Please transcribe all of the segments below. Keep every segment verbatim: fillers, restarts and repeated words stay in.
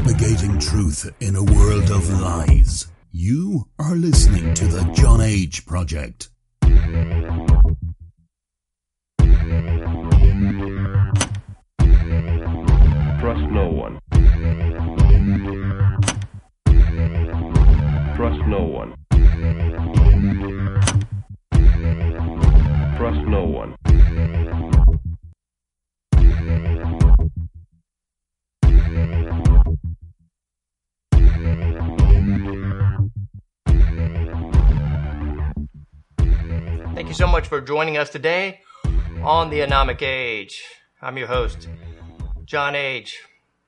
navigating truth in a world of lies. You are listening to the John Age Project. Trust no one. Trust no one. Trust no one. Thank you so much for joining us today on the Anomic Age. I'm your host, John Age.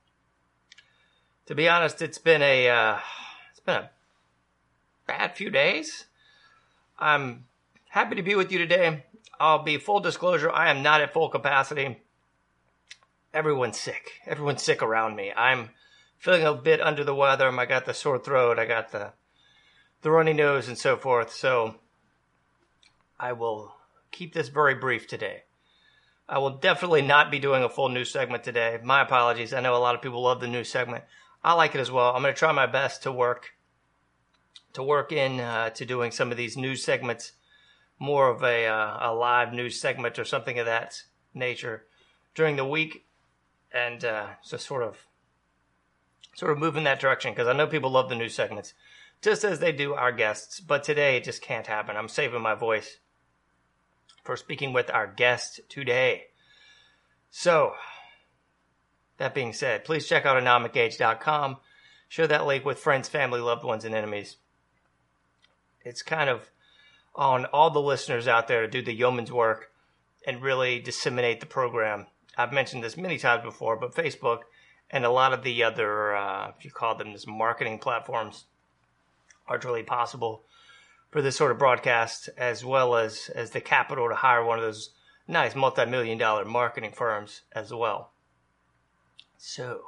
To be honest, it's been a uh, it's been a bad few days. I'm happy to be with you today. I'll be full disclosure, I am not at full capacity. Everyone's sick. Everyone's sick around me. I'm feeling a bit under the weather. I got the sore throat. I got the the runny nose and so forth. So I will keep this very brief today. I will definitely not be doing a full news segment today. My apologies. I know a lot of people love the news segment. I like it as well. I'm going to try my best to work to work in uh, to doing some of these news segments, more of a uh, a live news segment or something of that nature during the week, and uh, just sort of sort of move in that direction, because I know people love the news segments, just as they do our guests. But today it just can't happen. I'm saving my voice for speaking with our guest today. So, that being said, please check out anomic age dot com. Share that link with friends, family, loved ones, and enemies. It's kind of on all the listeners out there to do the yeoman's work and really disseminate the program. I've mentioned this many times before, but Facebook and a lot of the other, uh, if you call them this, marketing platforms are really possible for this sort of broadcast, as well as, as the capital to hire one of those nice multi-million dollar marketing firms as well. So,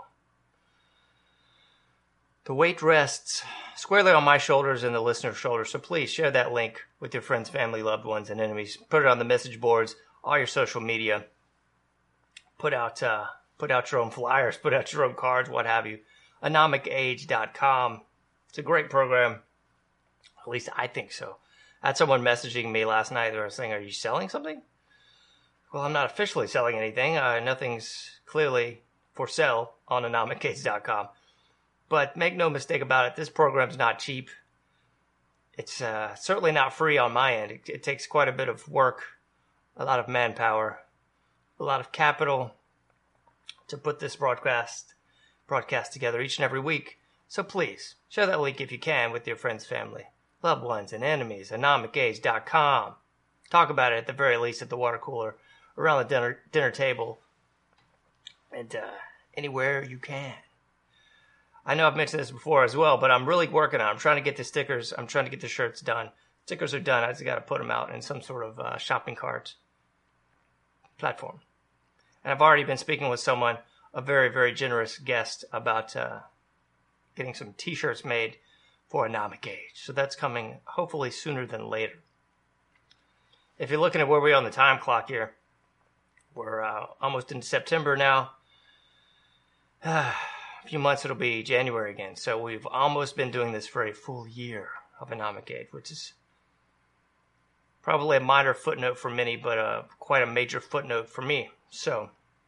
the weight rests squarely on my shoulders and the listener's shoulders, so please share that link with your friends, family, loved ones, and enemies. Put it on the message boards, all your social media. Put out uh, put out your own flyers, put out your own cards, what have you. anomic age dot com. It's a great program. At least I think so. I had someone messaging me last night. They were saying, are you selling something? Well, I'm not officially selling anything. Uh, nothing's clearly for sale on anomic age dot com. But make no mistake about it, this program's not cheap. It's uh, certainly not free on my end. It, it takes quite a bit of work, a lot of manpower, a lot of capital to put this broadcast broadcast together each and every week. So please, share that link if you can with your friends, family, loved ones, and enemies. anomic age dot com. Talk about it at the very least at the water cooler, around the dinner dinner table, and uh, anywhere you can. I know I've mentioned this before as well, but I'm really working on it. I'm trying to get the stickers. I'm trying to get the shirts done. Stickers are done. I just got to put them out in some sort of uh, shopping cart platform. And I've already been speaking with someone, a very, very generous guest, about uh, getting some t-shirts made for Anomic Age. So that's coming hopefully sooner than later. If you're looking at where we are on the time clock here, we're uh, almost into September now. A few months it'll be January again. So we've almost been doing this for a full year of Anomic Age, which is probably a minor footnote for many, but uh, quite a major footnote for me. So,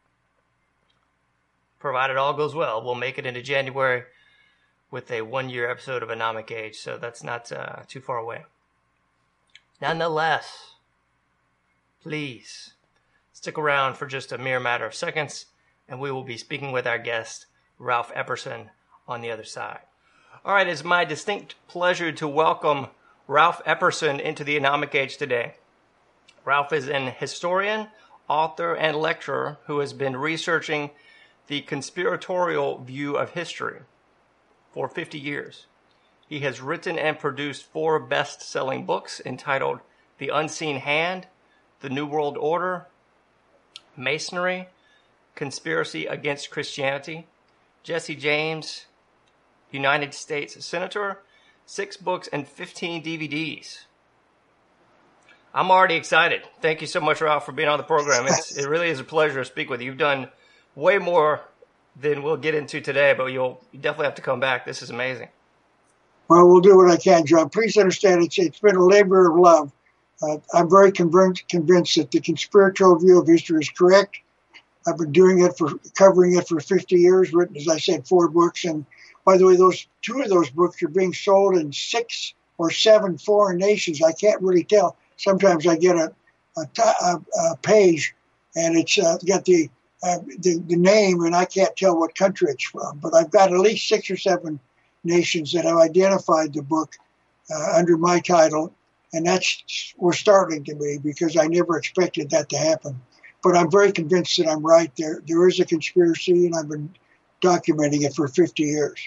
provided all goes well, we'll make it into January with a one-year episode of Anomic Age. So that's not uh, too far away. Nonetheless, please stick around for just a mere matter of seconds, and we will be speaking with our guest, Ralph Epperson, on the other side. All right, it's my distinct pleasure to welcome Ralph Epperson into the Anomic Age today. Ralph is an historian, author, and lecturer who has been researching the conspiratorial view of history for fifty years. He has written and produced four best-selling books entitled The Unseen Hand, The New World Order, Masonry, Conspiracy Against Christianity, Jesse James, United States Senator, six books, and fifteen D V Ds. I'm already excited. Thank you so much, Ralph, for being on the program. It's, it really is a pleasure to speak with you. You've done way more than we'll get into today, but you'll you definitely have to come back. This is amazing. Well, we'll do what I can, John. Please understand, it's, it's been a labor of love. Uh, I'm very convinced, convinced that the conspiratorial view of history is correct. I've been doing it for, covering it for fifty years, written, as I said, four books. And by the way, those two of those books are being sold in six or seven foreign nations. I can't really tell. Sometimes I get a, a, a, a page and it's uh, got the, uh, the the name, and I can't tell what country it's from. But I've got at least six or seven nations that have identified the book uh, under my title, and that's was startling to me because I never expected that to happen. But I'm very convinced that I'm right. There, there is a conspiracy, and I've been documenting it for fifty years.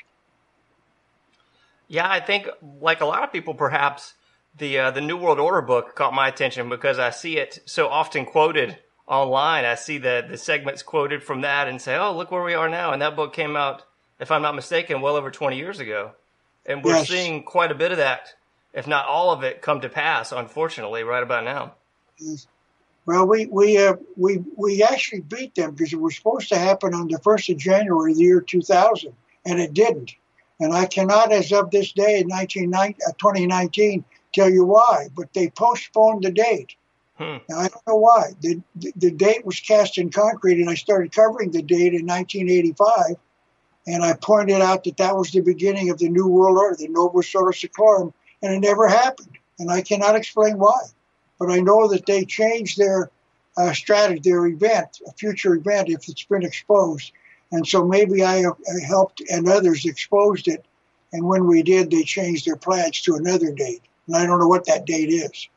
Yeah, I think, like a lot of people, perhaps the uh, the New World Order book caught my attention because I see it so often quoted online. I see the the segments quoted from that and say, "Oh, look where we are now." And that book came out, if I'm not mistaken, well over twenty years ago. And we're Yes. seeing quite a bit of that, if not all of it, come to pass, unfortunately, right about now. Yes. Well, we we uh, we we actually beat them because it was supposed to happen on the first of January of the year two thousand, and it didn't. And I cannot, as of this day in twenty nineteen, tell you why, but they postponed the date. Hmm. Now, I don't know why. The, the the date was cast in concrete, and I started covering the date in nineteen eighty-five. And I pointed out that that was the beginning of the New World Order, the Novus Ordo Seclorum, and it never happened. And I cannot explain why. But I know that they changed their uh, strategy, their event, a future event, if it's been exposed. And so maybe I, I helped and others exposed it. And when we did, they changed their plans to another date. And I don't know what that date is.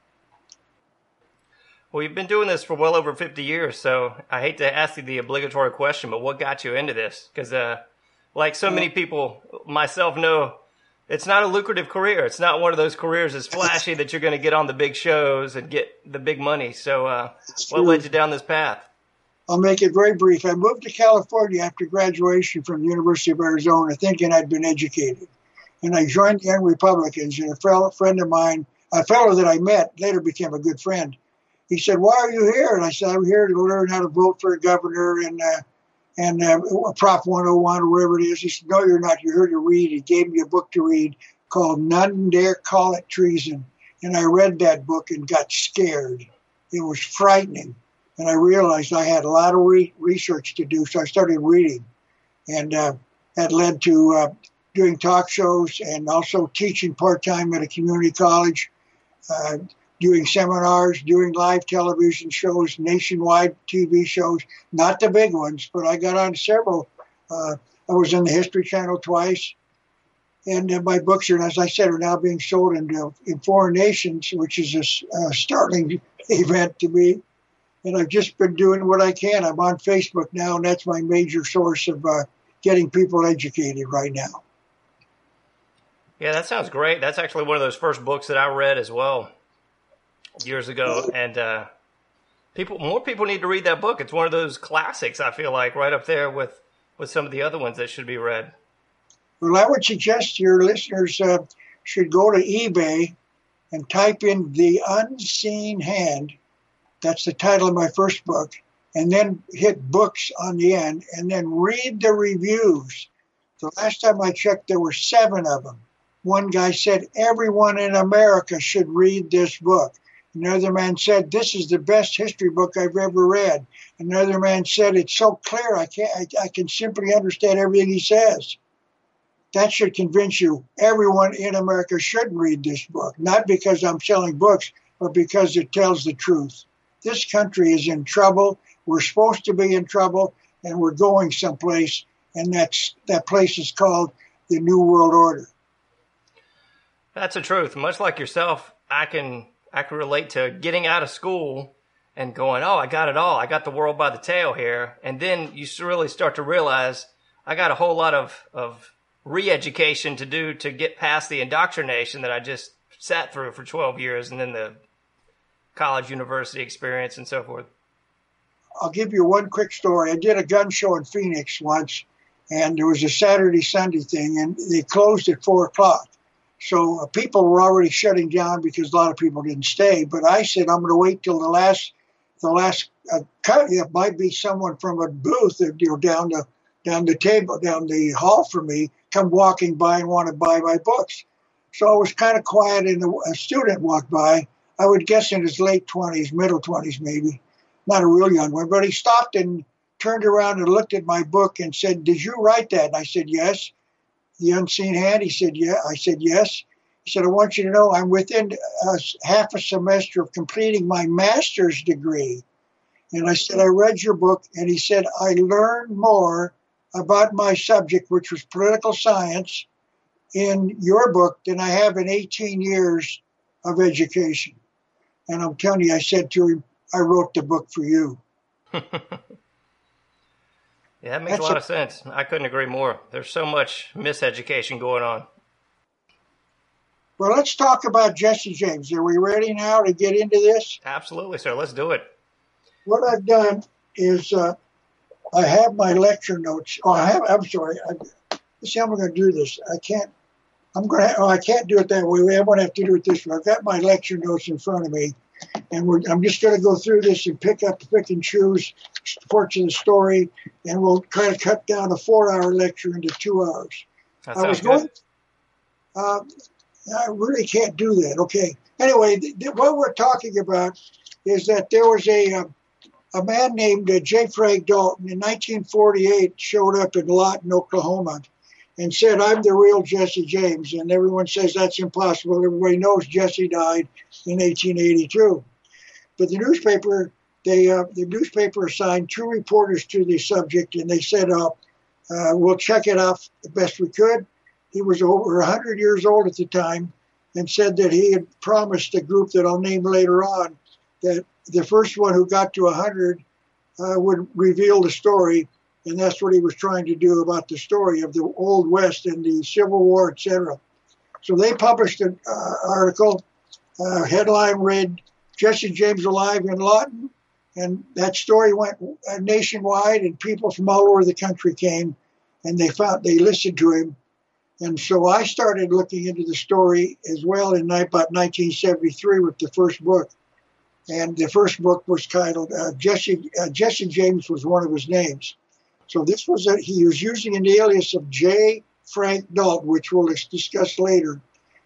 Well, you've been doing this for well over fifty years, so I hate to ask you the obligatory question, but what got you into this? Because, uh, like so many people, myself know, it's not a lucrative career. It's not one of those careers that's flashy that you're going to get on the big shows and get the big money. So uh, what led you down this path? I'll make it very brief. I moved to California after graduation from the University of Arizona, thinking I'd been educated. And I joined the Young Republicans, and a fellow, friend of mine, a fellow that I met, later became a good friend. He said, "Why are you here?" And I said, "I'm here to learn how to vote for a governor and uh, and uh, Prop one oh one or whatever it is." He said, "No, you're not. You're here to read." He gave me a book to read called None Dare Call It Treason. And I read that book and got scared. It was frightening. And I realized I had a lot of re- research to do, so I started reading. And uh, that led to uh, doing talk shows and also teaching part-time at a community college, uh, doing seminars, doing live television shows, nationwide T V shows, not the big ones, but I got on several. Uh, I was on the History Channel twice. And uh, my books are, as I said, are now being sold in, uh, in foreign nations, which is a, a startling event to me. And I've just been doing what I can. I'm on Facebook now, and that's my major source of uh, getting people educated right now. Yeah, that sounds great. That's actually one of those first books that I read as well years ago. And uh, people, more people need to read that book. It's one of those classics, I feel like, right up there with, with some of the other ones that should be read. Well, I would suggest your listeners uh, should go to eBay and type in The Unseen Hand. That's the title of my first book. And then hit books on the end and then read the reviews. The last time I checked, there were seven of them. One guy said, "Everyone in America should read this book." Another man said, "This is the best history book I've ever read." Another man said, "It's so clear, I can't, I, I can simply understand everything he says." That should convince you everyone in America should read this book, not because I'm selling books, but because it tells the truth. This country is in trouble. We're supposed to be in trouble, and we're going someplace, and that's that place is called the New World Order. That's the truth. Much like yourself, I can I can relate to getting out of school and going, "Oh, I got it all. I got the world by the tail here." And then you really start to realize I got a whole lot of, of re-education to do to get past the indoctrination that I just sat through for twelve years and then the college, university experience and so forth. I'll give you one quick story. I did a gun show in Phoenix once, and there was a Saturday, Sunday thing, and they closed at four o'clock. So uh, people were already shutting down because a lot of people didn't stay. But I said, I'm going to wait till the last, the last uh, cut. It might be someone from a booth, you know, down the down the table, down the hall from me, come walking by and want to buy my books. So I was kind of quiet, and a student walked by. I would guess in his late twenties, middle twenties maybe, not a real young one, but he stopped and turned around and looked at my book and said, "Did you write that?" And I said, "Yes." The Unseen Hand? He said, "Yeah." I said, "Yes." He said, "I want you to know I'm within a, half a semester of completing my master's degree." And I said, "I read your book." And he said, "I learned more about my subject, which was political science, in your book than I have in eighteen years of education." And I'm telling you, I said to him, "I wrote the book for you." Yeah, that makes That's a lot a, of sense. I couldn't agree more. There's so much miseducation going on. Well, let's talk about Jesse James. Are we ready now to get into this? Absolutely, sir. Let's do it. What I've done is uh, I have my lecture notes. Oh, I have. I'm sorry. I, let's see how I'm going to do this. I can't. I'm going to. Oh, I can't do it that way. I'm going to have to do it this way. I've got my lecture notes in front of me, and we're, I'm just going to go through this and pick up, pick and choose parts of the story, and we'll try to cut down a four-hour lecture into two hours. That I was good. going. Uh, I really can't do that. Okay. Anyway, th- th- what we're talking about is that there was a uh, a man named uh, J. Frank Dalton in nineteen forty-eight showed up in Lawton, Oklahoma, and said, "I'm the real Jesse James." And everyone says that's impossible. Everybody knows Jesse died in eighteen eighty-two. But the newspaper, they uh, the newspaper assigned two reporters to the subject, and they said, uh, uh, "We'll check it out the best we could." He was over one hundred years old at the time, and said that he had promised a group that I'll name later on that the first one who got to one hundred uh, would reveal the story, and that's what he was trying to do about the story of the Old West and the Civil War, et cetera. So they published an uh, article, uh, headline read, "Jesse James alive in Lawton," and that story went uh, nationwide, and people from all over the country came, and they found they listened to him. And so I started looking into the story as well in about nineteen seventy-three with the first book. And the first book was titled, uh, Jesse, uh, Jesse James was one of his names. So this was, a, he was using an alias of J. Frank Dalton, which we'll discuss later.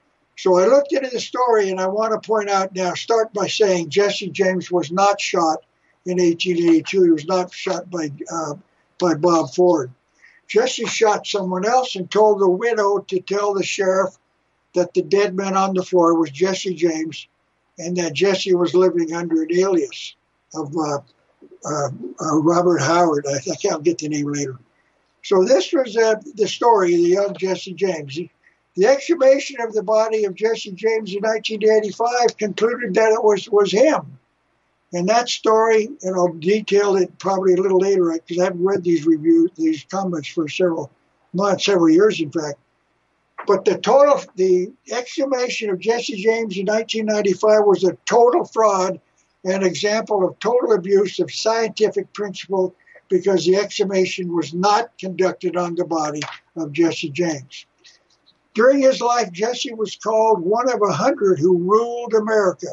So I looked into the story, and I want to point out now, start by saying Jesse James was not shot in eighteen eighty-two. He was not shot by uh, by Bob Ford. Jesse shot someone else and told the widow to tell the sheriff that the dead man on the floor was Jesse James, and that Jesse was living under an alias of uh, uh, uh, Robert Howard. I think I'll get the name later. So this was uh, the story of the young Jesse James. The, the exhumation of the body of Jesse James in nineteen eighty-five concluded that it was, was him. And that story, and I'll detail it probably a little later because I haven't read these reviews, these comments for several months, several years, in fact. But the total, the exhumation of Jesse James in nineteen ninety-five was a total fraud, an example of total abuse of scientific principle because the exhumation was not conducted on the body of Jesse James. During his life, Jesse was called one of a hundred who ruled America.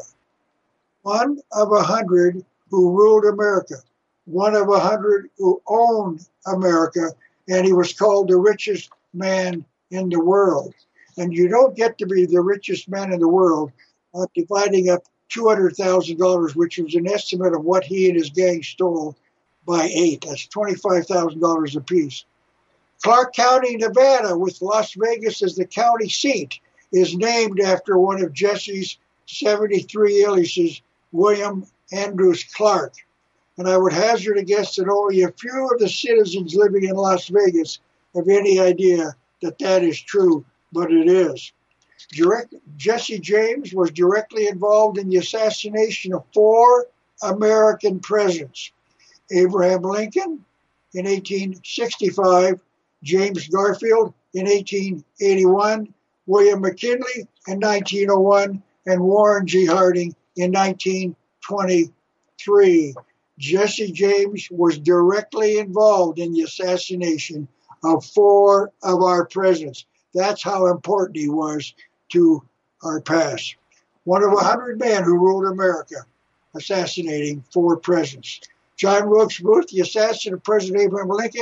One of a hundred who ruled America. One of a hundred who owned America. And he was called the richest man in the world. And you don't get to be the richest man in the world uh, dividing up two hundred thousand dollars, which was an estimate of what he and his gang stole, by eight. That's twenty-five thousand dollars apiece. Clark County, Nevada, with Las Vegas as the county seat, is named after one of Jesse's seventy-three aliases, William Andrews Clark. And I would hazard a guess that only a few of the citizens living in Las Vegas have any idea that that is true, but it is. Direct, Jesse James was directly involved in the assassination of four American presidents. Abraham Lincoln in eighteen sixty-five, James Garfield in eighteen eighty-one, William McKinley in nineteen oh one, and Warren G. Harding in nineteen twenty-three. Jesse James was directly involved in the assassination of four of our presidents. That's how important he was to our past. One of a hundred men who ruled America, assassinating four presidents. John Wilkes Booth, the assassin of President Abraham Lincoln,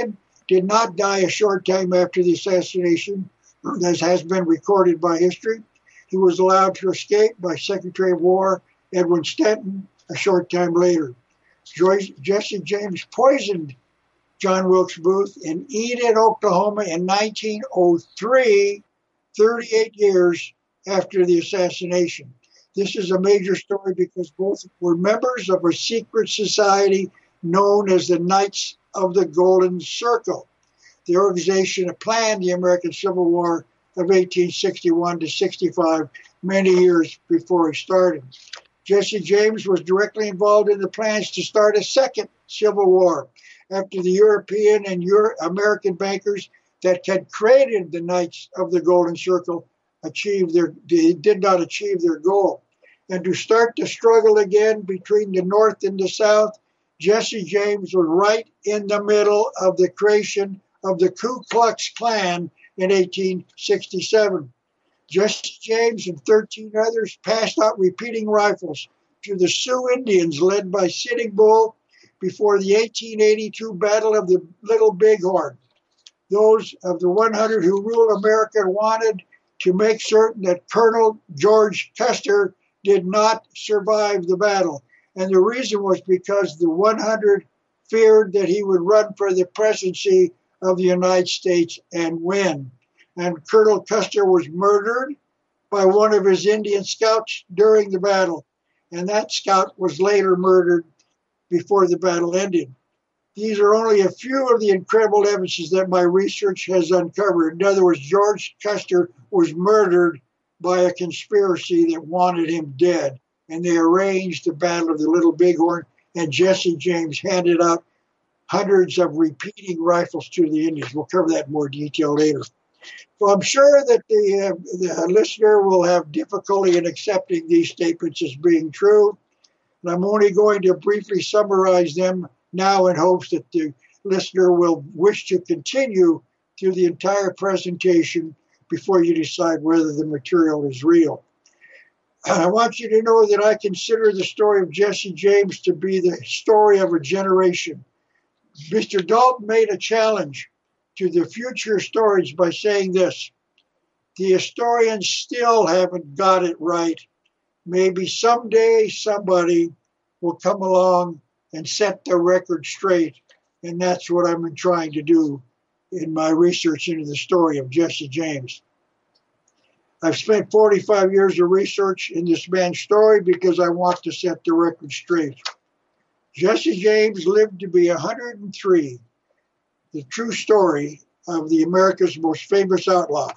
did not die a short time after the assassination, as has been recorded by history. He was allowed to escape by Secretary of War Edwin Stanton a short time later. Joyce, Jesse James poisoned John Wilkes Booth in Enid, Oklahoma in nineteen oh three, thirty-eight years after the assassination. This is a major story because both were members of a secret society known as the Knights of the Golden Circle. The organization had planned the American Civil War of eighteen sixty-one to sixty-five, many years before he started. Jesse James was directly involved in the plans to start a second Civil War after the European and Euro- American bankers that had created the Knights of the Golden Circle achieved their, they did not achieve their goal. And to start the struggle again between the North and the South, Jesse James was right in the middle of the creation of the Ku Klux Klan in eighteen sixty-seven. Jesse James and thirteen others passed out repeating rifles to the Sioux Indians led by Sitting Bull before the eighteen eighty-two Battle of the Little Bighorn. Those of the one hundred who ruled America wanted to make certain that Colonel George Custer did not survive the battle. And the reason was because the one hundred feared that he would run for the presidency of the United States and win. And Colonel Custer was murdered by one of his Indian scouts during the battle. And that scout was later murdered before the battle ended. These are only a few of the incredible evidences that my research has uncovered. In other words, George Custer was murdered by a conspiracy that wanted him dead. And they arranged the Battle of the Little Bighorn, and Jesse James handed out hundreds of repeating rifles to the Indians. We'll cover that in more detail later. So I'm sure that the, uh, the listener will have difficulty in accepting these statements as being true. And I'm only going to briefly summarize them now in hopes that the listener will wish to continue through the entire presentation before you decide whether the material is real. I want you to know that I consider the story of Jesse James to be the story of a generation. Mister Dalton made a challenge to the future stories by saying this: the historians still haven't got it right. Maybe someday somebody will come along and set the record straight, and that's what I've been trying to do in my research into the story of Jesse James. I've spent forty-five years of research in this man's story because I want to set the record straight. Jesse James lived to be one hundred three, the true story of the America's most famous outlaw.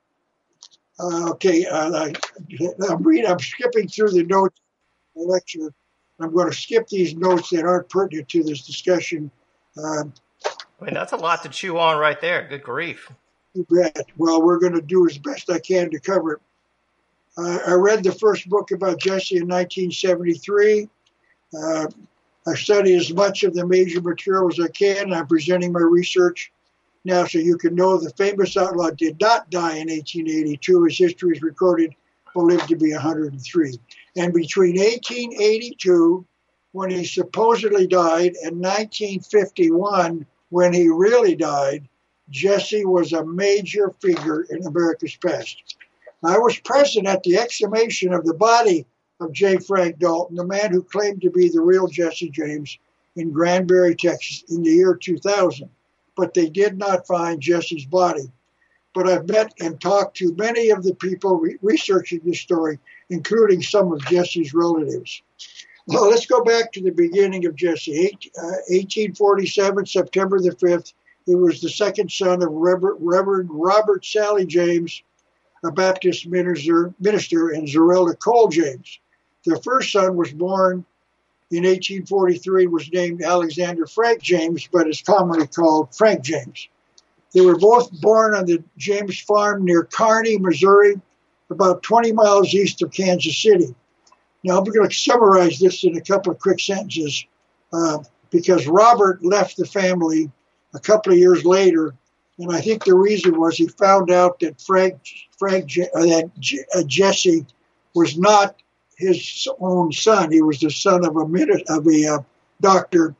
Uh, okay, uh, I, I'm, reading, I'm skipping through the notes of the lecture. I'm going to skip these notes that aren't pertinent to this discussion. Um, I mean, that's a lot to chew on right there. Good grief. You bet. Well, we're going to do as best I can to cover it. Uh, I read the first book about Jesse in nineteen seventy-three. Uh, I studied as much of the major material as I can. I'm presenting my research now so you can know the famous outlaw did not die in eighteen eighty-two. His history is recorded, but lived to be one hundred three. And between eighteen eighty-two, when he supposedly died, and nineteen fifty-one, when he really died, Jesse was a major figure in America's past. I was present at the exhumation of the body of J. Frank Dalton, the man who claimed to be the real Jesse James, in Granbury, Texas, in the year two thousand. But they did not find Jesse's body. But I've met and talked to many of the people re- researching this story, including some of Jesse's relatives. Well, let's go back to the beginning of Jesse. Eight, uh, eighteen forty-seven, September the fifth, he was the second son of Reverend, Reverend Robert Sally James, a Baptist minister, minister, and Zorelda Cole James. Their first son was born in eighteen forty-three and was named Alexander Frank James, but is commonly called Frank James. They were both born on the James farm near Kearney, Missouri, about twenty miles east of Kansas City. Now, I'm going to summarize this in a couple of quick sentences uh, because Robert left the family a couple of years later, and I think the reason was he found out that Frank, Frank, uh, that J- uh, Jesse was not his own son. He was the son of a of a uh, doctor,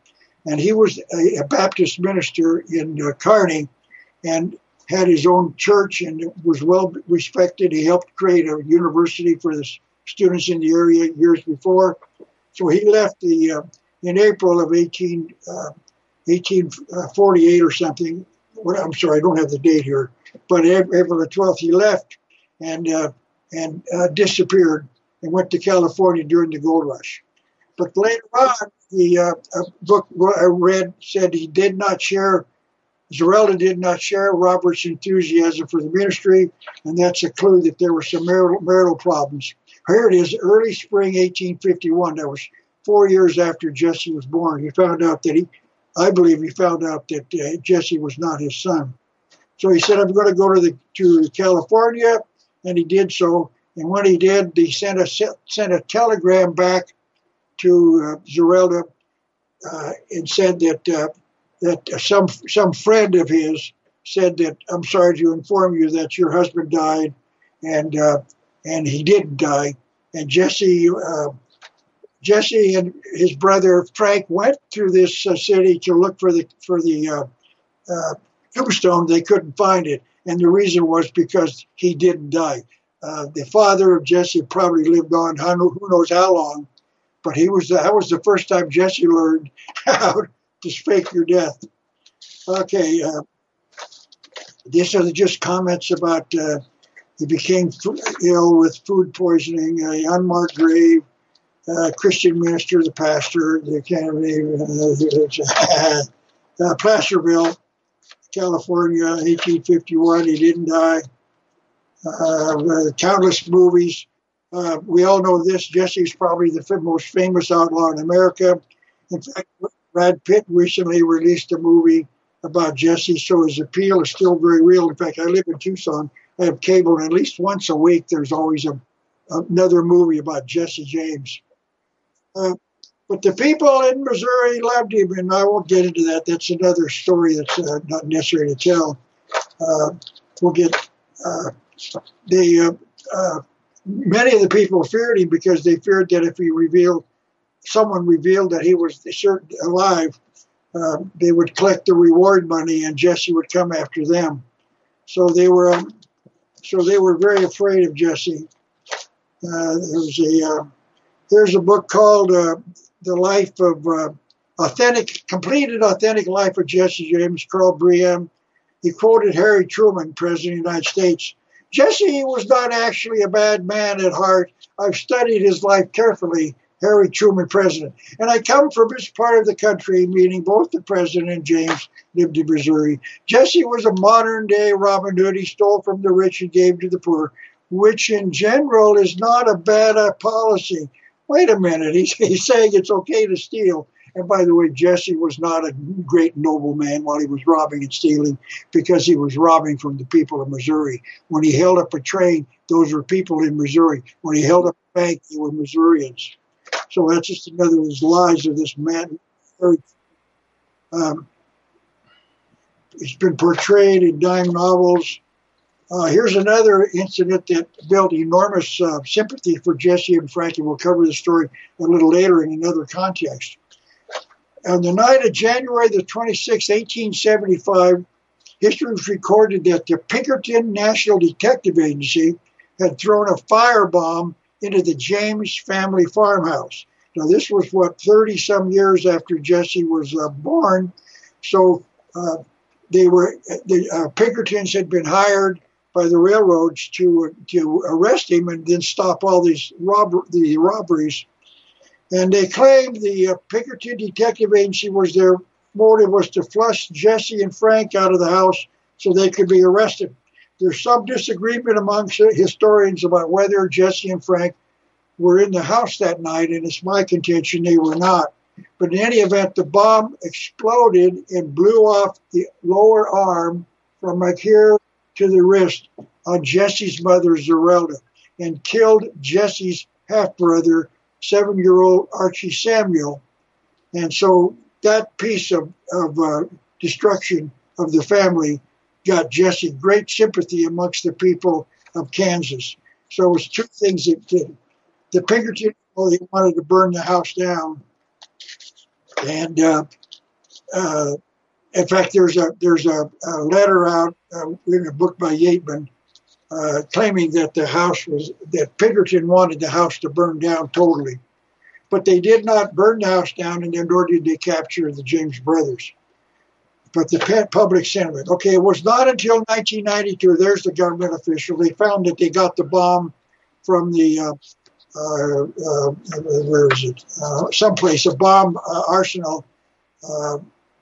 And he was a, a Baptist minister in uh, Kearney and had his own church and was well respected. He helped create a university for the students in the area years before. So he left the uh, in April of eighteen, uh, eighteen forty-eight or something. Well, I'm sorry, I don't have the date here. But April the twelfth, he left and uh, and uh, disappeared and went to California during the gold rush. But later on, the uh, book I read said he did not share, Zerelda did not share Robert's enthusiasm for the ministry, and that's a clue that there were some marital, marital problems. Here it is, early spring eighteen fifty-one. That was four years after Jesse was born. He found out that he, I believe he found out that uh, Jesse was not his son. So he said, I'm going to go to the to California, and he did so. And when he did, he sent a sent a telegram back to uh, Zerelda uh, and said that uh, that some some friend of his said that I'm sorry to inform you that your husband died, and uh, and he didn't die. And Jesse uh, Jesse and his brother Frank went through this uh, city to look for the for the uh, uh, tombstone. They couldn't find it, and the reason was because he didn't die. Uh, the father of Jesse probably lived on who knows how long, but he was that was the first time Jesse learned how to fake your death. Okay, uh, these are just comments about uh, he became ill with food poisoning, a unmarked grave, uh, Christian minister, the pastor, the Academy, uh, uh, Placerville, California, eighteen fifty-one. He didn't die. Uh, countless movies. Uh, we all know this. Jesse's probably the f- most famous outlaw in America. In fact, Brad Pitt recently released a movie about Jesse, so his appeal is still very real. In fact, I live in Tucson. I have cable, and at least once a week there's always a, another movie about Jesse James. Uh, but the people in Missouri loved him, and I won't get into that. That's another story that's uh, not necessary to tell. Uh, we'll get... Uh, The uh, uh, many of the people feared him because they feared that if he revealed, someone revealed that he was certain alive, uh, they would collect the reward money and Jesse would come after them. So they were, um, so they were very afraid of Jesse. Uh, there was a uh, there's a book called uh, "The Life of uh, Authentic, Completed Authentic Life of Jesse James," Carl Bream. He quoted Harry Truman, President of the United States. Jesse was not actually a bad man at heart. I've studied his life carefully, Harry Truman, president. And I come from this part of the country, meaning both the president and James lived in Missouri. Jesse was a modern-day Robin Hood. He stole from the rich and gave to the poor, which in general is not a bad uh, policy. Wait a minute. He's, he's saying it's okay to steal. And by the way, Jesse was not a great nobleman while he was robbing and stealing because he was robbing from the people of Missouri. When he held up a train, those were people in Missouri. When he held up a bank, they were Missourians. So that's just another of his lies of this man. Um, it's been portrayed in dime novels. Uh, here's another incident that built enormous uh, sympathy for Jesse and Frankie. We'll cover the story a little later in another context. On the night of January the twenty-sixth, eighteen seventy-five, history was recorded that the Pinkerton National Detective Agency had thrown a firebomb into the James family farmhouse. Now, this was, what, thirty-some years after Jesse was uh, born. So uh, they were the uh, Pinkertons had been hired by the railroads to uh, to arrest him and then stop all these rob- the robberies. And they claimed the uh, Pinkerton Detective Agency was their motive was to flush Jesse and Frank out of the house so they could be arrested. There's some disagreement amongst historians about whether Jesse and Frank were in the house that night, and it's my contention they were not. But in any event, the bomb exploded and blew off the lower arm from like here to the wrist on Jesse's mother, Zerelda, and killed Jesse's half-brother, seven-year-old Archie Samuel. And so that piece of, of uh, destruction of the family got Jesse great sympathy amongst the people of Kansas. So it was two things it did. The Pinkerton, well, they wanted to burn the house down. And uh, uh, in fact, there's a there's a, a letter out uh, in a book by Yateman uh, claiming that the house was that Pinkerton wanted the house to burn down totally, but they did not burn the house down, and then nor did they capture the James brothers. But the public sentiment. Okay, it was not until nineteen ninety-two. There's the government official. They found that they got the bomb from the uh, uh, uh, where is it? Uh, someplace, a bomb uh, arsenal. Uh,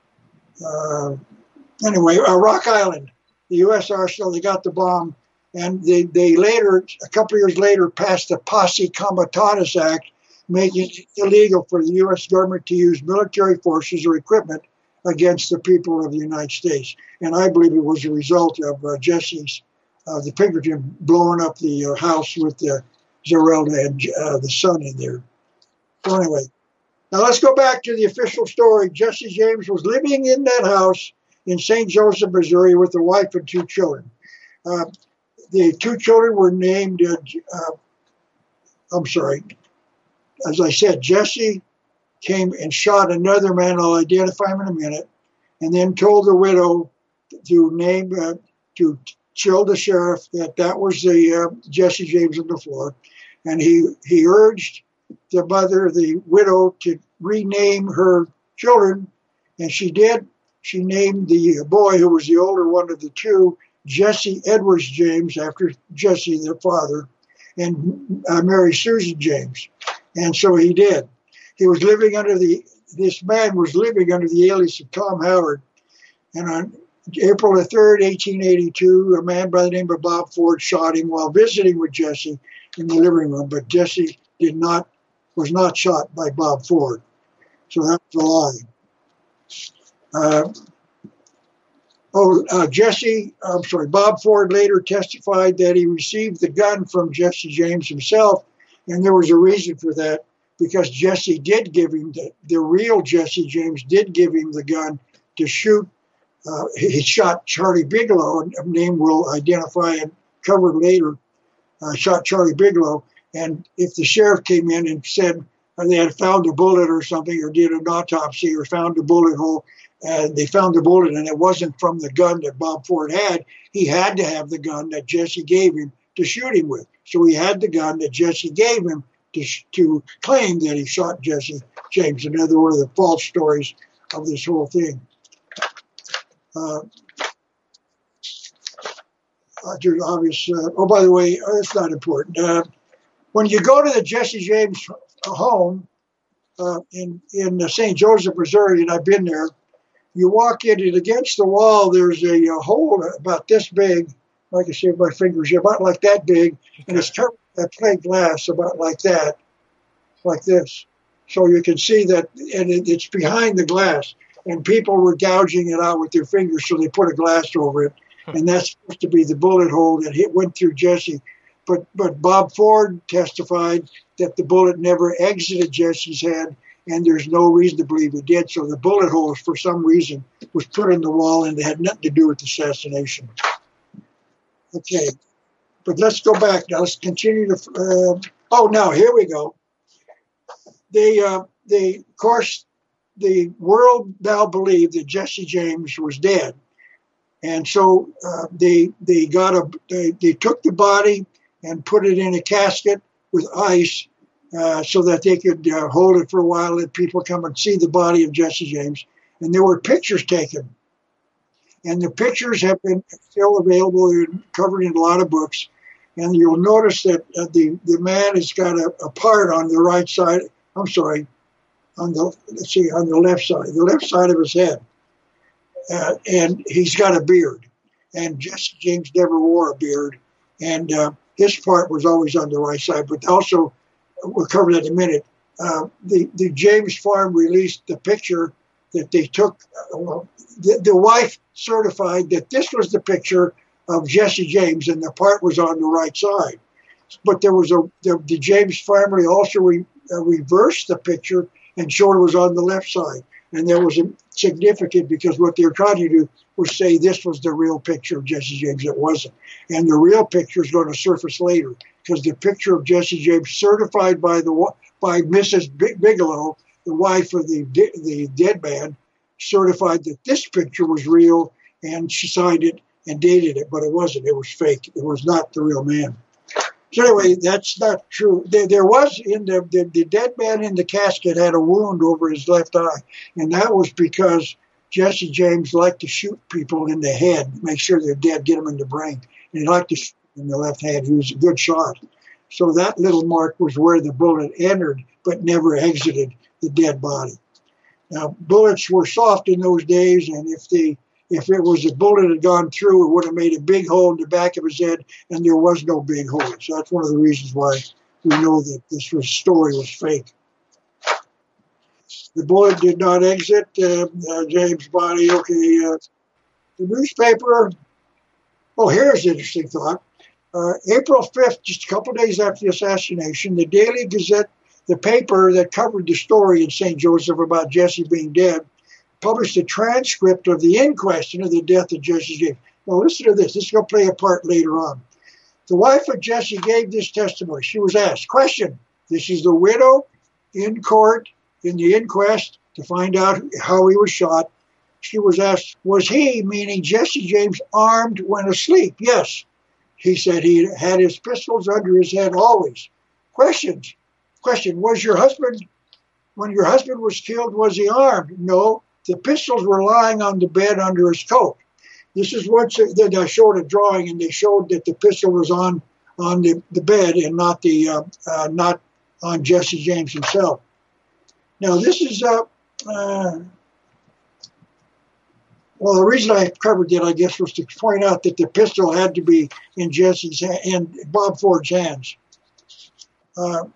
uh, anyway, uh, Rock Island, the U S arsenal. They got the bomb, and they they later, a couple of years later, passed the Posse Comitatus Act, making it illegal for the U S government to use military forces or equipment against the people of the United States. And I believe it was a result of uh, Jesse's, uh, the Pinkerton blowing up the uh, house with the Zerelda and uh, the son in there. So anyway, now let's go back to the official story. Jesse James was living in that house in Saint Joseph, Missouri with a wife and two children. Uh, the two children were named, uh, uh, I'm sorry, as I said, Jesse came and shot another man, I'll identify him in a minute, and then told the widow to name, uh, to tell the sheriff that that was the uh, Jesse James on the floor. And he, he urged the mother, the widow, to rename her children, and she did. She named the boy, who was the older one of the two, Jesse Edwards James, after Jesse, their father, and uh, Mary Susan James. And so he did. He was living under the, this man was living under the alias of Tom Howard. And on April the third, eighteen eighty-two, a man by the name of Bob Ford shot him while visiting with Jesse in the living room. But Jesse did not, was not shot by Bob Ford. So that was a lie. Uh, oh, uh, Jesse, I'm sorry, Bob Ford later testified that he received the gun from Jesse James himself. And there was a reason for that, because Jesse did give him, the, the real Jesse James did give him the gun to shoot. Uh, he shot Charlie Bigelow, a name we'll identify and cover later, uh, shot Charlie Bigelow. And if the sheriff came in and said uh, they had found a bullet or something, or did an autopsy or found a bullet hole, and they found the bullet and it wasn't from the gun that Bob Ford had, he had to have the gun that Jesse gave him to shoot him with. So he had the gun that Jesse gave him to, to claim that he shot Jesse James. Another one of the false stories of this whole thing. Uh, there's obvious. Uh, oh, by the way, uh, that's not important. Uh, when you go to the Jesse James home uh, in in Saint Joseph, Missouri, and I've been there, you walk in and against the wall, there's a, a hole about this big. Like I say, my fingers are about like that big, and it's covered with plate glass about like that, like this. So you can see that, and it, it's behind the glass. And people were gouging it out with their fingers, so they put a glass over it. And that's supposed to be the bullet hole that hit, went through Jesse. But but Bob Ford testified that the bullet never exited Jesse's head, and there's no reason to believe it did. So the bullet hole, for some reason, was put in the wall, and it had nothing to do with the assassination. Okay, but let's go back now. Let's continue to. Uh, oh, now here we go. They, uh, they, of course, the world now believed that Jesse James was dead, and so uh, they they got a they, they took the body and put it in a casket with ice, uh, so that they could uh, hold it for a while, let people come and see the body of Jesse James. And there were pictures taken. And the pictures have been still available and covered in a lot of books. And you'll notice that uh, the, the man has got a, a part on the right side, I'm sorry, on the, let's see, on the left side, the left side of his head. Uh, and he's got a beard. And Jesse James never wore a beard. And uh, his part was always on the right side. But also, we'll cover that in a minute, uh, the, the James Farm released the picture that they took. Uh, well, the, the wife certified that this was the picture of Jesse James, and the part was on the right side. But there was a the, the James family also re, uh, reversed the picture and showed it was on the left side. And that was significant because what they were trying to do was say this was the real picture of Jesse James. It wasn't. And the real picture is going to surface later, because the picture of Jesse James, certified by the by Missus Bigelow, the wife of the the dead man, certified that this picture was real, and she signed it and dated it, but it wasn't. It was fake. It was not the real man. So anyway, that's not true. There, there was in the, the the dead man in the casket had a wound over his left eye, and that was because Jesse James liked to shoot people in the head, make sure they're dead, get them in the brain, and he liked to shoot in the left hand. He was a good shot. So that little mark was where the bullet entered, but never exited the dead body. Now, bullets were soft in those days, and if the if it was a bullet had gone through, it would have made a big hole in the back of his head, and there was no big hole. So that's one of the reasons why we know that this was, story was fake. The bullet did not exit uh, uh, James' body. Okay, uh, the newspaper. Oh, here's an interesting thought. Uh, April fifth, just a couple of days after the assassination, the Daily Gazette, the paper that covered the story in Saint Joseph about Jesse being dead, published a transcript of the inquest into the death of Jesse James. Now listen to this. This is going to play a part later on. The wife of Jesse gave this testimony. She was asked, question, this is the widow in court in the inquest to find out how he was shot. She was asked, was he, meaning Jesse James, armed when asleep? Yes. He said he had his pistols under his head always. Questions. Question, was your husband, when your husband was killed, was he armed? No. The pistols were lying on the bed under his coat. This is what that I showed a drawing, and they showed that the pistol was on on the, the bed and not the uh, uh, not on Jesse James himself. Now this is uh, uh, well, the reason I covered that, I guess, was to point out that the pistol had to be in Jesse's in Bob Ford's hands. Uh,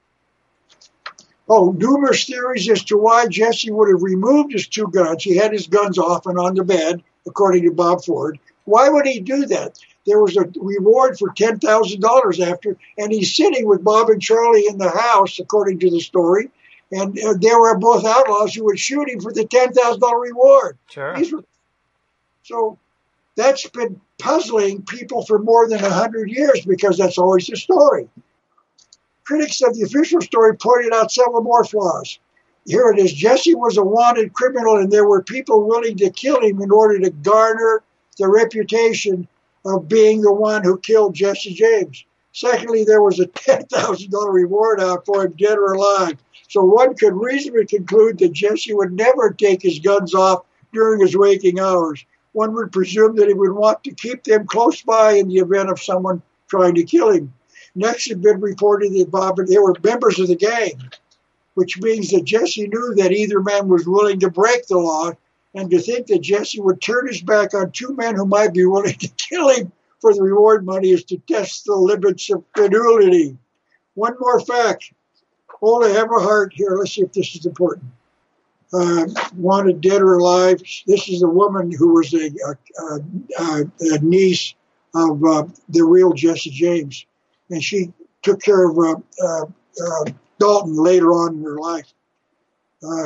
Oh, numerous theories as to why Jesse would have removed his two guns. He had his guns off and on the bed, according to Bob Ford. Why would he do that? There was a reward for ten thousand dollars after, and he's sitting with Bob and Charlie in the house, according to the story, and uh, they were both outlaws who would shoot him for the ten thousand dollars reward. Sure. Were, so that's been puzzling people for more than one hundred years because that's always the story. Critics of the official story pointed out several more flaws. Here it is. Jesse was a wanted criminal, and there were people willing to kill him in order to garner the reputation of being the one who killed Jesse James. Secondly, there was a ten thousand dollars reward out for him, dead or alive. So one could reasonably conclude that Jesse would never take his guns off during his waking hours. One would presume that he would want to keep them close by in the event of someone trying to kill him. Next, it had been reported that Bob and they were members of the gang, which means that Jesse knew that either man was willing to break the law, and to think that Jesse would turn his back on two men who might be willing to kill him for the reward money is to test the limits of credulity. One more fact. Ola Everhart, here, let's see if this is important. Uh, wanted dead or alive. This is a woman who was a, a, a, a niece of uh, the real Jesse James. And she took care of uh, uh, uh, Dalton later on in her life. Uh,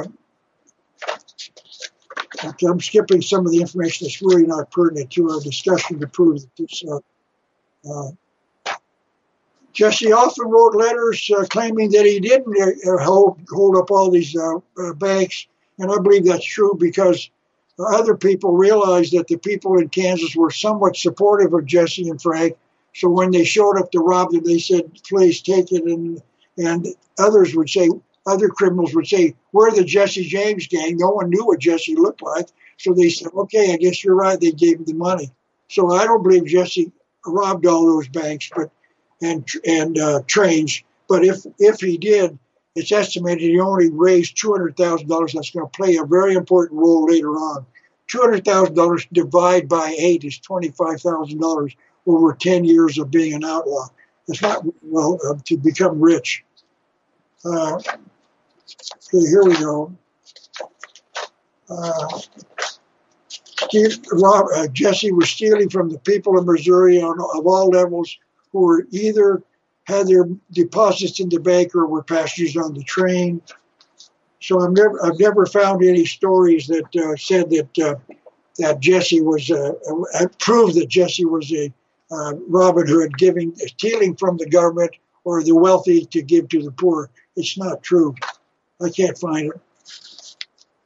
okay, I'm skipping some of the information that's really not pertinent to our discussion to prove that this. Uh, uh, Jesse often wrote letters uh, claiming that he didn't uh, hold, hold up all these uh, uh, banks, and I believe that's true because other people realized that the people in Kansas were somewhat supportive of Jesse and Frank. So when they showed up to rob them, they said, please take it. And and others would say, other criminals would say, we're the Jesse James gang. No one knew what Jesse looked like. So they said, okay, I guess you're right. They gave him the money. So I don't believe Jesse robbed all those banks but and and uh, trains. But if, if he did, it's estimated he only raised two hundred thousand dollars. That's going to play a very important role later on. two hundred thousand dollars divided by eight is twenty-five thousand dollars. Over ten years of being an outlaw. It's not, well, uh, to become rich. Uh, okay, here we go. Uh, Steve, Rob, uh, Jesse was stealing from the people of Missouri on, of all levels who were either had their deposits in the bank or were passengers on the train. So I've never, I've never found any stories that uh, said that uh, that Jesse was, uh, uh, proved that Jesse was a Uh, Robin Hood giving, stealing from the government or the wealthy to give to the poor. It's not true. I can't find it.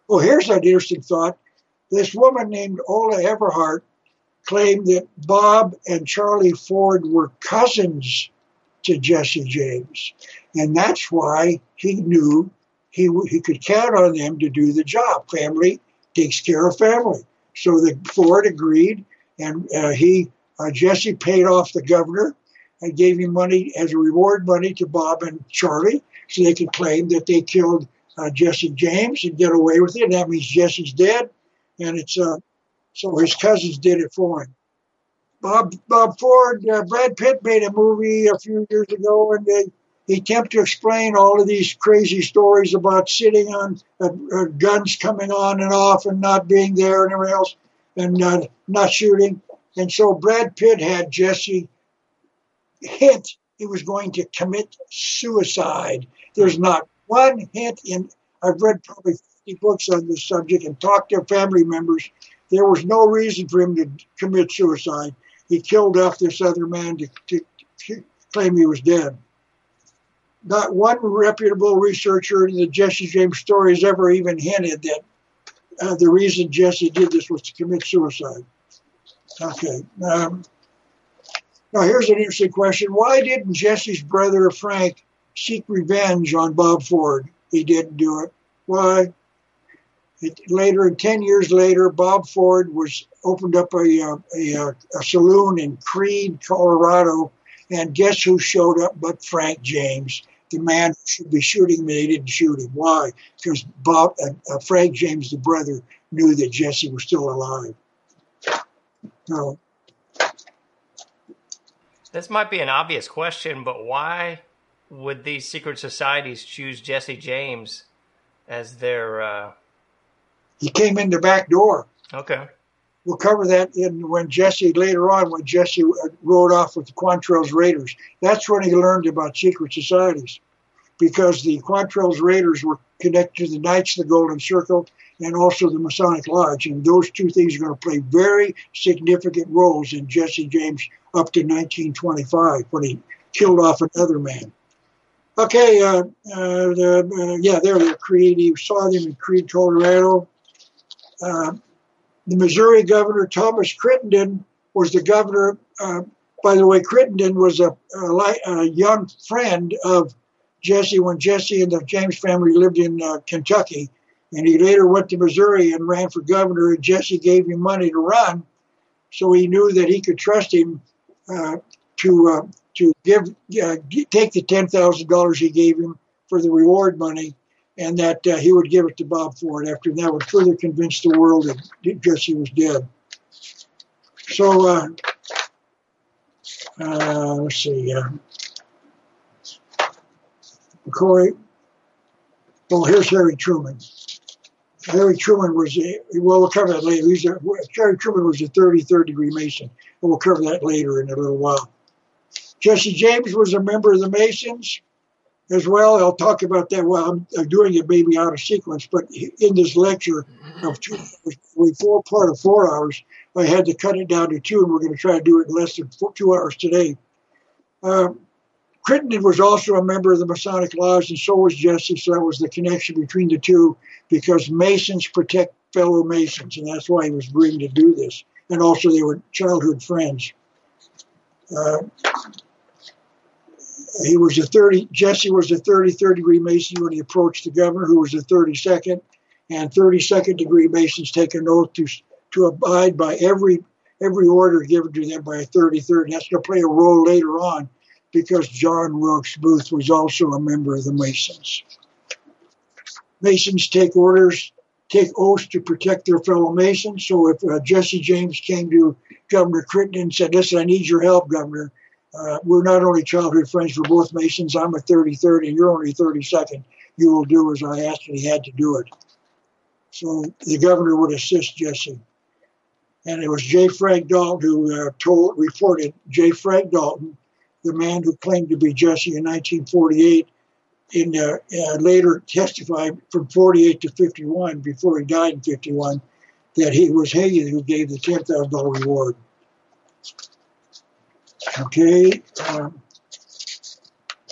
Oh, here's an interesting thought. This woman named Ola Everhart claimed that Bob and Charlie Ford were cousins to Jesse James. And that's why he knew he he could count on them to do the job. Family takes care of family. So the Ford agreed, and uh, he uh, Jesse paid off the governor and gave him money as a reward money to Bob and Charlie, so they could claim that they killed uh, Jesse James and get away with it. And that means Jesse's dead, and it's uh, so his cousins did it for him. Bob Bob Ford, uh, Brad Pitt made a movie a few years ago, and they, he attempted to explain all of these crazy stories about sitting on uh, uh, guns coming on and off and not being there and everything else, and uh, not shooting. And so Brad Pitt had Jesse hint he was going to commit suicide. There's not one hint in. I've read probably fifty books on this subject and talked to family members. There was no reason for him to commit suicide. He killed off this other man to, to, to claim he was dead. Not one reputable researcher in the Jesse James story has ever even hinted that uh, the reason Jesse did this was to commit suicide. Okay. Um, now, here's an interesting question. Why didn't Jesse's brother, Frank, seek revenge on Bob Ford? He didn't do it. Why? It, later, ten years later, Bob Ford was opened up a, a, a, a saloon in Creede, Colorado, and guess who showed up but Frank James, the man who should be shooting him, and they didn't shoot him. Why? Because Bob, uh, uh, Frank James, the brother, knew that Jesse was still alive. No. This might be an obvious question, but why would these secret societies choose Jesse James as their... Uh... He came in the back door. Okay. We'll cover that in when Jesse, later on, when Jesse rode off with the Quantrill's Raiders. That's when he learned about secret societies, because the Quantrill's Raiders were connected to the Knights of the Golden Circle and also the Masonic Lodge. And those two things are going to play very significant roles in Jesse James up to nineteen twenty-five, when he killed off another man. Okay, uh, uh, the, uh, yeah, there they're Creede. You saw them in Creede, Colorado. Uh, the Missouri governor, Thomas Crittenden, was the governor. Uh, by the way, Crittenden was a, a, a young friend of Jesse when Jesse and the James family lived in uh, Kentucky. And he later went to Missouri and ran for governor, and Jesse gave him money to run. So he knew that he could trust him uh, to uh, to give uh, take the ten thousand dollars he gave him for the reward money, and that uh, he would give it to Bob Ford. After that would further convince the world that Jesse was dead. So, uh, uh, let's see. Uh, Corey. Well, here's Harry Truman. Harry Truman was, a, well, we'll cover that later. He's a, Harry Truman was a thirty-third degree Mason, and we'll cover that later in a little while. Jesse James was a member of the Masons as well. I'll talk about that while I'm, I'm doing it maybe out of sequence, but in this lecture of two hours, four part of four hours, I had to cut it down to two, and we're going to try to do it in less than four, two hours today. Uh, Crittenden was also a member of the Masonic Lodge, and so was Jesse, so that was the connection between the two, because Masons protect fellow Masons, and that's why he was agreeing to do this. And also they were childhood friends. Uh, he was a thirty, Jesse was a thirty-third degree Mason when he approached the governor, who was a thirty-second, and thirty-second degree Masons take an oath to, to abide by every, every order given to them by a thirty-third, and that's going to play a role later on, because John Wilkes Booth was also a member of the Masons. Masons take orders, take oaths to protect their fellow Masons. So if uh, Jesse James came to Governor Crittenden and said, listen, I need your help, Governor. Uh, we're not only childhood friends, we're both Masons. I'm a thirty-third and you're only thirty-second. You will do as I asked, and he had to do it. So the governor would assist Jesse. And it was J. Frank Dalton who uh, told, reported, J. Frank Dalton, the man who claimed to be Jesse in nineteen forty-eight, in uh, uh, later testified from forty-eight to fifty-one, before he died in fifty-one, that he was Hagen who gave the ten thousand dollars reward. Okay. Um,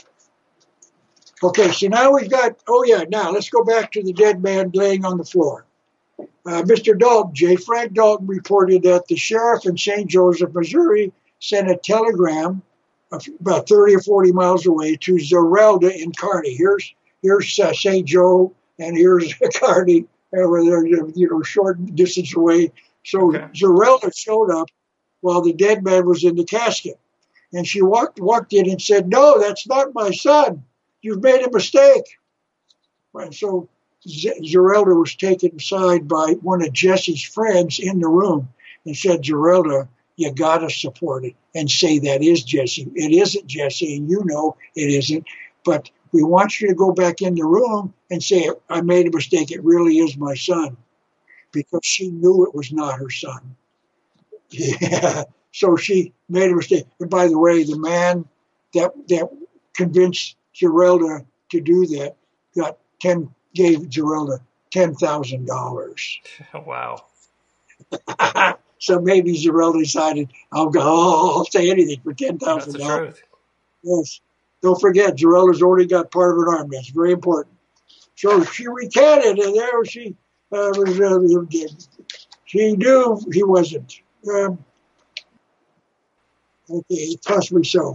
okay, so now we've got, oh yeah, now let's go back to the dead man laying on the floor. Uh, Mister Dalton, J. Frank Dalton, reported that the sheriff in Saint Joseph, Missouri, sent a telegram about thirty or forty miles away to Zerelda in Kearney. Here's here's uh, Saint Joe, and here's Kearney, uh, where they're you know short distance away. So okay. Zerelda showed up while the dead man was in the casket, and she walked walked in and said, "No, that's not my son. You've made a mistake." And so Zerelda was taken aside by one of Jesse's friends in the room and said, "Zerelda, you got to support it and say that is Jesse. It isn't Jesse, and you know it isn't. But we want you to go back in the room and say, I made a mistake. It really is my son." Because she knew it was not her son. Yeah. So she made a mistake. And by the way, the man that that convinced Zerelda to do that got ten gave Zerelda ten thousand dollars. Wow. So maybe Zerelda decided, I'll go, I'll say anything for ten thousand dollars. That's the truth. Yes. Don't forget, Zerelda's already got part of an arm. That's very important. So she recanted, and there she uh, was. Uh, she knew he wasn't. Um, okay, possibly so.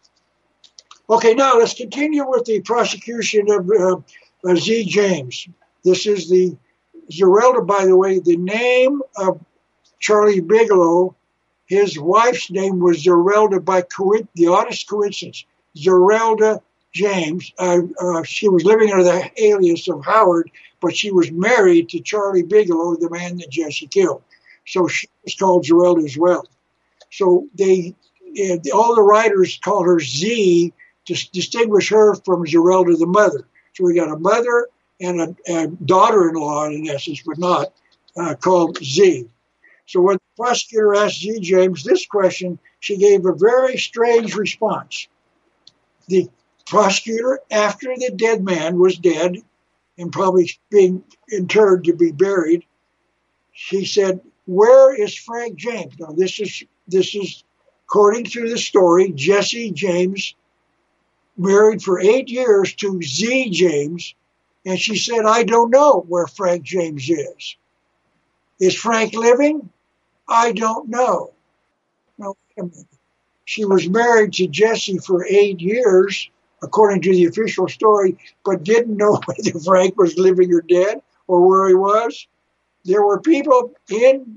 Okay, now let's continue with the prosecution of uh, uh, Z. James. This is the Zerelda, by the way, the name of Charlie Bigelow. His wife's name was Zerelda by co- the oddest coincidence. Zerelda James. Uh, uh, she was living under the alias of Howard, but she was married to Charlie Bigelow, the man that Jesse killed. So she was called Zerelda as well. So they, uh, all the writers called her Z to distinguish her from Zerelda, the mother. So we got a mother and a, a daughter-in-law, in essence, but not, uh, called Z. So when the prosecutor asked Z. James this question, she gave a very strange response. The prosecutor, after the dead man was dead and probably being interred to be buried, she said, "Where is Frank James?" Now, this is, this is according to the story, Jesse James married for eight years to Z. James, and she said, "I don't know where Frank James is. Is Frank living? I don't know." Now, wait a minute. She was married to Jesse for eight years, according to the official story, but didn't know whether Frank was living or dead or where he was. There were people in,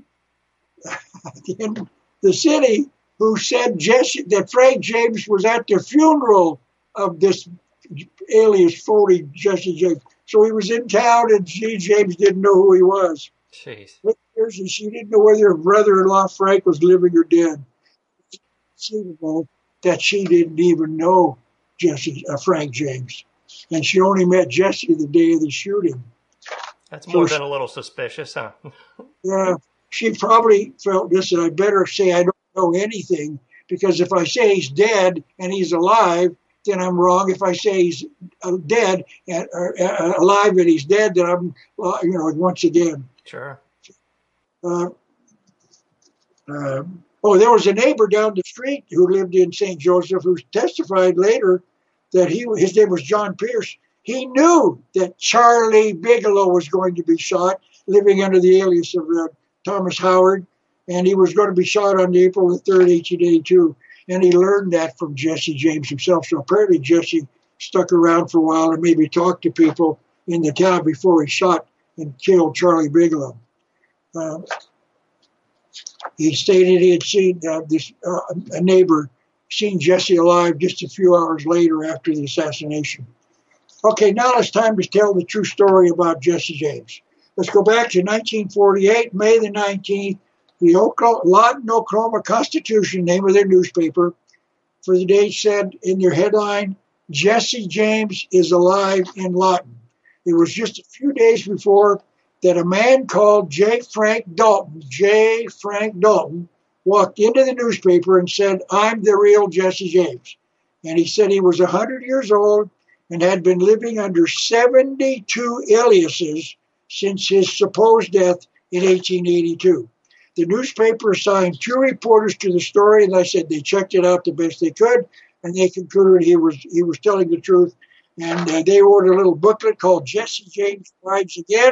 in the city who said Jesse, that Frank James was at the funeral of this alias phony Jesse James. So he was in town, and G. James didn't know who he was. Jeez. She didn't know whether her brother-in-law Frank was living or dead. It's conceivable that she didn't even know Jesse uh, Frank James, and she only met Jesse the day of the shooting. That's more so than she, a little suspicious, huh? Yeah, she probably felt, listen, I better say I don't know anything, because if I say he's dead and he's alive, then I'm wrong. If I say he's uh, dead and uh, alive and he's dead, then I'm, uh, you know, once again. Sure. Uh, uh, oh, there was a neighbor down the street who lived in Saint Joseph who testified later that he, his name was John Pierce. He knew that Charlie Bigelow was going to be shot, living under the alias of uh, Thomas Howard, and he was going to be shot on April the third, eighteen eighty-two. And he learned that from Jesse James himself. So apparently Jesse stuck around for a while and maybe talked to people in the town before he shot and killed Charlie Bigelow. Uh, he stated he had seen uh, this uh, a neighbor seen Jesse alive just a few hours later after the assassination. Okay, now it's time to tell the true story about Jesse James. Let's go back to nineteen forty-eight, May the nineteenth. The Oklahoma, Lawton, Oklahoma Constitution, name of their newspaper, for the day said in their headline, "Jesse James is alive in Lawton." It was just a few days before that a man called J. Frank Dalton, J. Frank Dalton, walked into the newspaper and said, "I'm the real Jesse James." And he said he was one hundred years old and had been living under seventy-two aliases since his supposed death in eighteen eighty-two. The newspaper assigned two reporters to the story, and I said they checked it out the best they could, and they concluded he was he was telling the truth. And uh, they wrote a little booklet called "Jesse James Rides Again,"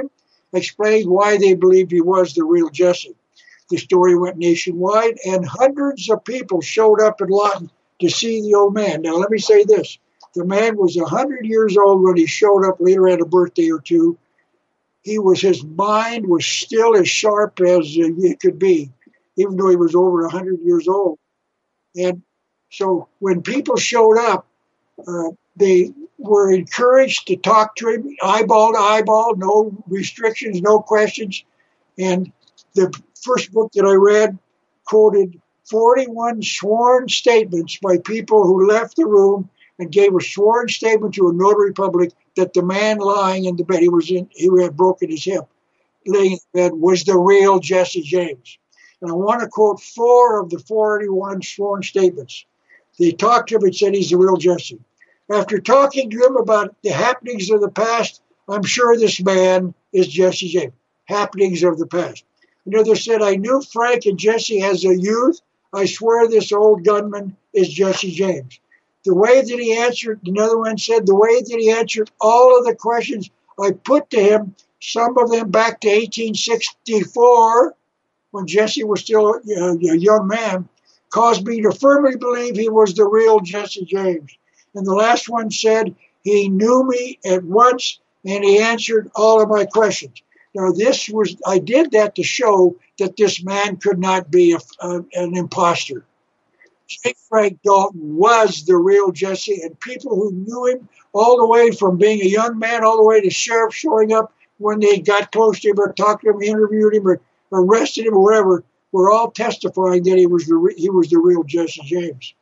explained why they believed he was the real Jesse. The story went nationwide, and hundreds of people showed up in Lawton to see the old man. Now, let me say this. The man was one hundred years old when he showed up later, had a birthday or two. He was, his mind was still as sharp as uh, it could be, even though he was over one hundred years old. And so when people showed up, uh, they were encouraged to talk to him eyeball to eyeball, no restrictions, no questions. And the first book that I read quoted forty-one sworn statements by people who left the room and gave a sworn statement to a notary public that the man lying in the bed, he was in, he had broken his hip, laying in bed, was the real Jesse James. And I want to quote four of the forty-one sworn statements. They talked to him and said he's the real Jesse. After talking to him about the happenings of the past, I'm sure this man is Jesse James. Happenings of the past. Another said, I knew Frank and Jesse as a youth. I swear this old gunman is Jesse James. The way that he answered, another one said, the way that he answered all of the questions I put to him, some of them back to eighteen sixty-four, when Jesse was still a, a young man, caused me to firmly believe he was the real Jesse James. And the last one said, he knew me at once and he answered all of my questions. Now, this was, I did that to show that this man could not be a, a, an imposter. J. Frank Dalton was the real Jesse, and people who knew him all the way from being a young man all the way to sheriff showing up when they got close to him or talked to him, interviewed him, or arrested him or whatever, were all testifying that he was the re- he was the real Jesse James.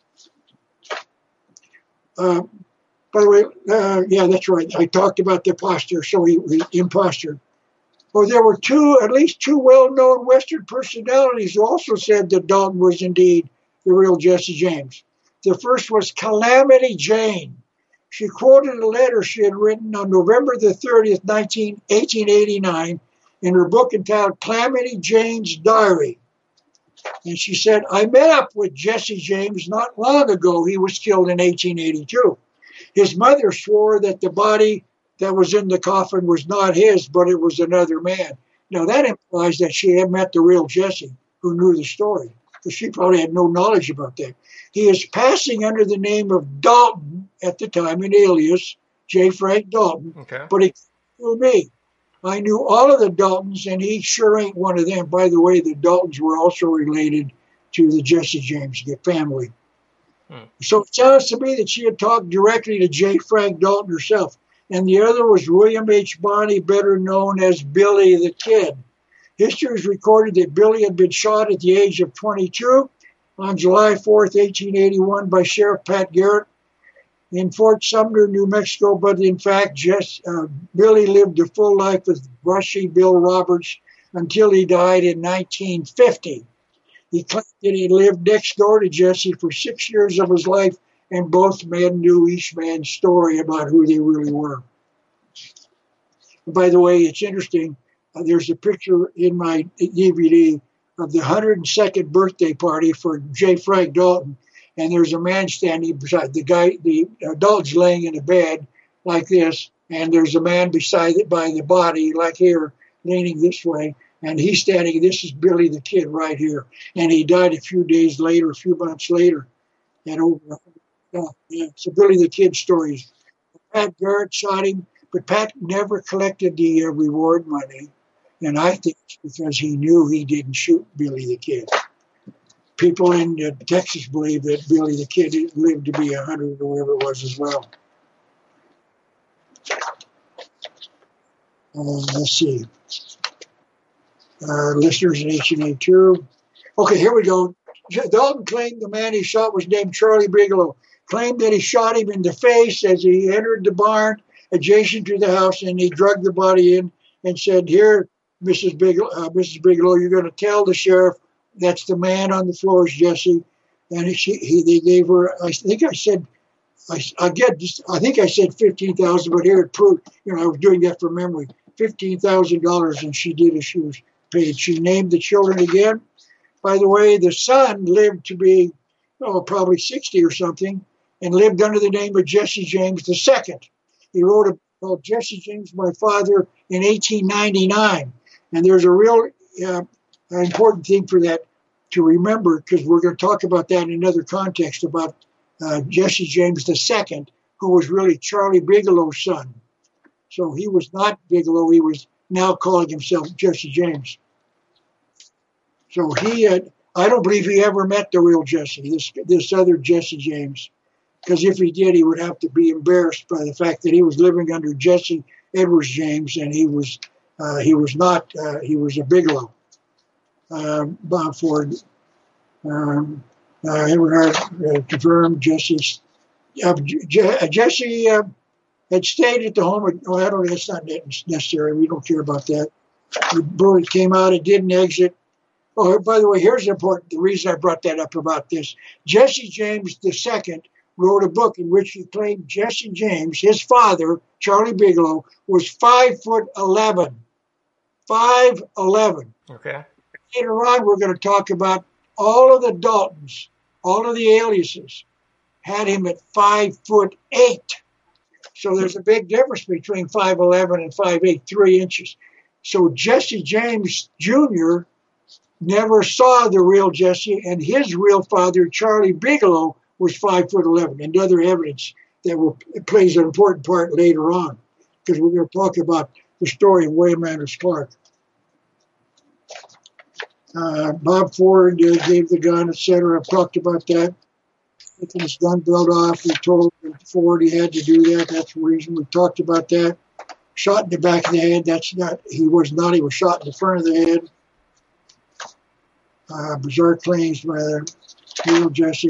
Uh, by the way, uh, yeah, that's right. I talked about the imposter, so he was imposter. Well, there were two, at least two well-known Western personalities who also said that Dalton was indeed the real Jesse James. The first was Calamity Jane. She quoted a letter she had written on November the thirtieth, eighteen eighty-nine, in her book entitled Calamity Jane's Diary. And she said, I met up with Jesse James not long ago. He was killed in eighteen eighty-two. His mother swore that the body that was in the coffin was not his, but it was another man. Now, that implies that she had met the real Jesse, who knew the story, because she probably had no knowledge about that. He is passing under the name of Dalton at the time, an alias, J. Frank Dalton, okay. But he knew me. I knew all of the Daltons, and he sure ain't one of them. By the way, the Daltons were also related to the Jesse James family. Hmm. So it sounds to me that she had talked directly to J. Frank Dalton herself. And the other was William H. Bonney, better known as Billy the Kid. History has recorded that Billy had been shot at the age of twenty-two on July fourth, eighteen eighty-one by Sheriff Pat Garrett in Fort Sumner, New Mexico. But in fact, just, uh, Billy lived a full life with Brushy Bill Roberts until he died in nineteen fifty. He claimed that he lived next door to Jesse for six years of his life, and both men knew each man's story about who they really were. And by the way, it's interesting. Uh, there's a picture in my D V D of the one hundred second birthday party for J. Frank Dalton, and there's a man standing beside the guy. The adult's laying in a bed like this, and there's a man beside it by the body, like here, leaning this way, and he's standing. This is Billy the Kid right here, and he died a few days later, a few months later, and over. Yeah, yeah. So Billy the Kid stories. Pat Garrett shot him, but Pat never collected the uh, reward money. And I think it's because he knew he didn't shoot Billy the Kid. People in uh, Texas believe that Billy the Kid lived to be one hundred or whatever it was as well. Uh, let's see. Uh, listeners in H N A two. Okay, here we go. Dalton claimed the man he shot was named Charlie Bigelow. Claimed that he shot him in the face as he entered the barn adjacent to the house, and he dragged the body in and said, here, Missus Bigelow, uh, Missus Bigelow, you're going to tell the sheriff that's the man on the floor is Jesse. And she, he, they gave her, I think I said, I, I get, just, I think I said fifteen thousand dollars, but here it proved, you know, I was doing that from memory, fifteen thousand dollars, and she did as she was paid. She named the children again. By the way, the son lived to be, oh, probably sixty or something, and lived under the name of Jesse James the Second. He wrote a called Jesse James, My Father, in eighteen ninety-nine. And there's a real uh, important thing for that to remember, because we're going to talk about that in another context about uh, Jesse James the Second, who was really Charlie Bigelow's son. So he was not Bigelow. He was now calling himself Jesse James. So he, uh, I don't believe he ever met the real Jesse, this this other Jesse James, because if he did, he would have to be embarrassed by the fact that he was living under Jesse Edwards James, and he was uh, he was not uh, he was a Bigelow. Um, Bob Ford, um, uh, Edward uh, confirmed Jesse's uh, J- Jesse uh, had stayed at the home. Of, oh, I don't. That's not necessary. We don't care about that. The bullet came out. It didn't exit. Oh, by the way, here's important. The reason I brought that up about this: Jesse James the Second wrote a book in which he claimed Jesse James, his father, Charlie Bigelow, was five foot eleven. Five eleven. Okay. Later on, we're going to talk about all of the Daltons, all of the aliases, had him at five foot eight. So there's a big difference between five eleven and five eight, three inches. So Jesse James Junior never saw the real Jesse, and his real father, Charlie Bigelow, was five foot eleven. And other evidence that will plays an important part later on, because we're going to talk about the story of William Anders Clark. Uh, Bob Ford uh, gave the gun, et cetera. I've talked about that. Taking his gun belt off, he told Ford he had to do that. That's the reason we talked about that. Shot in the back of the head. That's not. He was not. He was shot in the front of the head. Uh, bizarre claims by the real Jesse.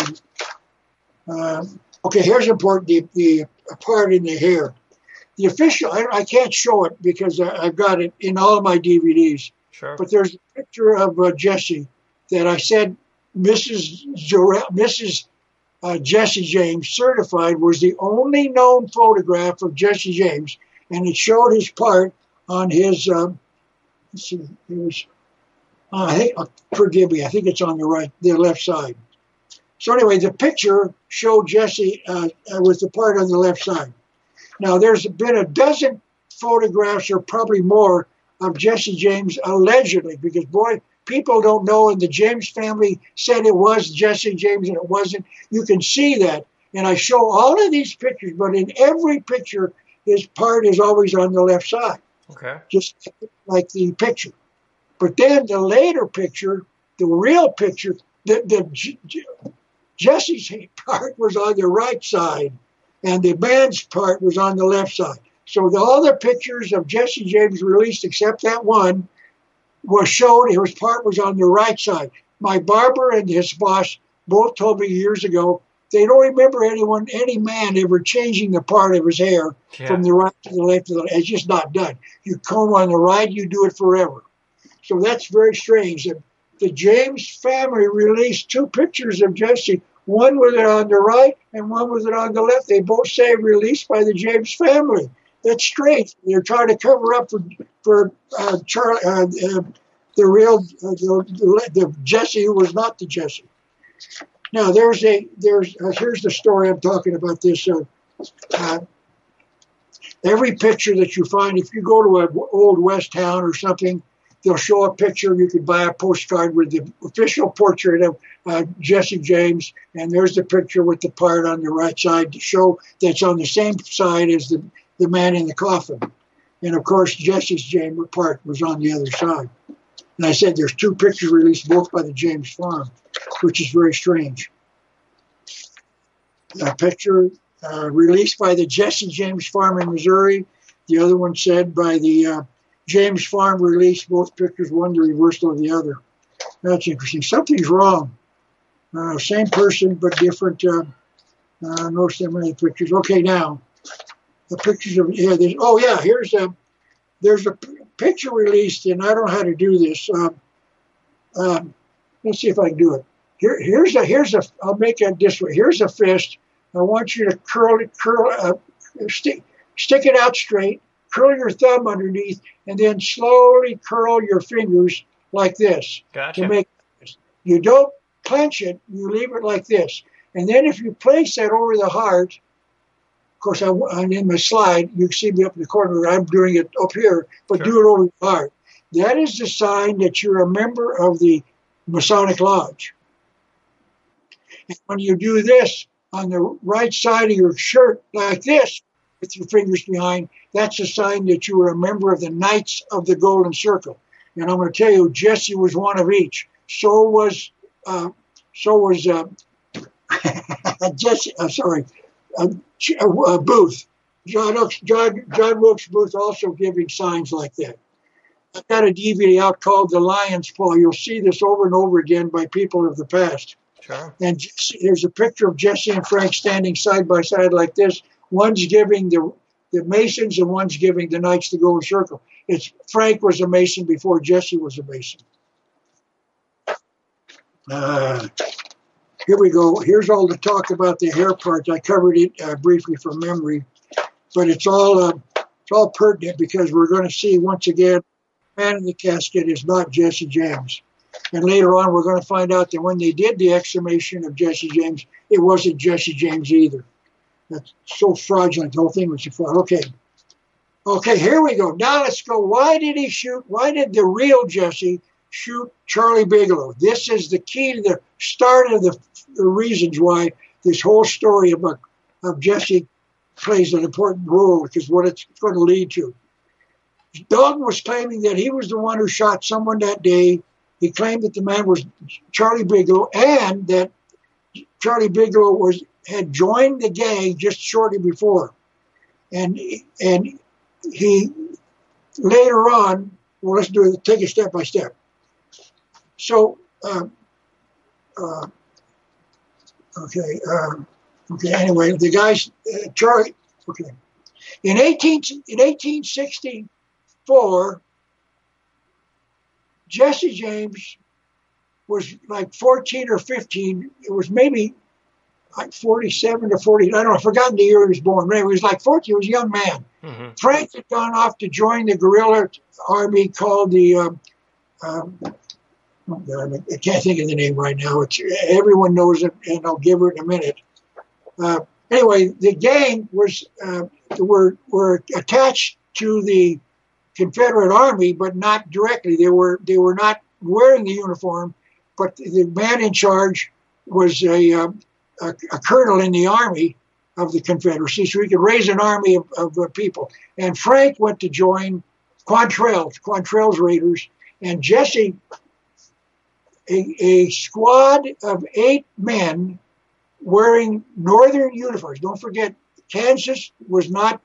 Uh, okay, here's important. The, the part in the hair. The official. I, I can't show it because I, I've got it in all of my D V Ds. Sure. But there's a picture of uh, Jesse that I said Missus Jor- Missus Uh, Jesse James certified was the only known photograph of Jesse James, and it showed his part on his. Um, let's see, it was. Uh, I think, uh, forgive me. I think it's on the right, the left side. So anyway, the picture showed Jesse uh, with the part on the left side. Now there's been a dozen photographs, or probably more, of Jesse James allegedly, because boy, people don't know, and the James family said it was Jesse James and it wasn't. You can see that, and I show all of these pictures, but in every picture, his part is always on the left side, Okay. just like the picture. But then the later picture, the real picture, the, the J- J- Jesse's part was on the right side, and the man's part was on the left side. So the, all the pictures of Jesse James released, except that one, was showed his part was on the right side. My barber and his boss both told me years ago they don't remember anyone, any man ever changing the part of his hair Yeah. from the right to the left. To the, it's just not done. You comb on the right, you do it forever. So that's very strange. The, the James family released two pictures of Jesse, one with it on the right and one with it on the left. They both say released by the James family. That's strange. They're trying to cover up for for uh, Charlie, uh, uh, the real uh, the, the Jesse who was not the Jesse. Now there's a there's uh, here's the story I'm talking about. This uh, uh, every picture that you find, if you go to an old West town or something, they'll show a picture. You could buy a postcard with the official portrait of uh, Jesse James, and there's the picture with the part on the right side to show that's on the same side as the the man in the coffin. And of course, Jesse's James part was on the other side. And I said there's two pictures released both by the James farm, which is very strange. A picture uh, released by the Jesse James farm in Missouri. The other one said by the uh, James farm released both pictures, one the reversal of the other. That's interesting. Something's wrong. Uh, same person, but different. Uh, uh, no so many pictures. Okay, now. The pictures of yeah, there's, oh yeah, here's a there's a p- picture released, and I don't know how to do this. Um, um, let's see if I can do it. Here, here's a here's a. I'll make it this way. Here's a fist. I want you to curl it, curl, uh, stick stick it out straight. Curl your thumb underneath, and then slowly curl your fingers like this. Gotcha. To make this. You don't clench it. You leave it like this, and then if you place that over the heart. Of course, I, I'm in my slide. You can see me up in the corner. I'm doing it up here, but Sure. do it over your heart. That is the sign that you're a member of the Masonic Lodge. And when you do this on the right side of your shirt, like this, with your fingers behind, that's a sign that you are a member of the Knights of the Golden Circle. And I'm going to tell you, Jesse was one of each. So was, uh, so was uh, Jesse. Uh, sorry. Uh, uh, Booth, John, Oaks, John, John Wilkes Booth also giving signs like that. I've got a D V D out called The Lion's Paw. You'll see this over and over again by people of the past. Sure. And Jesse, there's a picture of Jesse and Frank standing side by side like this. One's giving the the Masons and one's giving the Knights the Golden Circle. It's Frank was a Mason before Jesse was a Mason. Uh, Here we go. Here's all the talk about the hair part. I covered it uh, briefly from memory, but it's all uh, it's all pertinent because we're going to see once again, man in the casket is not Jesse James, and later on we're going to find out that when they did the exhumation of Jesse James, it wasn't Jesse James either. That's so fraudulent. The whole thing was fraud. Okay, okay. Here we go. Now let's go. Why did he shoot? Why did the real Jesse shoot Charlie Bigelow? This is the key to the start of the, the reasons why this whole story about of Jesse plays an important role, because what it's going to lead to. Dalton was claiming that he was the one who shot someone that day. He claimed that the man was Charlie Bigelow, and that Charlie Bigelow was had joined the gang just shortly before, and and he later on. Well, let's do it. Take it step by step. So, uh, uh, okay, uh, okay. Anyway, the guys, uh, Charlie. Okay, in eighteen in eighteen sixty-four, Jesse James was like fourteen or fifteen. It was maybe like forty-seven or forty. I don't know. I've forgotten the year he was born. Anyway, he was like forty. He was a young man. Mm-hmm. Frank had gone off to join the guerrilla army called the. Uh, um, oh God, I can't think of the name right now. It's, everyone knows it, and I'll give it in a minute. Uh, anyway, the gang was uh, were were attached to the Confederate Army, but not directly. They were they were not wearing the uniform, but the man in charge was a uh, a, a colonel in the army of the Confederacy, so he could raise an army of, of uh, people. And Frank went to join Quantrell's, Quantrell's Raiders, and Jesse, a, a squad of eight men wearing Northern uniforms. Don't forget, Kansas was not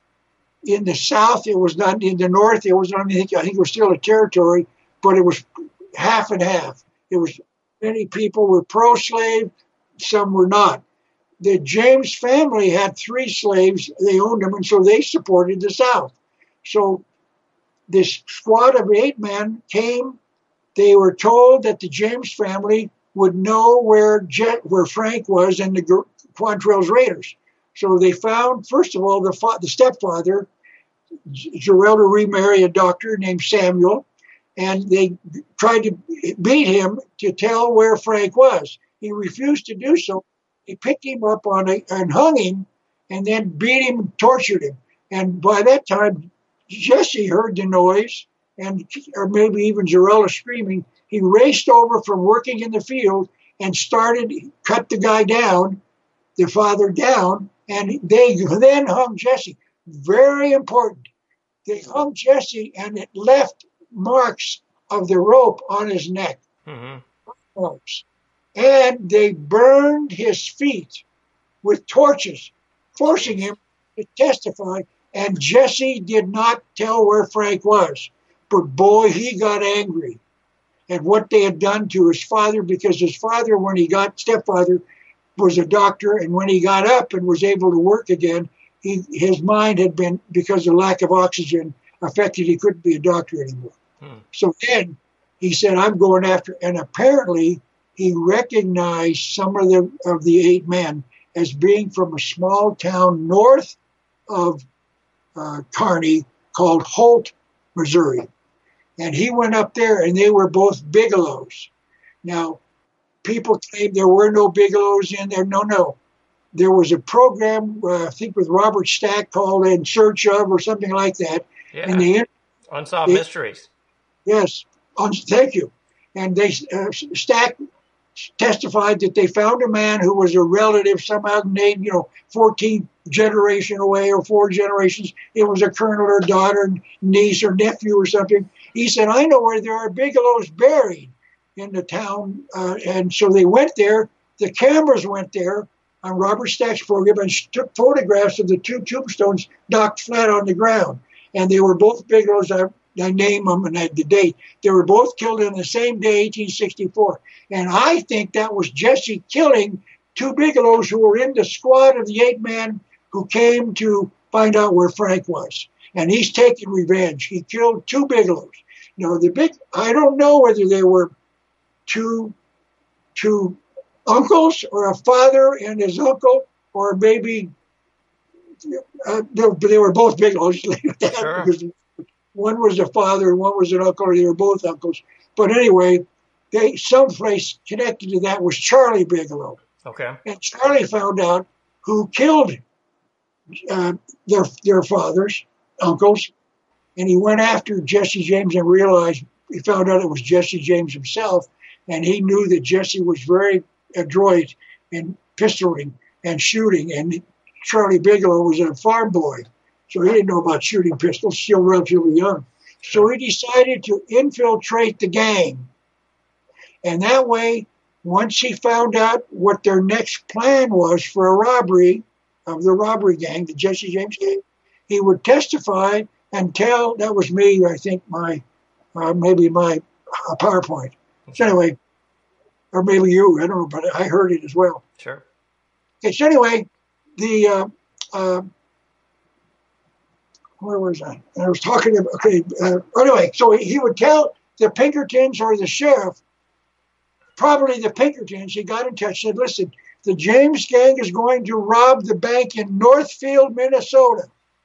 in the South. It was not in the North. It was not, I think, I think it was still a territory, but it was half and half. It was many people were pro-slave, some were not. The James family had three slaves. They owned them, and so they supported the South. So this squad of eight men came. They were told that the James family would know where Jet, where Frank was and the Quantrell's Raiders. So they found, first of all, the, fa- the stepfather, Jarrell, to remarry a doctor named Samuel, and they tried to beat him to tell where Frank was. He refused to do so. They picked him up on a, and hung him, and then beat him, tortured him. And by that time, Jesse heard the noise, and or maybe even Jarrell screaming. He raced over from working in the field and started, cut the guy down, the father down, and they then hung Jesse. Very important. They hung Jesse, and it left marks of the rope on his neck. Mm-hmm. Marks. And they burned his feet with torches, forcing him to testify. And Jesse did not tell where Frank was. But boy, he got angry at what they had done to his father, because his father, when he got, stepfather, was a doctor. And when he got up and was able to work again, he, his mind had been, because of lack of oxygen, affected. He couldn't be a doctor anymore. Hmm. So then he said, I'm going after, and apparently he recognized some of the of the eight men as being from a small town north of uh, Kearney called Holt, Missouri. And he went up there, and they were both Bigelows. Now, people claim there were no Bigelows in there. No, no. there was a program, uh, I think with Robert Stack, called In Search Of or something like that. Yeah. And they, Unsolved they, Mysteries. Yes. Um, thank you. And they uh, Stack testified that they found a man who was a relative somehow named, you know, fourteenth generation away or four generations. It was a colonel or daughter, niece or nephew or something. He said, I know where there are Bigelows buried in the town. Uh, and so they went there. The cameras went there on Robert Stack's program and took photographs of the two tombstones knocked flat on the ground. And they were both Bigelows. I, I name them and I, the date. They were both killed on the same day, eighteen sixty-four. And I think that was Jesse killing two Bigelows who were in the squad of the eight men who came to find out where Frank was. And he's taking revenge. He killed two Bigelows. You know, the big, I don't know whether they were two, two uncles or a father and his uncle, or maybe uh, they, they were both Bigelows. Sure. Because one was a father and one was an uncle, or they were both uncles. But anyway, they someplace connected to that was Charlie Bigelow. Okay. And Charlie found out who killed uh, their their fathers, uncles, and he went after Jesse James and realized, he found out it was Jesse James himself, and he knew that Jesse was very adroit in pistoling and shooting, and Charlie Bigelow was a farm boy, so he didn't know about shooting pistols, still relatively young. So he decided to infiltrate the gang. And that way, once he found out what their next plan was for a robbery of the robbery gang, the Jesse James gang, he would testify and tell, that was me, I think, my, uh, maybe my uh, PowerPoint. So anyway, or maybe you, I don't know, but I heard it as well. Sure. Okay, so anyway, the, uh, uh, where was I? I was talking about, okay, uh, anyway, so he would tell the Pinkertons or the sheriff, probably the Pinkertons, he got in touch, said, listen, the James gang is going to rob the bank in Northfield, Minnesota.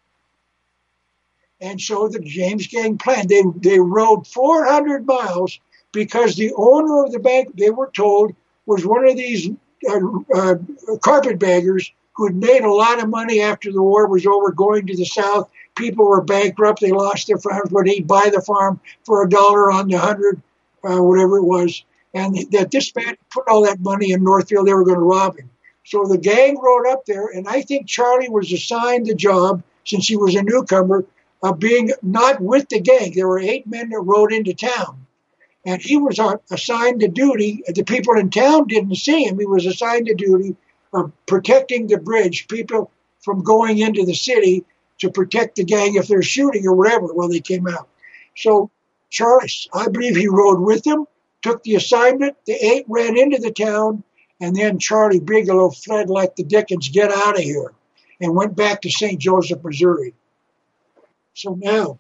And so the James gang planned. They, they rode four hundred miles because the owner of the bank, they were told, was one of these uh, uh, carpetbaggers who had made a lot of money after the war was over, going to the South. People were bankrupt. They lost their farms, but he'd buy the farm for a dollar on the hundred, uh, whatever it was. And that this man put all that money in Northfield, they were going to rob him. So the gang rode up there, and I think Charlie was assigned the job, since he was a newcomer, of being not with the gang. There were eight men that rode into town. And he was assigned the duty, the people in town didn't see him, he was assigned the duty of protecting the bridge, people from going into the city to protect the gang if they're shooting or whatever when they came out. So Charlie, I believe he rode with them, took the assignment, the eight ran into the town, and then Charlie Bigelow fled like the Dickens, get out of here, and went back to Saint Joseph, Missouri. So now,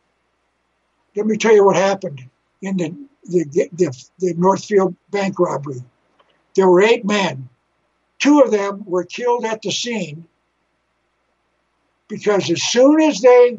let me tell you what happened in the, the, the, the Northfield bank robbery. There were eight men. Two of them were killed at the scene because as soon as they,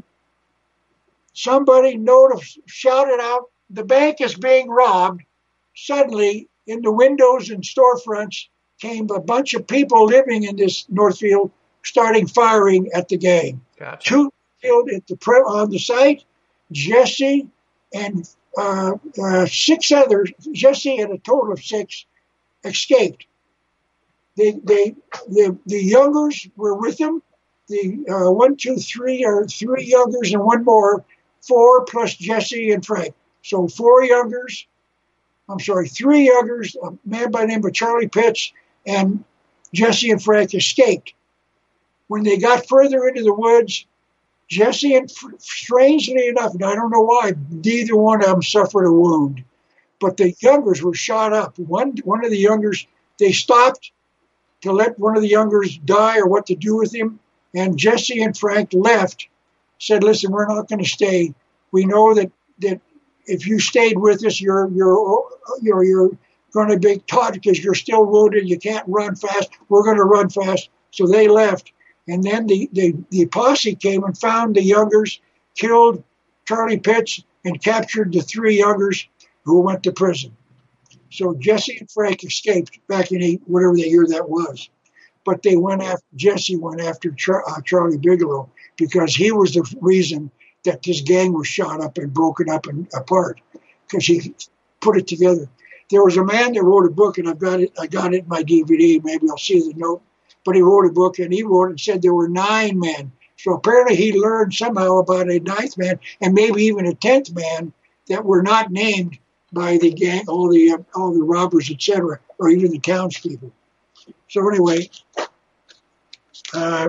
somebody noticed, shouted out, the bank is being robbed, suddenly in the windows and storefronts came a bunch of people living in this Northfield starting firing at the gang. Gotcha. Two killed at the pre- on the site, Jesse and uh, uh, six others, Jesse and a total of six, escaped. They, they, the, the youngers were with them. The uh, one, two, three, or three youngers and one more, four plus Jesse and Frank. So four youngers, I'm sorry, three youngers, a man by the name of Charlie Pitts, and Jesse and Frank escaped. When they got further into the woods, Jesse and, strangely enough, and I don't know why, neither one of them suffered a wound, but the youngers were shot up. One, one of the youngers, they stopped to let one of the youngers die or what to do with him, and Jesse and Frank left, said, listen, we're not going to stay. We know that, that if you stayed with us, you're you're you're, you're going to be taught because you're still wounded. You can't run fast. We're going to run fast. So they left. And then the, the, the posse came and found the youngers, killed Charlie Pitts, and captured the three youngers who went to prison. So Jesse and Frank escaped back in eight, whatever the year that was. but they went after, Jesse went after Char, uh, Charlie Bigelow because he was the reason that this gang was shot up and broken up and apart, because he put it together. There was a man that wrote a book, and I've got it, I got it in my D V D, maybe I'll see the note, but he wrote a book, and he wrote and said there were nine men. So apparently he learned somehow about a ninth man, and maybe even a tenth man, that were not named by the gang, all the uh, all the robbers, et cetera, or even the townspeople. So anyway, uh,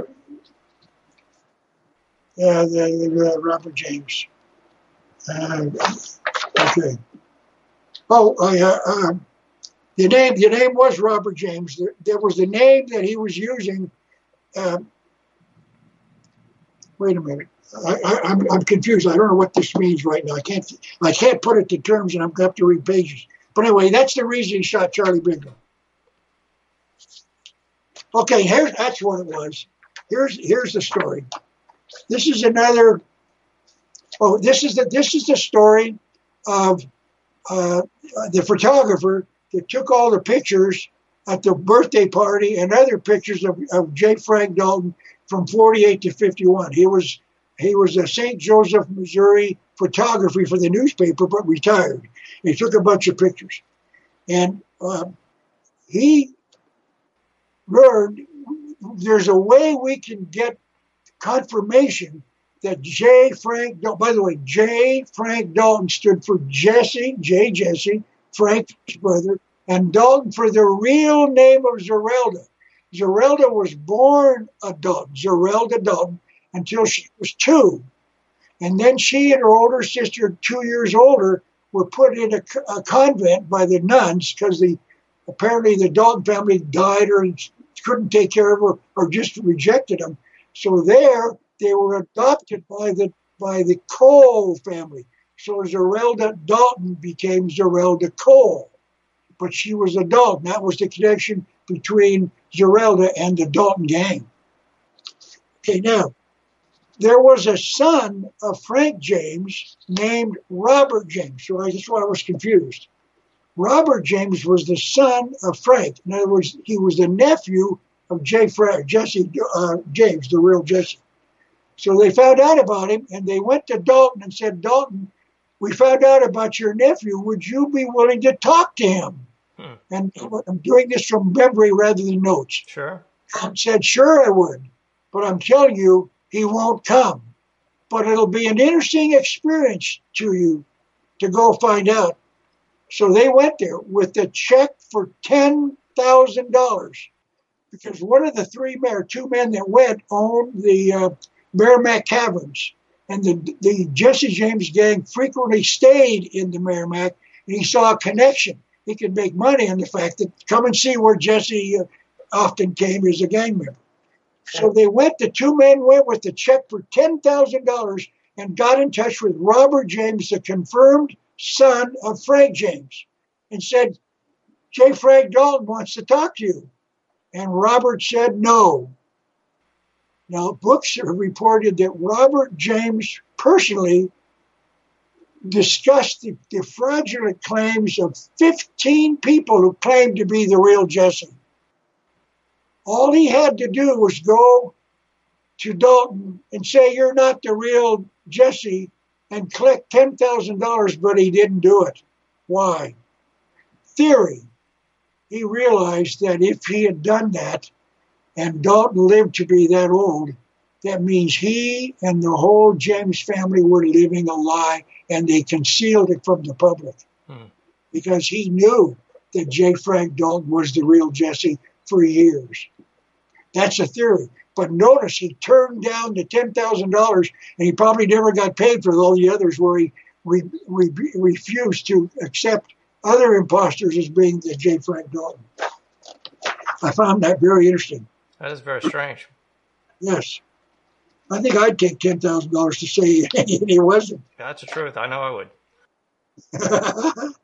uh, the, the, uh, Robert James. Uh, okay. Oh, uh, uh, the name the name was Robert James. There, there was the name that he was using. Uh, wait a minute. I, I, I'm, I'm confused. I don't know what this means right now. I can't I can't put it to terms, and I'm going to have to read pages. But anyway, that's the reason he shot Charlie Bigelow. Okay, here's that's what it was. Here's here's the story. This is another. Oh, this is the this is the story of uh, the photographer that took all the pictures at the birthday party and other pictures of, of J. Frank Dalton from forty-eight to fifty-one. He was he was a Saint Joseph, Missouri photography for the newspaper, but retired. He took a bunch of pictures, and uh, he learned there's a way we can get confirmation that J. Frank Dalton, by the way, J. Frank Dalton stood for Jesse, J. Jesse, Frank's brother, and Dalton for the real name of Zerelda. Zerelda was born a Dalton, Zerelda Dalton, until she was two. And then she and her older sister, two years older, were put in a, a convent by the nuns because the apparently the Dalton family died or couldn't take care of her or just rejected them. So there they were adopted by the by the Cole family. So Zerelda Dalton became Zerelda Cole. But she was a Dalton. That was the connection between Zerelda and the Dalton gang. Okay, now, there was a son of Frank James named Robert James. So that's why I was confused. Robert James was the son of Frank. In other words, he was the nephew of J. Frank, Jesse uh, James, the real Jesse. So they found out about him, and they went to Dalton and said, Dalton, we found out about your nephew. Would you be willing to talk to him? Hmm. And I'm doing this from memory rather than notes. Sure. Dalton said, sure, I would. But I'm telling you, he won't come. But it'll be an interesting experience to you to go find out. So they went there with a check for ten thousand dollars. Because one of the three men, or two men that went, owned the uh, Merrimack Caverns. And the, the Jesse James gang frequently stayed in the Merrimack, and he saw a connection. He could make money on the fact that come and see where Jesse uh, often came as a gang member. So they went, the two men went with the check for ten thousand dollars and got in touch with Robert James, the confirmed son of Frank James, and said, J. Frank Dalton wants to talk to you. And Robert said no. Now, books have reported that Robert James personally discussed the, the fraudulent claims of fifteen people who claimed to be the real Jesse. All he had to do was go to Dalton and say, you're not the real Jesse, and collect ten thousand dollars, but he didn't do it. Why? Theory. He realized that if he had done that, and Dalton lived to be that old, that means he and the whole James family were living a lie, and they concealed it from the public. Hmm. Because he knew that J. Frank Dalton was the real Jesse for years. That's a theory. But notice he turned down the ten thousand dollars, and he probably never got paid for all the others where he re, re, refused to accept other imposters as being the J. Frank Dalton. I found that very interesting. That is very strange. Yes. I think I'd take ten thousand dollars to say he wasn't. That's the truth. I know I would.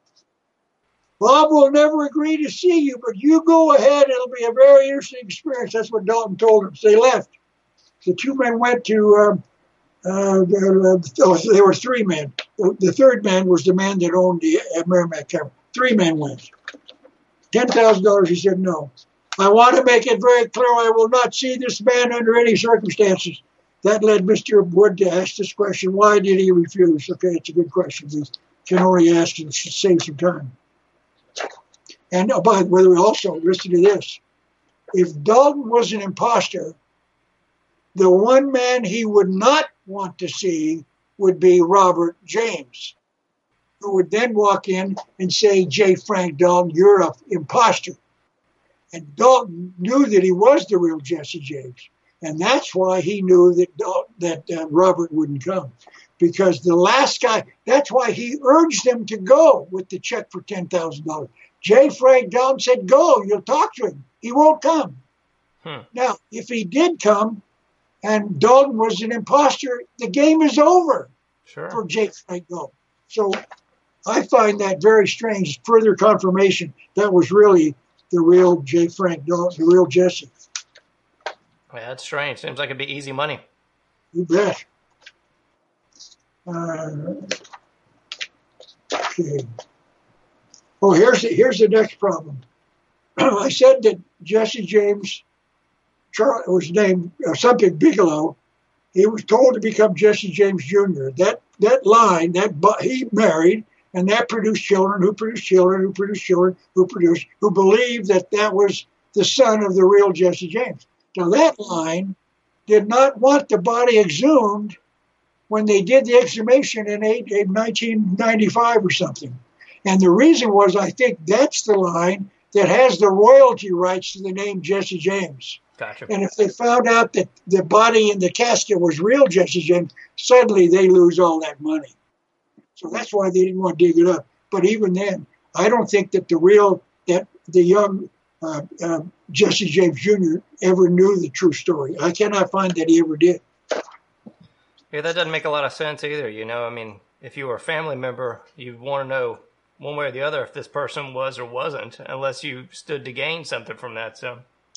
Bob will never agree to see you, but you go ahead. It'll be a very interesting experience. That's what Dalton told him. So they left. The two men went to, um, uh, the, oh, there were three men. The, the third man was the man that owned the uh, Merrimack Cavern. Three men went. ten thousand dollars, he said no. I want to make it very clear I will not see this man under any circumstances. That led Mister Wood to ask this question, why did he refuse? Okay, it's a good question. We can only ask to save some time. And oh, by the way, also, listen to this. If Dalton was an imposter, the one man he would not want to see would be Robert James, who would then walk in and say, J. Frank Dalton, you're an imposter. And Dalton knew that he was the real Jesse James. And that's why he knew that Dalton, that uh, Robert wouldn't come. Because the last guy, that's why he urged them to go with the check for ten thousand dollars. J. Frank Dalton said, go, you'll talk to him. He won't come. Hmm. Now, if he did come and Dalton was an imposter, the game is over sure. for J. Frank Dalton. So I find that very strange. Further confirmation that was really the real J. Frank Dalton, the real Jesse. Yeah, that's strange. Seems like it'd be easy money. You bet. Uh, okay. Oh, here's the, here's the next problem. I said that Jesse James, Charlie was named uh, something Bigelow. He was told to become Jesse James Junior That that line, that he married, and that produced children, who produced children, who produced children, who produced, who believed that that was the son of the real Jesse James. Now that line did not want the body exhumed when they did the exhumation in, eight, in nineteen ninety-five or something. And the reason was, I think that's the line that has the royalty rights to the name Jesse James. Gotcha. And if they found out that the body in the casket was real Jesse James, suddenly they lose all that money. So that's why they didn't want to dig it up. But even then, I don't think that the real, that the young uh, uh, Jesse James Junior ever knew the true story. I cannot find that he ever did. Yeah, that doesn't make a lot of sense either. You know, I mean, if you were a family member, you'd want to know one way or the other if this person was or wasn't, unless you stood to gain something from that. So,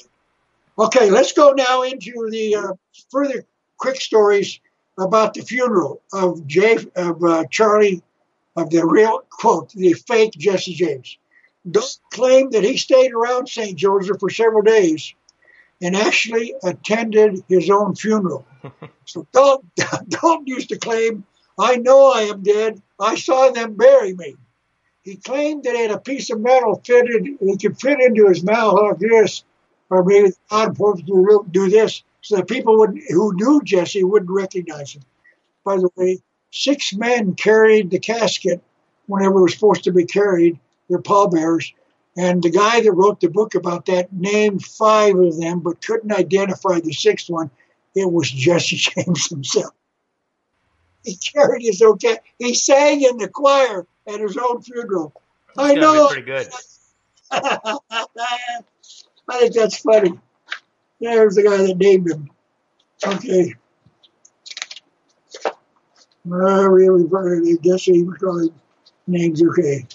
okay, let's go now into the uh, further quick stories about the funeral of Jay, of uh, Charlie, of the real, quote, the fake Jesse James. Dalton claimed that he stayed around Saint Joseph for several days and actually attended his own funeral. So Dalton, Dalton used to claim, I know I am dead. I saw them bury me. He claimed that he had a piece of metal fitted, he could fit into his mouth like this, or maybe on purpose to do this, so that people would, who knew Jesse wouldn't recognize him. By the way, six men carried the casket whenever it was supposed to be carried. They're pallbearers. And the guy that wrote the book about that named five of them, but couldn't identify the sixth one. It was Jesse James himself. He carried his own casket. He sang in the choir at his own funeral. That's I know. Pretty good. I think that's funny. There's the guy that named him. Okay. Uh, really, really, Jesse McCarthy names. Okay.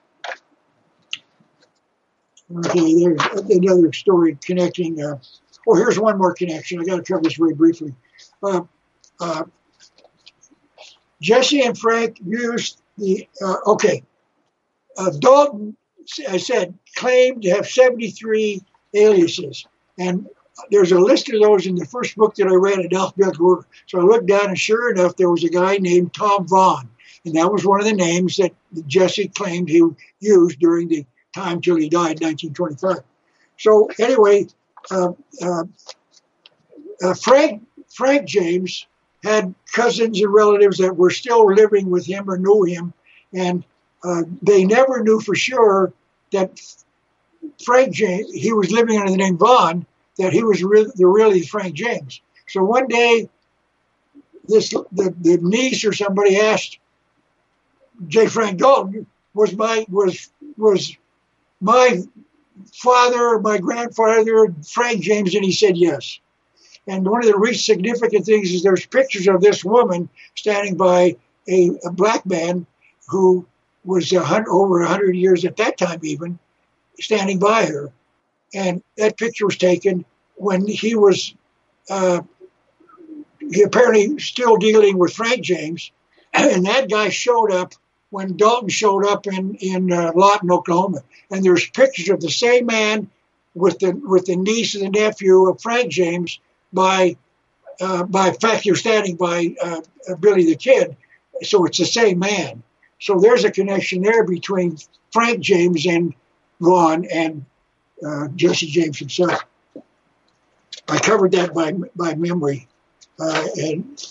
Okay, there's another story connecting. Uh, oh, here's one more connection. I got to cover this very briefly. Uh, uh, Jesse and Frank used the, uh, okay, uh, Dalton, I said, claimed to have seventy-three aliases. And there's a list of those in the first book that I read in alphabetical order. So I looked down, and sure enough, there was a guy named Tom Vaughn. And that was one of the names that Jesse claimed he used during the time till he died in nineteen twenty-five. So anyway, uh, uh, uh, Frank Frank James had cousins and relatives that were still living with him or knew him, and uh, they never knew for sure that Frank James, he was living under the name Vaughn, that he was re- the really Frank James. So one day, this the, the niece or somebody asked J. Frank Dalton, was my was was my father, my grandfather, Frank James, and he said yes. And one of the really significant things is there's pictures of this woman standing by a, a black man who was a hundred, over one hundred years at that time even, standing by her. And that picture was taken when he was uh, he apparently still dealing with Frank James. And that guy showed up when Dalton showed up in, in uh, Lawton, Oklahoma. And there's pictures of the same man with the with the niece and the nephew of Frank James by uh, by fact you're standing by uh, Billy the Kid, so it's the same man. So there's a connection there between Frank James and Vaughn and uh, Jesse James himself. I covered that by by memory, uh, and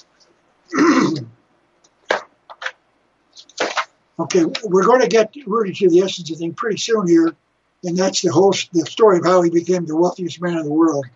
okay, we're going to get really to the essence of things pretty soon here, and that's the whole the story of how he became the wealthiest man in the world.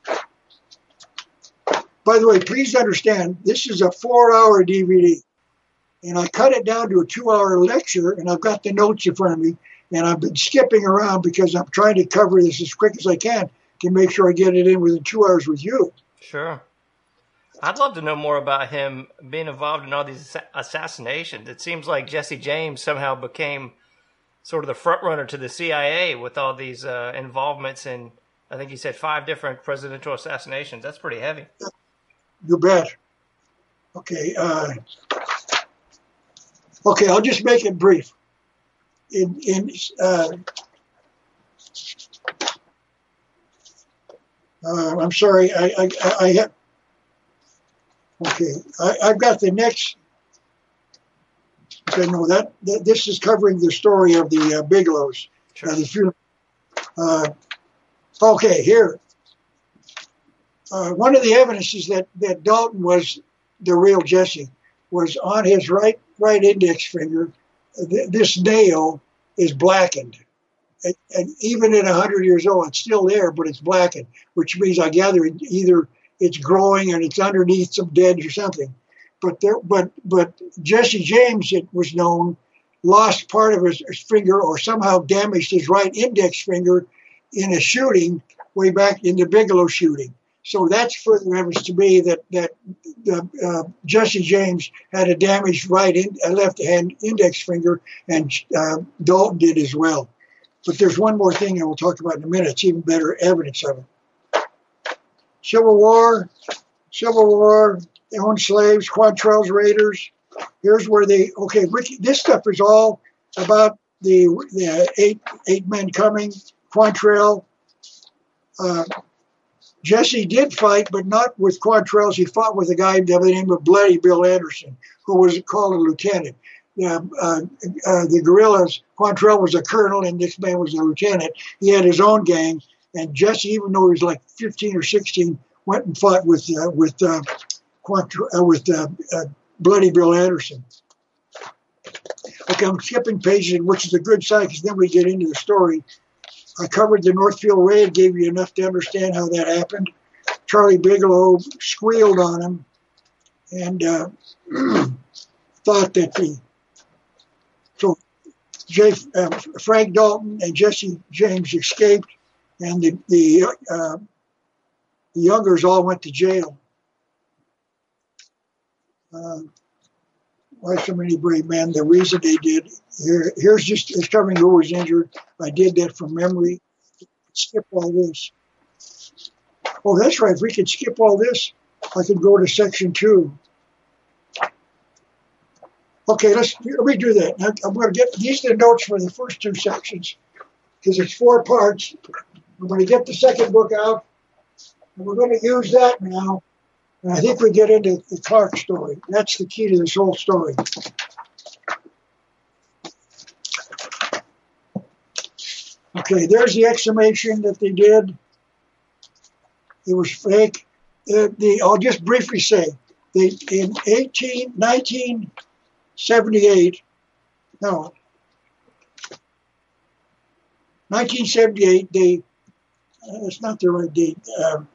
By the way, please understand, this is a four-hour D V D, and I cut it down to a two-hour lecture, and I've got the notes in front of me, and I've been skipping around because I'm trying to cover this as quick as I can to make sure I get it in within two hours with you. Sure. I'd love to know more about him being involved in all these assassinations. It seems like Jesse James somehow became sort of the front runner to the C I A with all these uh, involvements in, I think he said, five different presidential assassinations. That's pretty heavy. You bet. Okay. Uh, okay, I'll just make it brief. In in uh, uh, I'm sorry, I I, I have. Okay, I, I've got the next. Okay, no, that, that this is covering the story of the uh, Bigelows. Sure. Uh, the funeral. Uh, okay, here. Uh, one of the evidences that, that Dalton was the real Jesse was on his right right index finger. Th- this nail is blackened, and, and even at one hundred years old, it's still there, but it's blackened, which means I gather it either it's growing and it's underneath some dead or something. But there, but but Jesse James, it was known, lost part of his, his finger or somehow damaged his right index finger in a shooting way back in the Bigelow shooting. So that's further evidence to me that that uh, uh, Jesse James had a damaged right in, uh, left hand index finger, and uh, Dalton did as well. But there's one more thing I will talk about in a minute. It's even better evidence of it. Civil War, Civil War, they owned slaves, Quantrell's Raiders. Here's where they, okay, Ricky, this stuff is all about the, the eight eight men coming, Quantrell. Uh, Jesse did fight, but not with Quantrell's. He fought with a guy by the name of Bloody Bill Anderson, who was called a lieutenant. Uh, uh, uh, the guerrillas, Quantrell was a colonel, and this man was a lieutenant. He had his own gang. And Jesse, even though he was like fifteen or sixteen, went and fought with uh, with uh, Quantre- uh, with uh, uh, Bloody Bill Anderson. Okay, I'm skipping pages, which is a good sign because then we get into the story. I covered the Northfield raid, gave you enough to understand how that happened. Charlie Bigelow squealed on him and uh, thought that the so Jay, uh, Frank Dalton and Jesse James escaped. And the the, uh, the Youngers all went to jail. Uh, why so many brave men? The reason they did, here, here's just it's covering who was injured. I did that from memory. Skip all this. Oh, that's right. If we could skip all this, I could go to section two. Okay, let's let me do that. I'm going to get these are the notes for the first two sections because it's four parts. We're going to get the second book out, and we're going to use that now. And I think we get into the Clark story. That's the key to this whole story. Okay, there's the exhumation that they did. It was fake. Uh, the, I'll just briefly say, they, in eighteen, nineteen seventy-eight, no, nineteen seventy-eight, they, uh, it's not the right date. Um,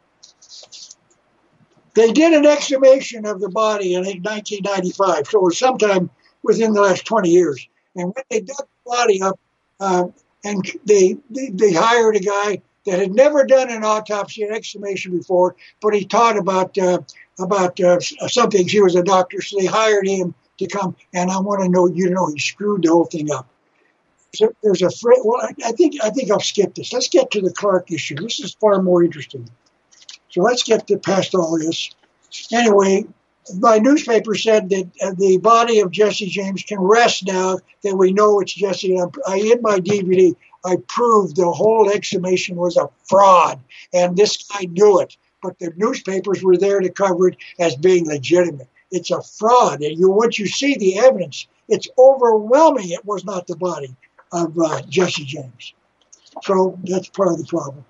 they did an exhumation of the body in nineteen ninety-five, so it was sometime within the last twenty years. And when they dug the body up, uh, and they, they they hired a guy that had never done an autopsy, an exhumation before, but he taught about uh, about uh, some things. He was a doctor, so they hired him to come. And I want to know, you know, he screwed the whole thing up. So there's a fr- well, I, I think I think I'll skip this. Let's get to the Clark issue. This is far more interesting. So let's get to past all this. Anyway, my newspaper said that uh, the body of Jesse James can rest now that we know it's Jesse. And I, in my D V D, I proved the whole exhumation was a fraud, and this guy knew it. But the newspapers were there to cover it as being legitimate. It's a fraud, and you once you see the evidence, it's overwhelming. It was not the body of uh, Jesse James. So that's part of the problem.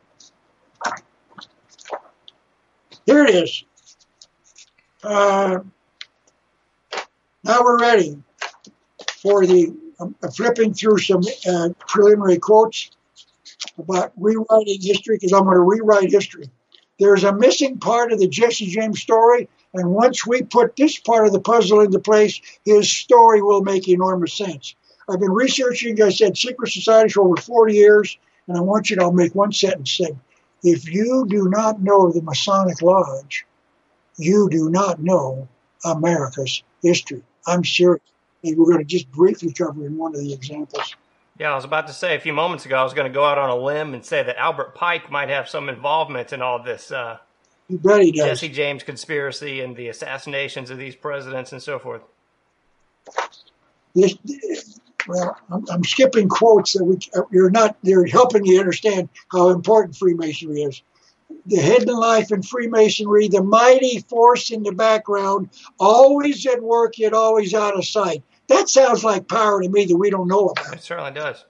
Here it is. Uh, now we're ready for the um, flipping through some uh, preliminary quotes about rewriting history, because I'm going to rewrite history. There's a missing part of the Jesse James story, and once we put this part of the puzzle into place, his story will make enormous sense. I've been researching, I said, secret societies for over forty years, and I want you to I'll make one sentence saying, if you do not know the Masonic Lodge, you do not know America's history. I'm serious. And we're going to just briefly cover in one of the examples. Yeah, I was about to say a few moments ago, I was going to go out on a limb and say that Albert Pike might have some involvement in all this uh, you bet he does. Jesse James conspiracy and the assassinations of these presidents and so forth. This, well, I'm, I'm skipping quotes that we, you're not. They're helping you understand how important Freemasonry is. The hidden life in Freemasonry, the mighty force in the background, always at work yet always out of sight. That sounds like power to me that we don't know about. It certainly does.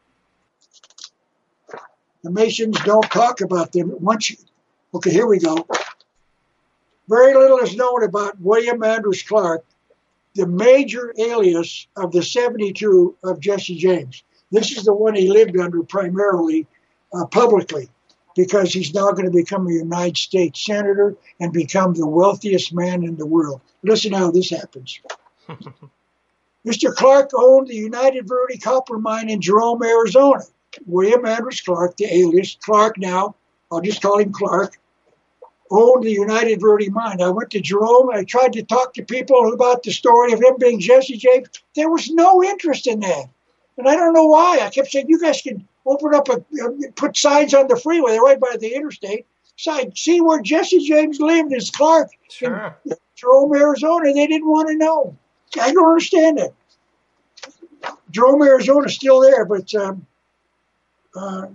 The Masons don't talk about them. Once you, okay, here we go. Very little is known about William Andrews Clark, the major alias of the seventy-two of Jesse James. This is the one he lived under primarily uh, publicly, because he's now going to become a United States Senator and become the wealthiest man in the world. Listen how this happens. Mister Clark owned the United Verde copper mine in Jerome, Arizona. William Andrews Clark, the alias, Clark now, I'll just call him Clark, owned the United Verde mine. I went to Jerome. I tried to talk to people about the story of him being Jesse James. There was no interest in that. And I don't know why. I kept saying, you guys can open up, a, put signs on the freeway. They're right by the interstate. Sign, see where Jesse James lived is Clark Sure. in Jerome, Arizona. They didn't want to know. I don't understand it. Jerome, Arizona is still there, but um, uh,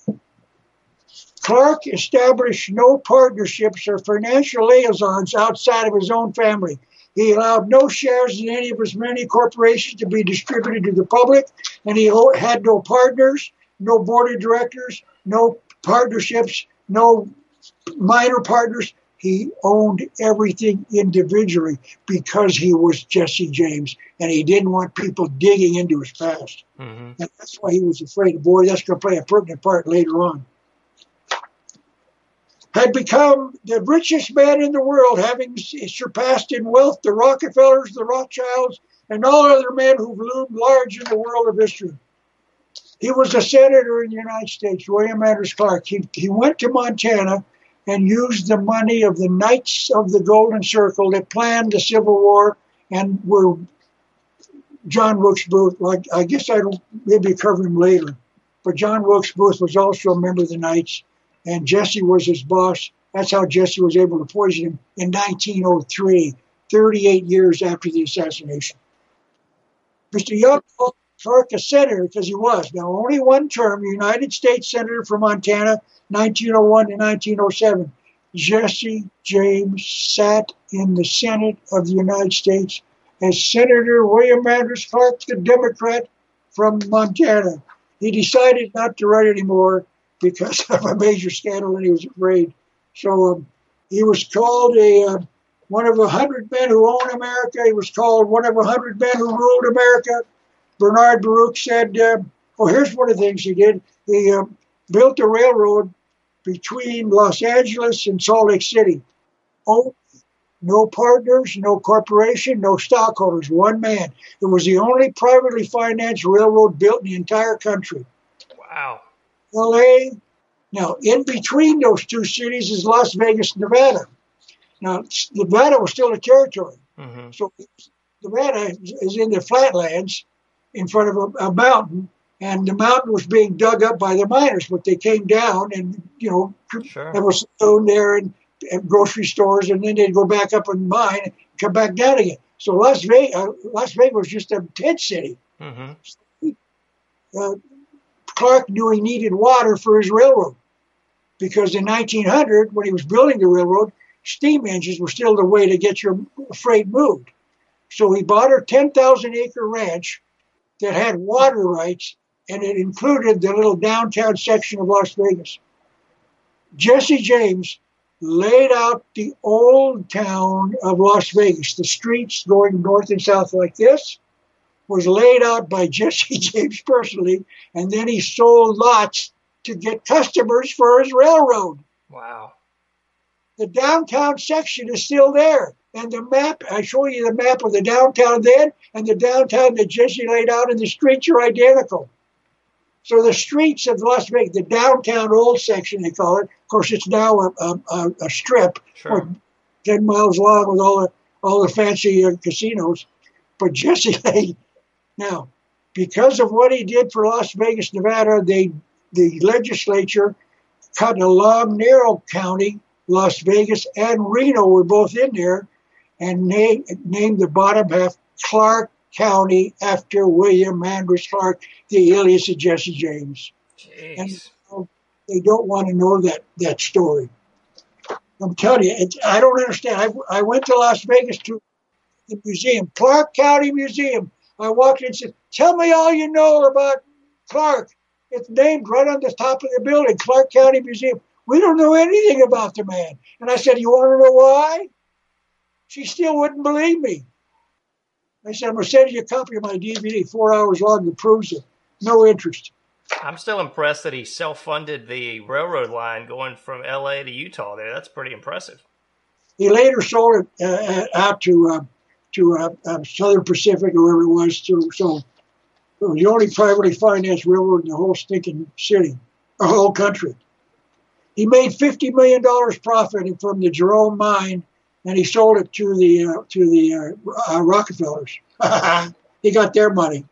Clark established no partnerships or financial liaisons outside of his own family. He allowed no shares in any of his many corporations to be distributed to the public, and he had no partners, no board of directors, no partnerships, no minor partners. He owned everything individually because he was Jesse James, and he didn't want people digging into his past. Mm-hmm. And that's why he was afraid. Boy, that's going to play a pertinent part later on. Had become the richest man in the world, having surpassed in wealth the Rockefellers, the Rothschilds, and all other men who've loomed large in the world of history. He was a senator in the United States, William Andrews Clark. He, he went to Montana and used the money of the Knights of the Golden Circle that planned the Civil War and were John Wilkes Booth. Like, I guess I'll maybe cover him later. But John Wilkes Booth was also a member of the Knights, and Jesse was his boss. That's how Jesse was able to poison him in nineteen oh three, thirty-eight years after the assassination. Mister Young called Clark a senator because he was. Now, only one term, United States Senator from Montana, nineteen oh one to nineteen oh seven. Jesse James sat in the Senate of the United States as Senator William Andrews Clark, the Democrat from Montana. He decided not to run anymore because of a major scandal, and he was afraid. So um, he was called a uh, one of a hundred men who own America. He was called one of a hundred men who ruled America. Bernard Baruch said, uh, oh, here's one of the things he did. He uh, built a railroad between Los Angeles and Salt Lake City. Oh, no partners, no corporation, no stockholders, one man. It was the only privately financed railroad built in the entire country. Wow. L A. Now, in between those two cities is Las Vegas, Nevada. Now, Nevada was still a territory. Mm-hmm. So Nevada is in the flatlands in front of a, a mountain, and the mountain was being dug up by the miners, but they came down and, you know, sure. there was stone there, and at grocery stores, and then they'd go back up and mine and come back down again. So Las Vegas, uh, Las Vegas was just a tent city. Mm-hmm. Uh, Clark knew he needed water for his railroad because in nineteen hundred, when he was building the railroad, steam engines were still the way to get your freight moved. So he bought a ten thousand acre ranch that had water rights, and it included the little downtown section of Las Vegas. Jesse James laid out the old town of Las Vegas. The streets going north and south like this was laid out by Jesse James personally, and then he sold lots to get customers for his railroad. Wow. The downtown section is still there. And the map, I show you the map of the downtown then and the downtown that Jesse laid out, and the streets are identical. So the streets of Las Vegas, the downtown old section, they call it. Of course, it's now a, a, a strip, sure. ten miles long with all the all the fancy uh, casinos. But Jesse laid, now, because of what he did for Las Vegas, Nevada, they the legislature cut a long, narrow county. Las Vegas and Reno were both in there, and named, named the bottom half Clark County after William Andrews Clark, the alias of Jesse James. Jeez. And uh, they don't want to know that, that story. I'm telling you, it's, I don't understand. I, I went to Las Vegas to the museum, Clark County Museum. I walked in and said, tell me all you know about Clark. It's named right on the top of the building, Clark County Museum. We don't know anything about the man. And I said, you want to know why? She still wouldn't believe me. I said, I'm going to send you a copy of my D V D, four hours long, that proves it. No interest. I'm still impressed that he self-funded the railroad line going from L A to Utah there. That's pretty impressive. He later sold it uh, out to uh, to uh, uh, Southern Pacific or wherever it was. To, so it was the only privately financed railroad in the whole stinking city, the whole country. He made fifty million dollars profit from the Jerome mine, and he sold it to the uh, to the uh, uh, Rockefellers. He got their money.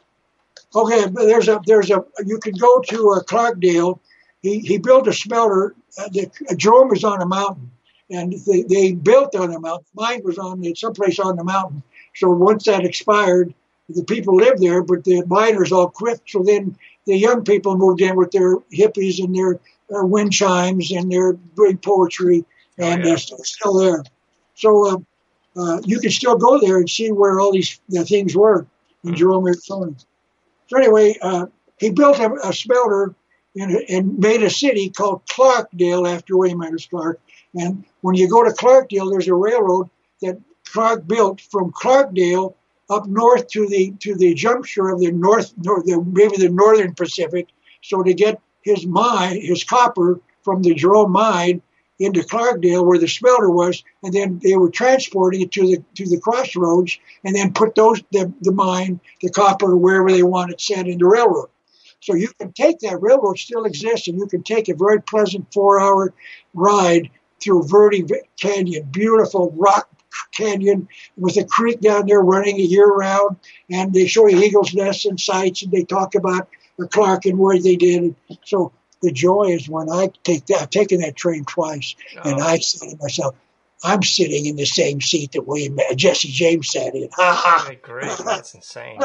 Okay, but there's a there's a you can go to uh, Clarkdale. He he built a smelter. Uh, the, uh, Jerome was on a mountain, and they, they built on a mountain. Mine was on someplace on the mountain. So once that expired, the people lived there, but the miners all quit. So then the young people moved in with their hippies and their uh, wind chimes and their doing poetry, and oh, yeah. uh, still, still there. So uh, uh, you can still go there and see where all these the things were in Jerome, Arizona. So anyway, uh, he built a, a smelter and, and made a city called Clarkdale after William Andrews Clark. And when you go to Clarkdale, there's a railroad that Clark built from Clarkdale up north to the to the juncture of the north, north the, maybe the northern Pacific. So to get his mine, his copper from the Jerome mine into Clarkdale, where the smelter was, and then they were transporting it to the to the crossroads, and then put those the, the mine, the copper, wherever they wanted sent into railroad. So you can take that railroad still exists, and you can take a very pleasant four-hour ride through Verde Canyon, beautiful rock canyon with a creek down there running year-round, and they show you eagles' nests and sites, and they talk about the Clark and where they did. So the joy is when I take that. I've taken that train twice, oh. and I say to myself, I'm sitting in the same seat that William Jesse James sat in. Ha ha! Great, that's insane.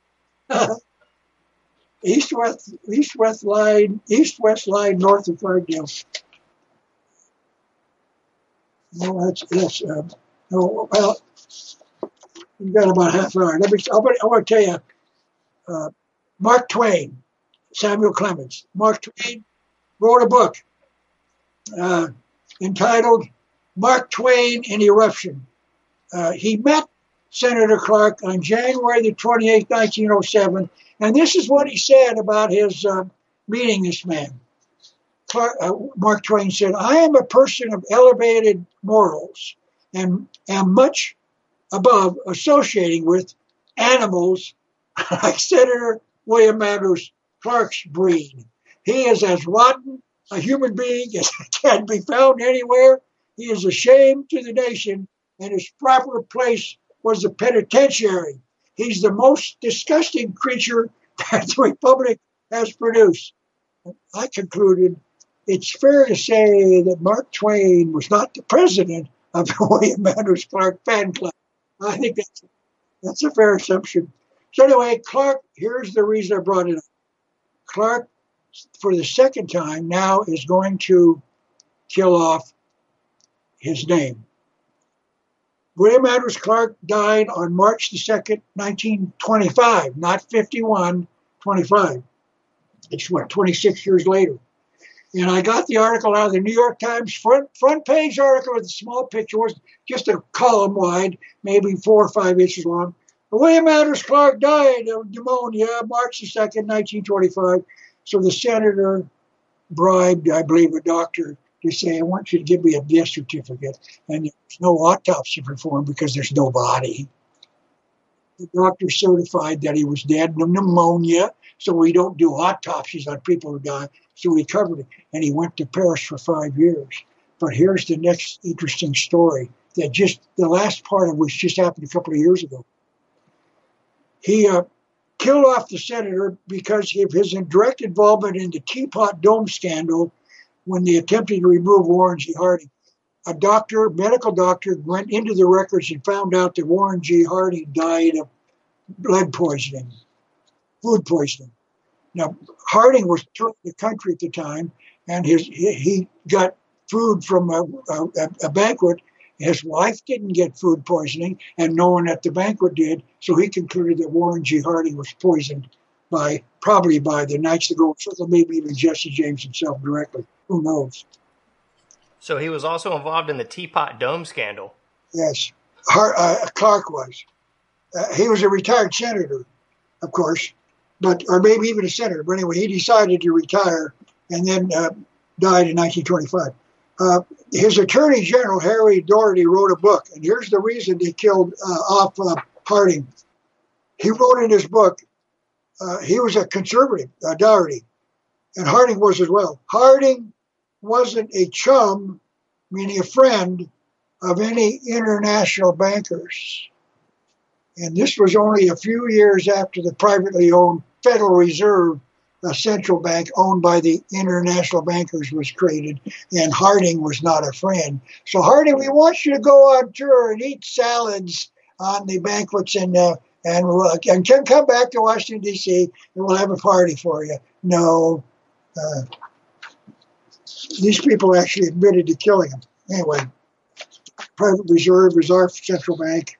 East-west, east-west line, east-west line north of Clarkdale. No, that's that's. Uh, no, well, you've got about half an hour. Let me. I want to tell you, uh, Mark Twain, Samuel Clemens. Mark Twain wrote a book uh, entitled "Mark Twain in Eruption." Uh, he met Senator Clark on January the twenty-eighth, nineteen oh seven, and this is what he said about his uh, meeting this man. Clark, uh, Mark Twain said, "I am a person of elevated morals and am much above associating with animals like Senator William Andrews Clark's breed. He is as rotten a human being as can be found anywhere. He is a shame to the nation, and his proper place was the penitentiary. He's the most disgusting creature that the Republic has produced." I concluded it's fair to say that Mark Twain was not the president of the William Andrews Clark fan club. I think that's, that's a fair assumption. So anyway, Clark, here's the reason I brought it up. Clark, for the second time now, is going to kill off his name. William Andrews Clark died on March the second, nineteen twenty-five, not fifty-one, twenty-five. It's what, twenty-six years later. And I got the article out of the New York Times, front front page article with a small picture, was just a column wide, maybe four or five inches long. William Andrews Clark died of pneumonia March the second, nineteen twenty-five. So the senator bribed, I believe, a doctor to say, I want you to give me a death certificate. And there's no autopsy performed because there's no body. The doctor certified that he was dead of pneumonia, so we don't do autopsies on people who die. So we covered it, and he went to Paris for five years. But here's the next interesting story that just, the last part of which just happened a couple of years ago. He uh, killed off the senator because of his direct involvement in the Teapot Dome scandal when they attempted to remove Warren G. Harding. A doctor, medical doctor, went into the records and found out that Warren G. Harding died of blood poisoning, food poisoning. Now, Harding was touring the country at the time, and his he got food from a, a, a banquet. His wife didn't get food poisoning, and no one at the banquet did, so he concluded that Warren G. Harding was poisoned by, probably by the Knights of the Gold Circle, maybe even Jesse James himself directly. Who knows? So he was also involved in the Teapot Dome scandal. Yes, Har- uh, Clark was. Uh, he was a retired senator, of course, but or maybe even a senator. But anyway, he decided to retire and then uh, died in nineteen twenty-five. Uh, his attorney general, Harry Doherty, wrote a book, and here's the reason they killed uh, off uh, Harding. He wrote in his book, uh, he was a conservative, uh, Doherty, and Harding was as well. Harding wasn't a chum, meaning a friend, of any international bankers. And this was only a few years after the privately owned Federal Reserve, a central bank owned by the international bankers, was created, and Harding was not a friend. So Harding, we want you to go on tour and eat salads on the banquets, and uh, and we'll, and can come back to Washington, D C, and we'll have a party for you. No, uh, these people actually admitted to killing him. Anyway, Private Reserve is our central bank.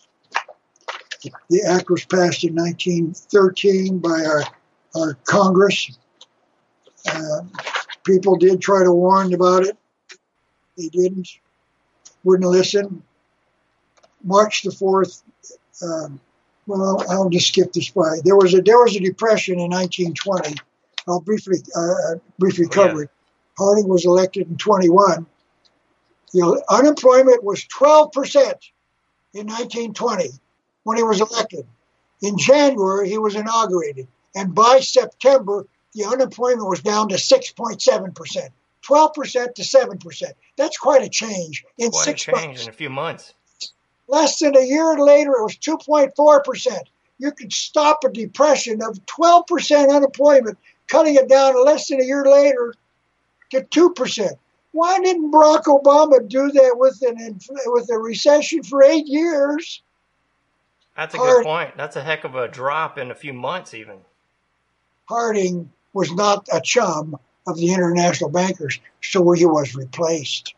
The act was passed in nineteen thirteen by our our Congress. Uh, people did try to warn about it. They didn't, wouldn't listen. March the fourth, um, well, I'll, I'll just skip this by. There was a there was a depression in nineteen twenty. I'll briefly uh, briefly cover it. Harding was elected in twenty-one. The unemployment was twelve percent in nineteen twenty when he was elected. In January, he was inaugurated. And by September, the unemployment was down to six point seven percent. twelve percent to seven percent. That's quite a change in quite six a change months. in a few months. Less than a year later, it was two point four percent. You could stop a depression of twelve percent unemployment, cutting it down less than a year later to two percent. Why didn't Barack Obama do that with an with a recession for eight years? That's a Hard- good point. That's a heck of a drop in a few months even. Harding was not a chum of the international bankers, so he was replaced.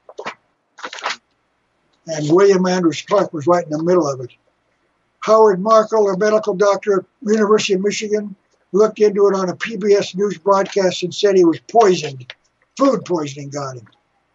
And William Andrews Clark was right in the middle of it. Howard Markle, a medical doctor at University of Michigan, looked into it on a P B S News broadcast and said he was poisoned. Food poisoning got him.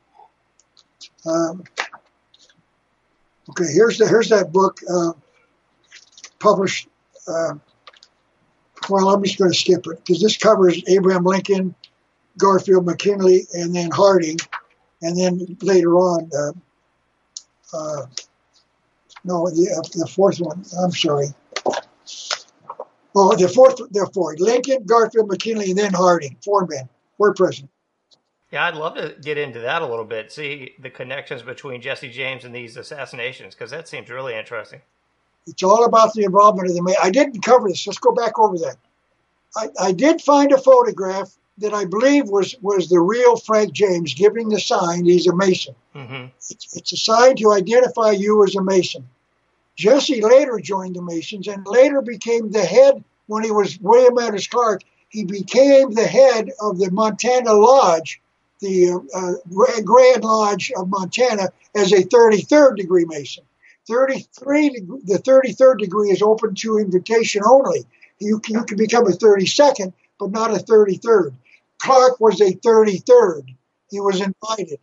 Um, okay, here's the here's that book uh, published. Uh, well, I'm just going to skip it because this covers Abraham Lincoln, Garfield McKinley, and then Harding, and then later on. Uh, uh, no, the uh, the fourth one. I'm sorry. Oh, the fourth, the fourth. Lincoln, Garfield, McKinley, and then Harding. Four men. Four presidents. Yeah, I'd love to get into that a little bit, see the connections between Jesse James and these assassinations, because that seems really interesting. It's all about the involvement of the man. I didn't cover this. Let's go back over that. I, I did find a photograph that I believe was, was the real Frank James giving the sign. He's a Mason. Mm-hmm. It's, it's a sign to identify you as a Mason. Jesse later joined the Masons and later became the head, when he was William Adams Clark, he became the head of the Montana Lodge, the uh, Grand Lodge of Montana, as a thirty-third degree Mason. thirty-three, the thirty-third degree is open to invitation only. You can, you can become a thirty-second, but not a thirty-third. Clark was a thirty-third. He was invited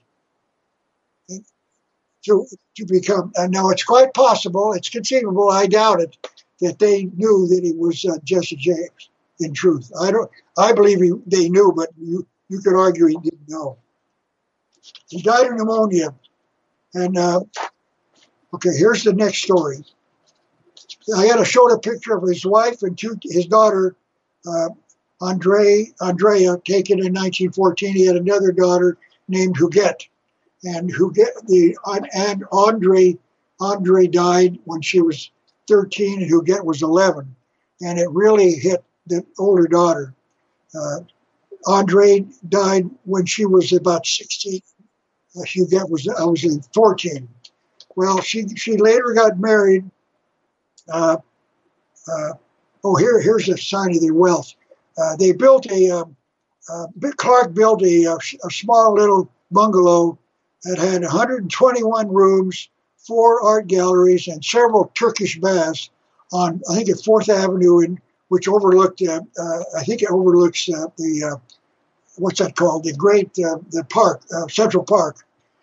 to, to become. And now it's quite possible, it's conceivable, I doubt it, that they knew that he was uh, Jesse James, in truth. I don't. I believe he, they knew, but you, you could argue he didn't know. He died of pneumonia. And, uh, okay, here's the next story. I had to show a picture of his wife and two, his daughter, uh, Andre, Andrea, taken in nineteen fourteen. He had another daughter named Huguette. And Huguette, the, and Andre, Andre died when she was thirteen and Huguette was eleven. And it really hit the older daughter. Uh, Andre died when she was about sixteen. Uh, Huguette was, I was fourteen. Well, she, she later got married. Uh, uh, oh, here here's a sign of their wealth. Uh, they built a, uh, uh, Clark built a, a, a small little bungalow that had one hundred twenty-one rooms, four art galleries, and several Turkish baths on, I think, at Fourth Avenue, in, which overlooked, uh, uh, I think it overlooks uh, the, uh, what's that called? The great, uh, the park, uh, Central Park.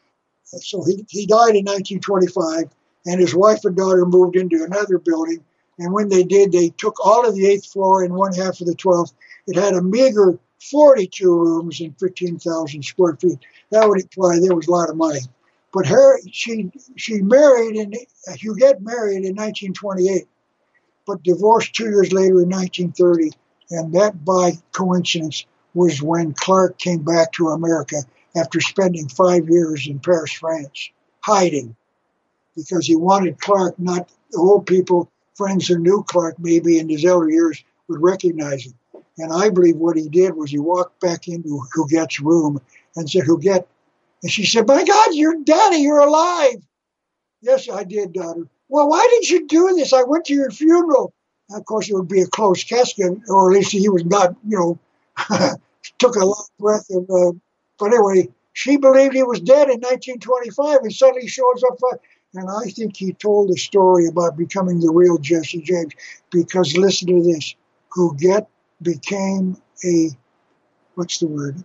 So he, he died in nineteen twenty-five, and his wife and daughter moved into another building. And when they did, they took all of the eighth floor and one half of the twelfth. It had a meager forty-two rooms and fifteen thousand square feet. That would imply there was a lot of money. But her, she she married, in, Huguette married in nineteen twenty-eight, but divorced two years later in nineteen thirty. And that, by coincidence, was when Clark came back to America after spending five years in Paris, France, hiding, because he wanted Clark, not the old people, friends who knew Clark maybe in his elder years, would recognize him. And I believe what he did was he walked back into Huguette's room and said, Huguette, and she said, my God, you're Daddy, you're alive. Yes, I did, daughter. Well, why did you do this? I went to your funeral. And of course, it would be a closed casket, or at least he was not, you know, took a long breath of, uh, but anyway, she believed he was dead in nineteen twenty-five, and suddenly shows up. Uh, and I think he told a story about becoming the real Jesse James, because listen to this. Huguette became a, what's the word,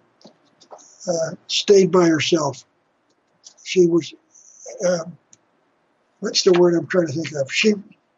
uh, stayed by herself. She was, um, what's the word I'm trying to think of? She,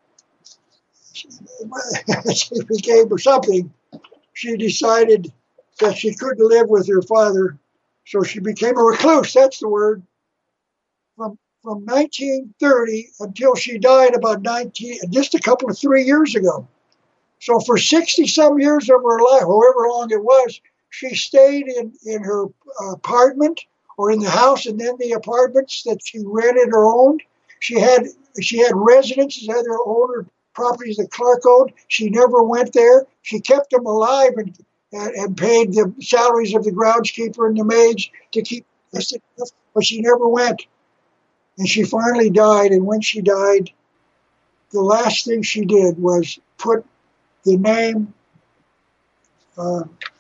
she, she became something. She decided that she couldn't live with her father, so she became a recluse. That's the word. From from nineteen thirty until she died about nineteen, just a couple of three years ago. So for sixty some years of her life, however long it was, she stayed in, in her apartment or in the house, and then the apartments that she rented or owned. She had she had residences, other owner properties that Clark owned. She never went there. She kept them alive and and, and paid the salaries of the groundskeeper and the maids to keep this, but she never went. And she finally died, and when she died, the last thing she did was put the name, uh,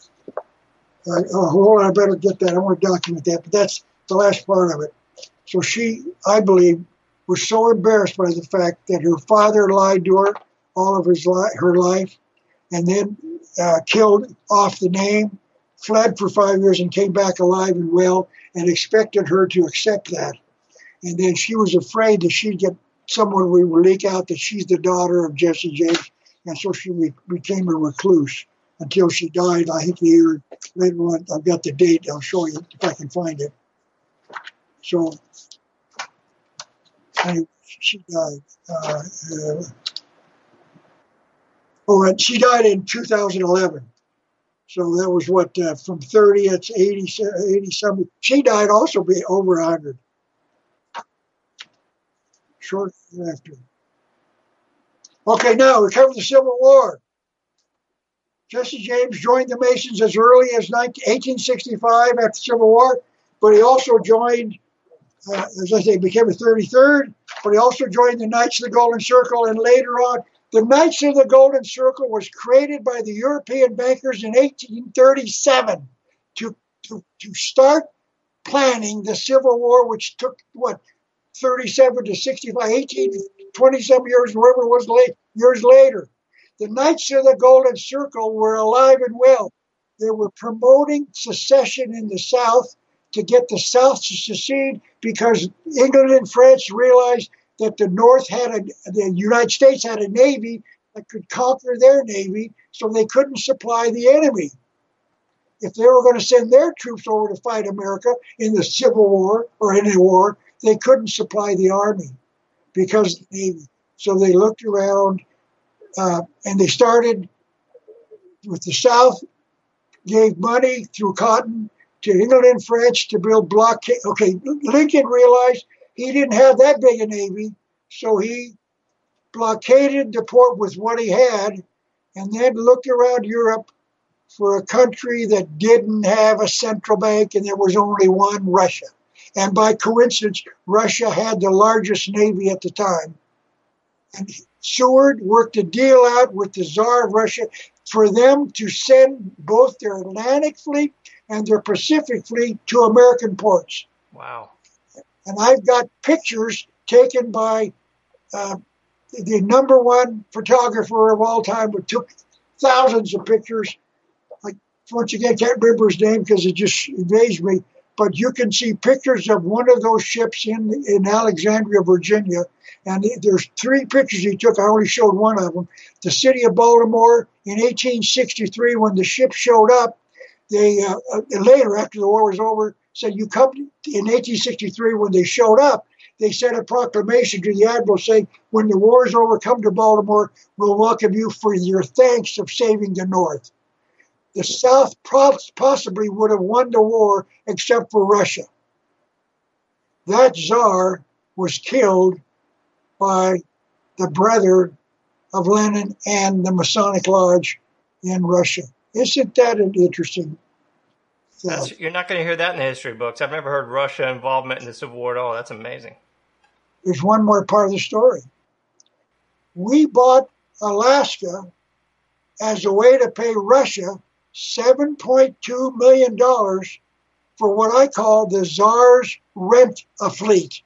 uh, oh, hold on, I better get that, I want to document that, but that's the last part of it. So she, I believe, was so embarrassed by the fact that her father lied to her all of his li- her life, and then uh, killed off the name, fled for five years and came back alive and well, and expected her to accept that. And then she was afraid that she'd get, someone would leak out that she's the daughter of Jesse James, and so she re- became a recluse until she died, I think a year later on. I've got the date, I'll show you if I can find it. So, anyway, she died. Uh, uh, oh, and she died in two thousand eleven. So that was what, uh, from thirty, it's eighty, eighty something. She died also be over one hundred. Shortly after. Okay, now we cover the Civil War. Jesse James joined the Masons as early as eighteen sixty-five after the Civil War, but he also joined, uh, as I say, became a thirty-third, but he also joined the Knights of the Golden Circle, and later on, the Knights of the Golden Circle was created by the European bankers in eighteen thirty-seven to, to, to start planning the Civil War, which took, what, thirty-seven to sixty-five, eighteen, twenty-some years, wherever it was, late, years later. The Knights of the Golden Circle were alive and well. They were promoting secession in the South to get the South to secede because England and France realized that the North had a, the United States had a navy that could conquer their navy, so they couldn't supply the enemy. If they were going to send their troops over to fight America in the Civil War or any war, they couldn't supply the army because of the navy. So they looked around uh, and they started with the South, gave money through cotton to England and France to build blockade. Okay, Lincoln realized he didn't have that big a navy, so he blockaded the port with what he had and then looked around Europe for a country that didn't have a central bank, and there was only one, Russia. And by coincidence, Russia had the largest navy at the time. And Seward worked a deal out with the Tsar of Russia for them to send both their Atlantic fleet and their Pacific fleet to American ports. Wow. And I've got pictures taken by uh, the number one photographer of all time who took thousands of pictures. I, once again, can't remember his name because it just evades me. But you can see pictures of one of those ships in, in Alexandria, Virginia. And there's three pictures he took. I only showed one of them. The city of Baltimore in eighteen sixty-three, when the ship showed up, they uh, later, after the war was over, said, you come in eighteen sixty-three, when they showed up, they sent a proclamation to the admiral saying, when the war is over, come to Baltimore. We'll welcome you for your thanks of saving the North. The South possibly would have won the war except for Russia. That Tsar was killed by the brother of Lenin and the Masonic Lodge in Russia. Isn't that an interesting thought? That's, you're not going to hear that in the history books. I've never heard Russia involvement in the Civil War at all. That's amazing. There's one more part of the story. We bought Alaska as a way to pay Russia seven point two million dollars for what I call the Tsar's rent a fleet.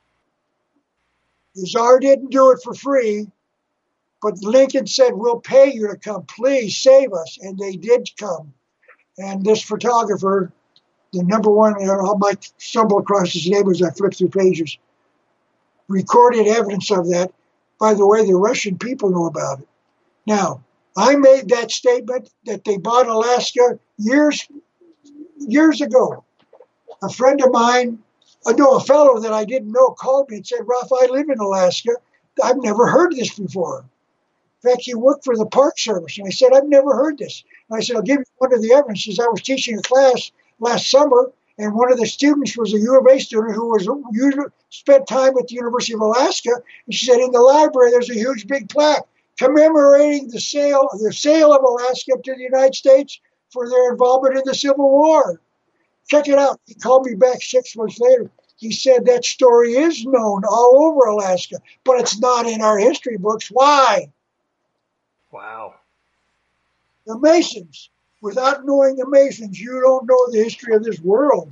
The Tsar didn't do it for free, but Lincoln said, we'll pay you to come. Please save us. And they did come. And this photographer, the number one, I might stumble across his name as I flip through pages, recorded evidence of that. By the way, the Russian people know about it. Now, I made that statement that they bought Alaska years, years ago. A friend of mine, I know a fellow that I didn't know, called me and said, Ralph, I live in Alaska. I've never heard this before. In fact, he worked for the Park Service. And I said, I've never heard this. And I said, I'll give you one of the evidences. I was teaching a class last summer, and one of the students was a U of A student who was spent time at the University of Alaska. And she said, in the library, there's a huge big plaque commemorating the sale, the sale of Alaska to the United States for their involvement in the Civil War. Check it out. He called me back six months later. He said that story is known all over Alaska, but it's not in our history books. Why? Wow. The Masons. Without knowing the Masons, you don't know the history of this world.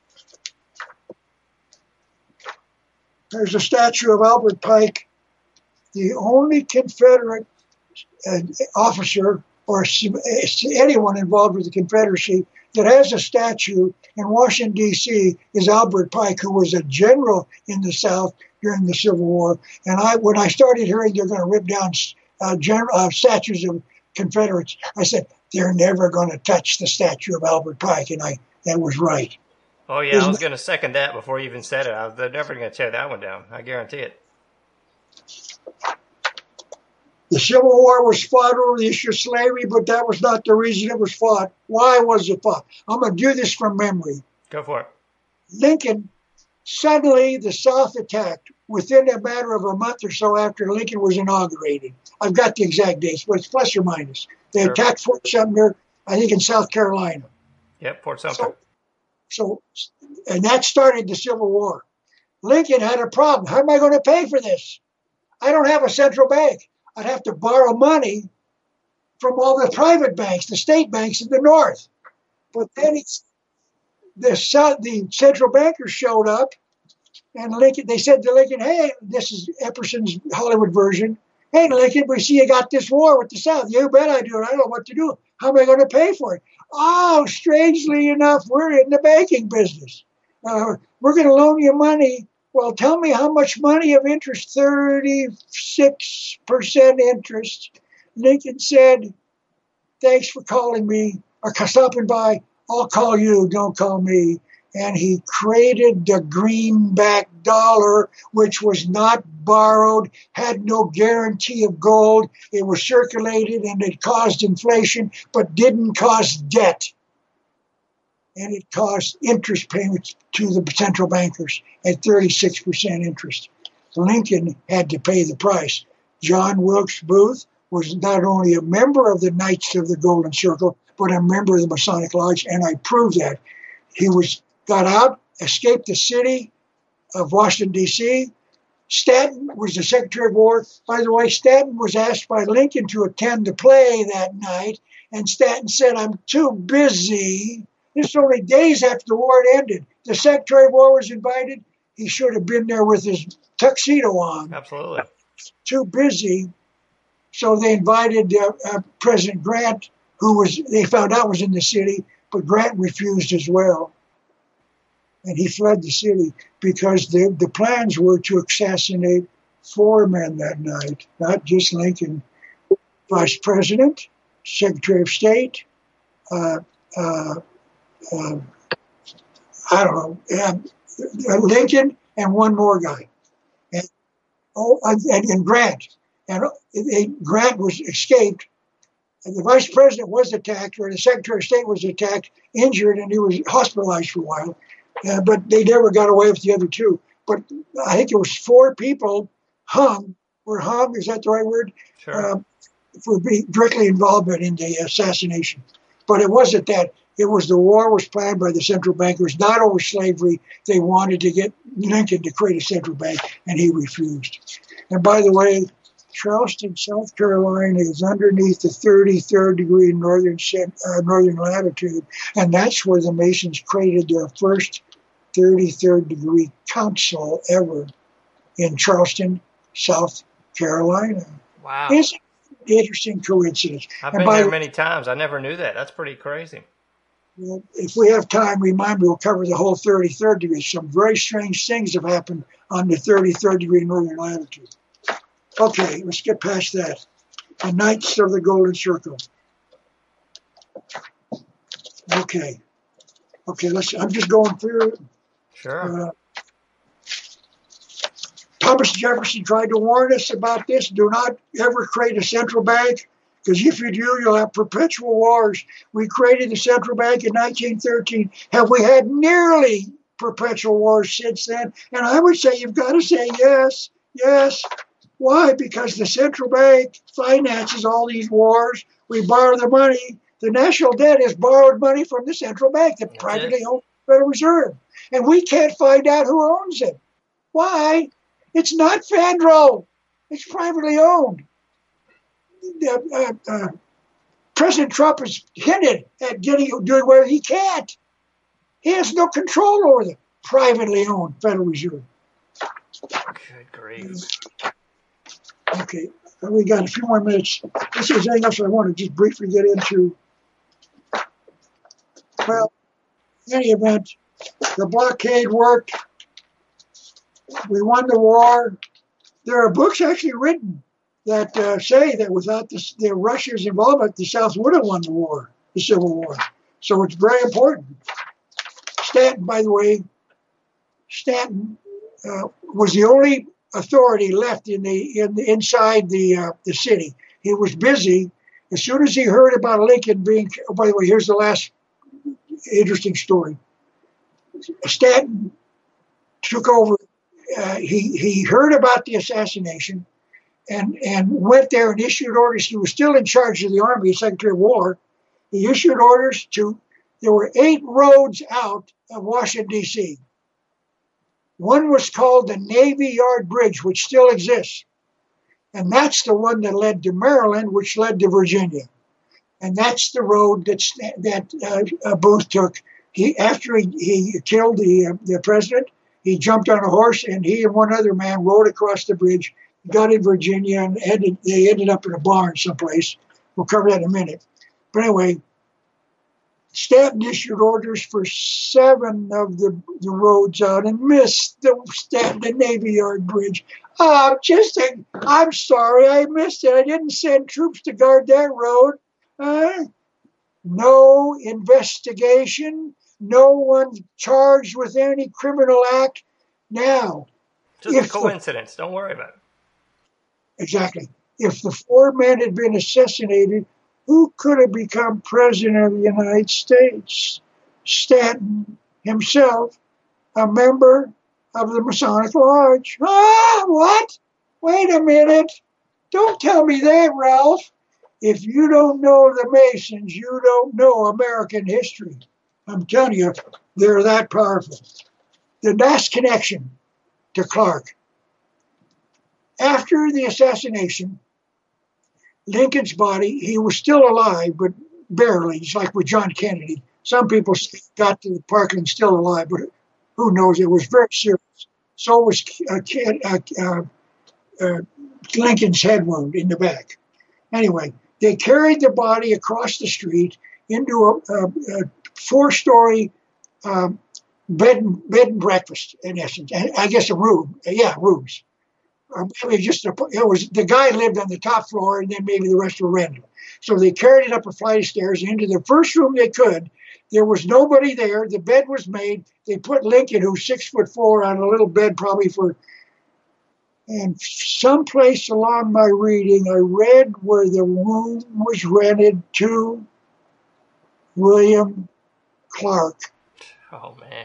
There's a statue of Albert Pike, the only Confederate uh, officer or anyone involved with the Confederacy that has a statue in Washington, D C is Albert Pike, who was a general in the South during the Civil War. And I, when I started hearing they're going to rip down uh, general, uh, statues of Confederates, I said, they're never going to touch the statue of Albert Pike. And I that was right. Oh, yeah, Isn't I was going to second that before you even said it. I was, they're never going to tear that one down. I guarantee it. The Civil War was fought over the issue of slavery, but that was not the reason it was fought. Why was it fought? I'm going to do this from memory. Go for it. Lincoln, suddenly the South attacked. within a matter of a month or so after Lincoln was inaugurated. I've got the exact dates, but it's plus or minus. They Sure. attacked Fort Sumter, I think, in South Carolina. Yep, Fort Sumter. So, so, and that started the Civil War. Lincoln had a problem. How am I going to pay for this? I don't have a central bank. I'd have to borrow money from all the private banks, the state banks in the North. But then it's, the, the central bankers showed up, and Lincoln, they said to Lincoln, hey, this is Epperson's Hollywood version. Hey, Lincoln, we see you got this war with the South. You bet I do. I don't know what to do. How am I going to pay for it? Oh, strangely enough, we're in the banking business. Uh, we're going to loan you money. Well, tell me how much money of interest, thirty-six percent interest. Lincoln said, thanks for calling me or stopping by. I'll call you, don't call me. And he created the greenback dollar, which was not borrowed, had no guarantee of gold. It was circulated and it caused inflation, but didn't cause debt. And it caused interest payments to the central bankers at thirty-six percent interest. Lincoln had to pay the price. John Wilkes Booth was not only a member of the Knights of the Golden Circle, but a member of the Masonic Lodge, and I proved that. He was got out, escaped the city of Washington, D C Stanton was the Secretary of War. By the way, Stanton was asked by Lincoln to attend the play that night, and Stanton said, I'm too busy. This is only days after the war had ended. The Secretary of War was invited. He should have been there with his tuxedo on. Absolutely. Too busy. So they invited uh, uh, President Grant, who was they found out was in the city, but Grant refused as well. And he fled the city because the, the plans were to assassinate four men that night, not just Lincoln. Vice President, Secretary of State, uh, uh, uh, I don't know, and, uh, Lincoln, and one more guy. And, oh, and, and Grant. And, and Grant was escaped. And the Vice President was attacked, or the Secretary of State was attacked, injured, and he was hospitalized for a while. Uh, but they never got away with the other two. But I think it was four people hung, were hung, is that the right word? Sure. Uh, for being directly involved in the assassination. But it wasn't that. It was the war was planned by the central bankers, not over slavery. They wanted to get Lincoln to create a central bank, and he refused. And by the way, Charleston, South Carolina is underneath the thirty-third degree northern uh, northern latitude, and that's where the Masons created their first thirty-third degree council ever in Charleston, South Carolina. Wow. It's an interesting coincidence. I've And been by there the- many times. I never knew that. That's pretty crazy. Well, if we have time, remind me, we'll cover the whole thirty-third degree. Some very strange things have happened on the thirty-third degree northern latitude. Okay, let's get past that. The Knights of the Golden Circle. Okay. Okay, let's, I'm just going through. Sure. Uh, Thomas Jefferson tried to warn us about this. Do not ever create a central bank, because if you do, you'll have perpetual wars. We created the central bank in nineteen thirteen. Have we had nearly perpetual wars since then? And I would say you've got to say yes, yes. Why? Because the central bank finances all these wars. We borrow the money. The national debt is borrowed money from the central bank, the That's privately it. owned Federal Reserve. And we can't find out who owns it. Why? It's not federal. It's privately owned. Uh, uh, uh, President Trump has hinted at getting doing where he can't. He has no control over the privately owned Federal Reserve. Good grief. Okay, we got a few more minutes. If there's anything else I want to just briefly get into. Well, in any event, the blockade worked. We won the war. There are books actually written that uh, say that without the, the Russia's involvement, the South would have won the war, the Civil War. So it's very important. Stanton, by the way, Stanton uh, was the only authority left in the in the, inside the uh, the city. He was busy. As soon as he heard about Lincoln being, oh, by the way, here's the last interesting story. Stanton took over uh, he he heard about the assassination and and went there and issued orders. He was still in charge of the Army, Secretary of War. He issued orders to, there were eight roads out of Washington, D C. One was called the Navy Yard Bridge, which still exists. And that's the one that led to Maryland, which led to Virginia. And that's the road that's, that uh, Booth took. He After he, he killed the, uh, the president, he jumped on a horse, and he and one other man rode across the bridge, got in Virginia, and ended, they ended up in a barn someplace. We'll cover that in a minute. But anyway, Stanton issued orders for seven of the, the roads out and missed the Stanton the Navy Yard Bridge. Oh, just a, I'm sorry, I missed it. I didn't send troops to guard that road. Uh, no investigation. No one charged with any criminal act. Now, just a coincidence. The, Don't worry about it. Exactly. If the four men had been assassinated, who could have become president of the United States? Stanton himself, a member of the Masonic Lodge. Ah, what? Wait a minute. Don't tell me that, Ralph. If you don't know the Masons, you don't know American history. I'm telling you, they're that powerful. The last connection to Clark. After the assassination, Lincoln's body, he was still alive, but barely. It's like with John Kennedy. Some people got to the Parkland still alive, but who knows? It was very serious. So was uh, uh, uh, Lincoln's head wound in the back. Anyway, they carried the body across the street into a, a, a four-story um, bed, and, bed and breakfast, in essence. I guess a room. Yeah, rooms. Or maybe just a, it was the guy lived on the top floor, and then maybe the rest were rental. So they carried it up a flight of stairs into the first room they could. There was nobody there. The bed was made. They put Lincoln, who's six foot four, on a little bed, probably for. And someplace along my reading, I read where the room was rented to William Clark. Oh man.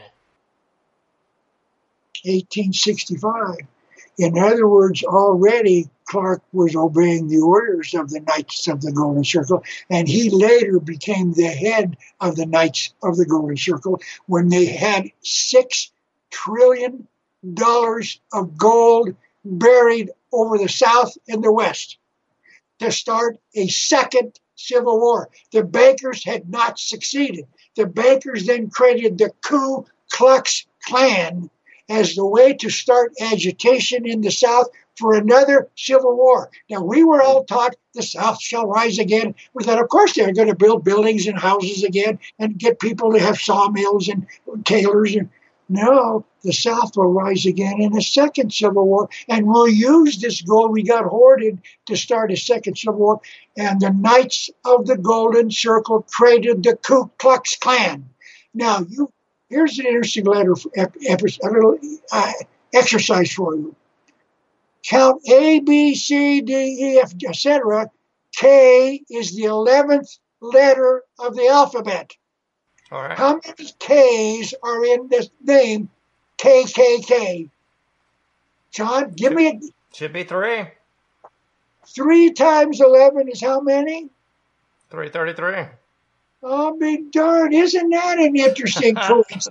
eighteen sixty-five. In other words, already Clark was obeying the orders of the Knights of the Golden Circle, and he later became the head of the Knights of the Golden Circle when they had six trillion dollars of gold buried over the South and the West to start a second Civil War. The bankers had not succeeded. The bankers then created the Ku Klux Klan as the way to start agitation in the South for another Civil War. Now, we were all taught the South shall rise again. With that, of course, they're going to build buildings and houses again and get people to have sawmills and tailors. And no, the South will rise again in a second Civil War, and we'll use this gold we got hoarded to start a second Civil War. And the Knights of the Golden Circle created the Ku Klux Klan. Now, you here's an interesting letter, a little uh, exercise for you. Count A, B, C, D, E, F, et cetera. K is the eleventh letter of the alphabet. All right. How many K's are in this name, K K K? John, give should, me a... Should be three. Three times eleven is how many? three thirty-three. I'll be darned. Isn't that an interesting coincidence?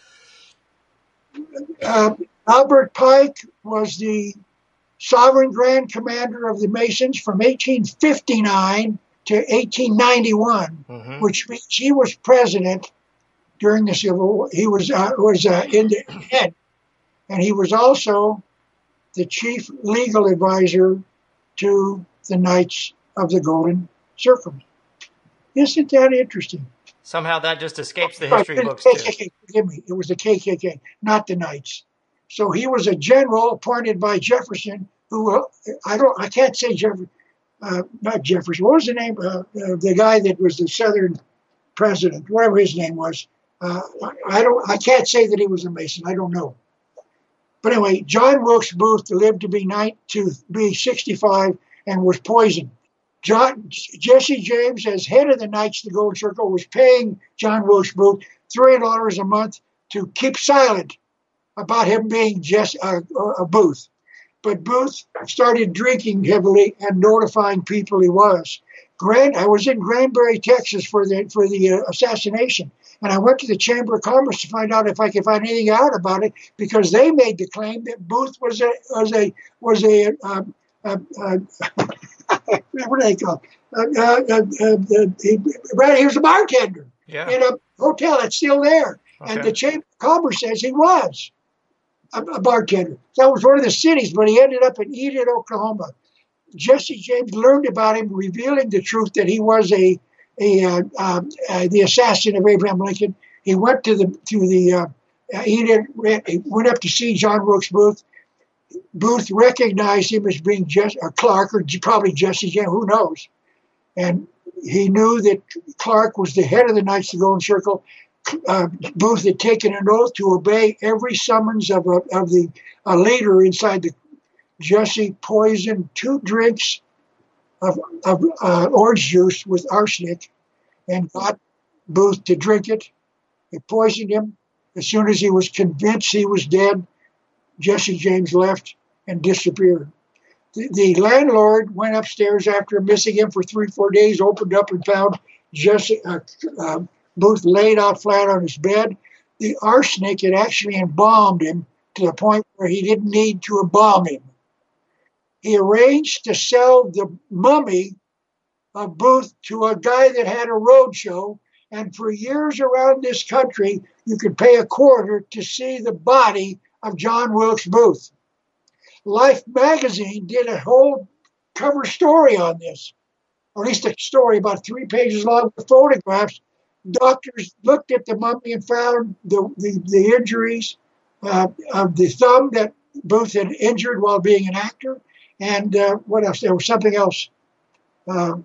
uh, Albert Pike was the Sovereign Grand Commander of the Masons from eighteen fifty-nine to eighteen ninety-one, mm-hmm. which means he was president during the Civil War. He was uh, was uh, in the head, and he was also the chief legal advisor to the Knights of the Golden Circle. Isn't that interesting? Somehow that just escapes the history right. books, K too. K K, forgive me. It was the K K K, not the Knights. So he was a general appointed by Jefferson, who, uh, I don't, I can't say Jefferson, uh, not Jefferson. What was the name? Uh, uh, the guy that was the Southern president, whatever his name was. Uh, I don't, I can't say that he was a Mason. I don't know. But anyway, John Wilkes Booth lived to be nine, to be sixty-five and was poisoned. John, Jesse James, as head of the Knights of the Golden Circle, was paying John Wilkes Booth three hundred dollars a month to keep silent about him being just a, a Booth. But Booth started drinking heavily and notifying people he was. Grand, I was in Granbury, Texas for the for the uh, assassination, and I went to the Chamber of Commerce to find out if I could find anything out about it, because they made the claim that Booth was a was a was a um, uh, uh, what do they call it? Uh, uh, uh, uh, he, right, he was a bartender yeah. in a hotel that's still there, Okay. and the Chamber of Commerce says he was a, a bartender. That was one of the cities, but he ended up in Enid, Oklahoma. Jesse James learned about him, revealing the truth that he was a, a uh, um, uh, the assassin of Abraham Lincoln. He went to the to the uh, uh, Enid, he went up to see John Wilkes Booth. Booth recognized him as being just uh, Clark, or probably Jesse James, who knows? And he knew that Clark was the head of the Knights of the Golden Circle. Uh, Booth had taken an oath to obey every summons of a, of the a leader inside the. Jesse poisoned two drinks of, of uh, orange juice with arsenic and got Booth to drink it. He poisoned him. As soon as he was convinced he was dead, Jesse James left and disappeared. The, the landlord went upstairs after missing him for three, four days, opened up and found Jesse uh, uh, Booth laid out flat on his bed. The arsenic had actually embalmed him to the point where he didn't need to embalm him. He arranged to sell the mummy of Booth to a guy that had a road show, and for years around this country, you could pay a quarter to see the body of John Wilkes Booth. Life magazine did a whole cover story on this, or at least a story about three pages long with photographs. Doctors looked at the mummy and found the, the, the injuries uh, of the thumb that Booth had injured while being an actor. And uh, what else? There was something else. Uh,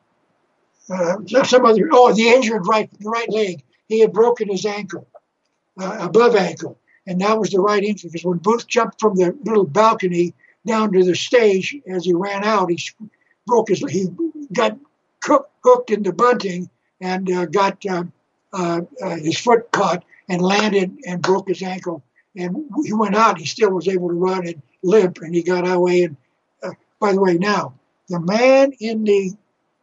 uh, some other. Oh, the injured right right leg. He had broken his ankle, uh, above ankle, and that was the right injury. Because when Booth jumped from the little balcony down to the stage, as he ran out, he broke his. He got cook, hooked into bunting and uh, got uh, uh, uh, his foot caught and landed and broke his ankle. And he went out. He still was able to run and limp, and he got away and. By the way, now, the man in the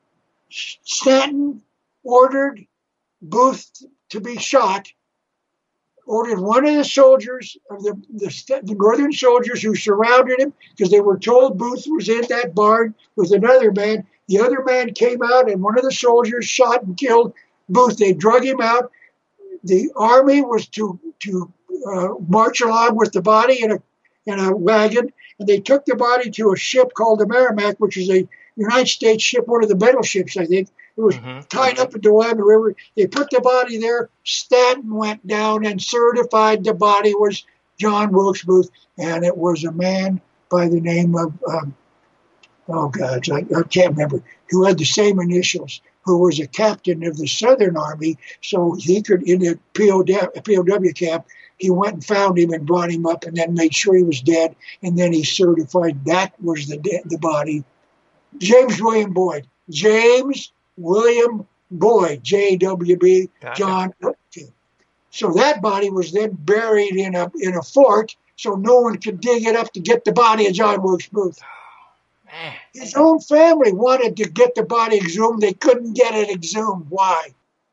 Stanton ordered Booth to be shot, ordered one of the soldiers, of the, the, the northern soldiers who surrounded him, because they were told Booth was in that barn with another man. The other man came out, and one of the soldiers shot and killed Booth. They drug him out. The army was to, to uh, march along with the body in a, in a wagon. And they took the body to a ship called the Merrimack, which is a United States ship, one of the battleships, I think. It was mm-hmm. tied up at the Willamette River. They put the body there. Stanton went down and certified the body was John Wilkes Booth. And it was a man by the name of, um, oh, God, I, I can't remember, who had the same initials, who was a captain of the Southern Army. So he could, in a P O W camp, he went and found him and brought him up and then made sure he was dead. And then he certified that was the de- the body. James William Boyd. James William Boyd, J W B, gotcha. John. So that body was then buried in a in a fort so no one could dig it up to get the body of John Wilkes Booth. Oh, his own family wanted to get the body exhumed. They couldn't get it exhumed. Why?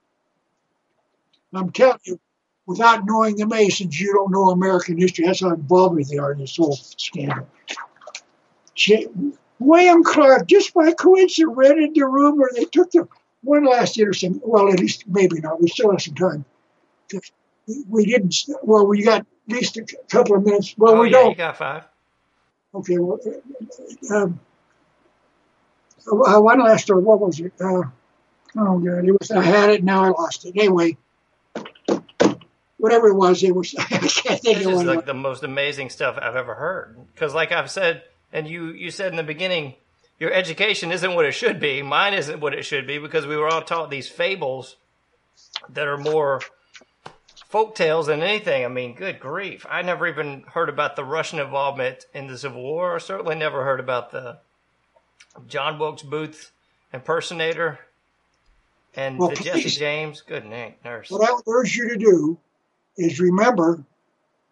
I'm telling you, without knowing the Masons, you don't know American history. That's how involved they are in this whole scandal. J- William Clark, just by coincidence, rented the room where they took the one last interesting. Well, at least maybe not. We still have some time. We didn't. Well, we got at least a couple of minutes. Well, oh, we yeah, don't. You got five. Okay. Well, um, uh, one last story. What was it? Uh, oh God, it was. I had it. Now I lost it. Anyway. Whatever it was, it was. I can't think this of is what like it was. the most amazing stuff I've ever heard. Because, like I've said, and you, you said in the beginning, your education isn't what it should be. Mine isn't what it should be because we were all taught these fables that are more folk tales than anything. I mean, good grief! I never even heard about the Russian involvement in the Civil War. Certainly, never heard about the John Wilkes Booth impersonator and Well, the please. Jesse James. Good night, nurse. What I would urge you to do is remember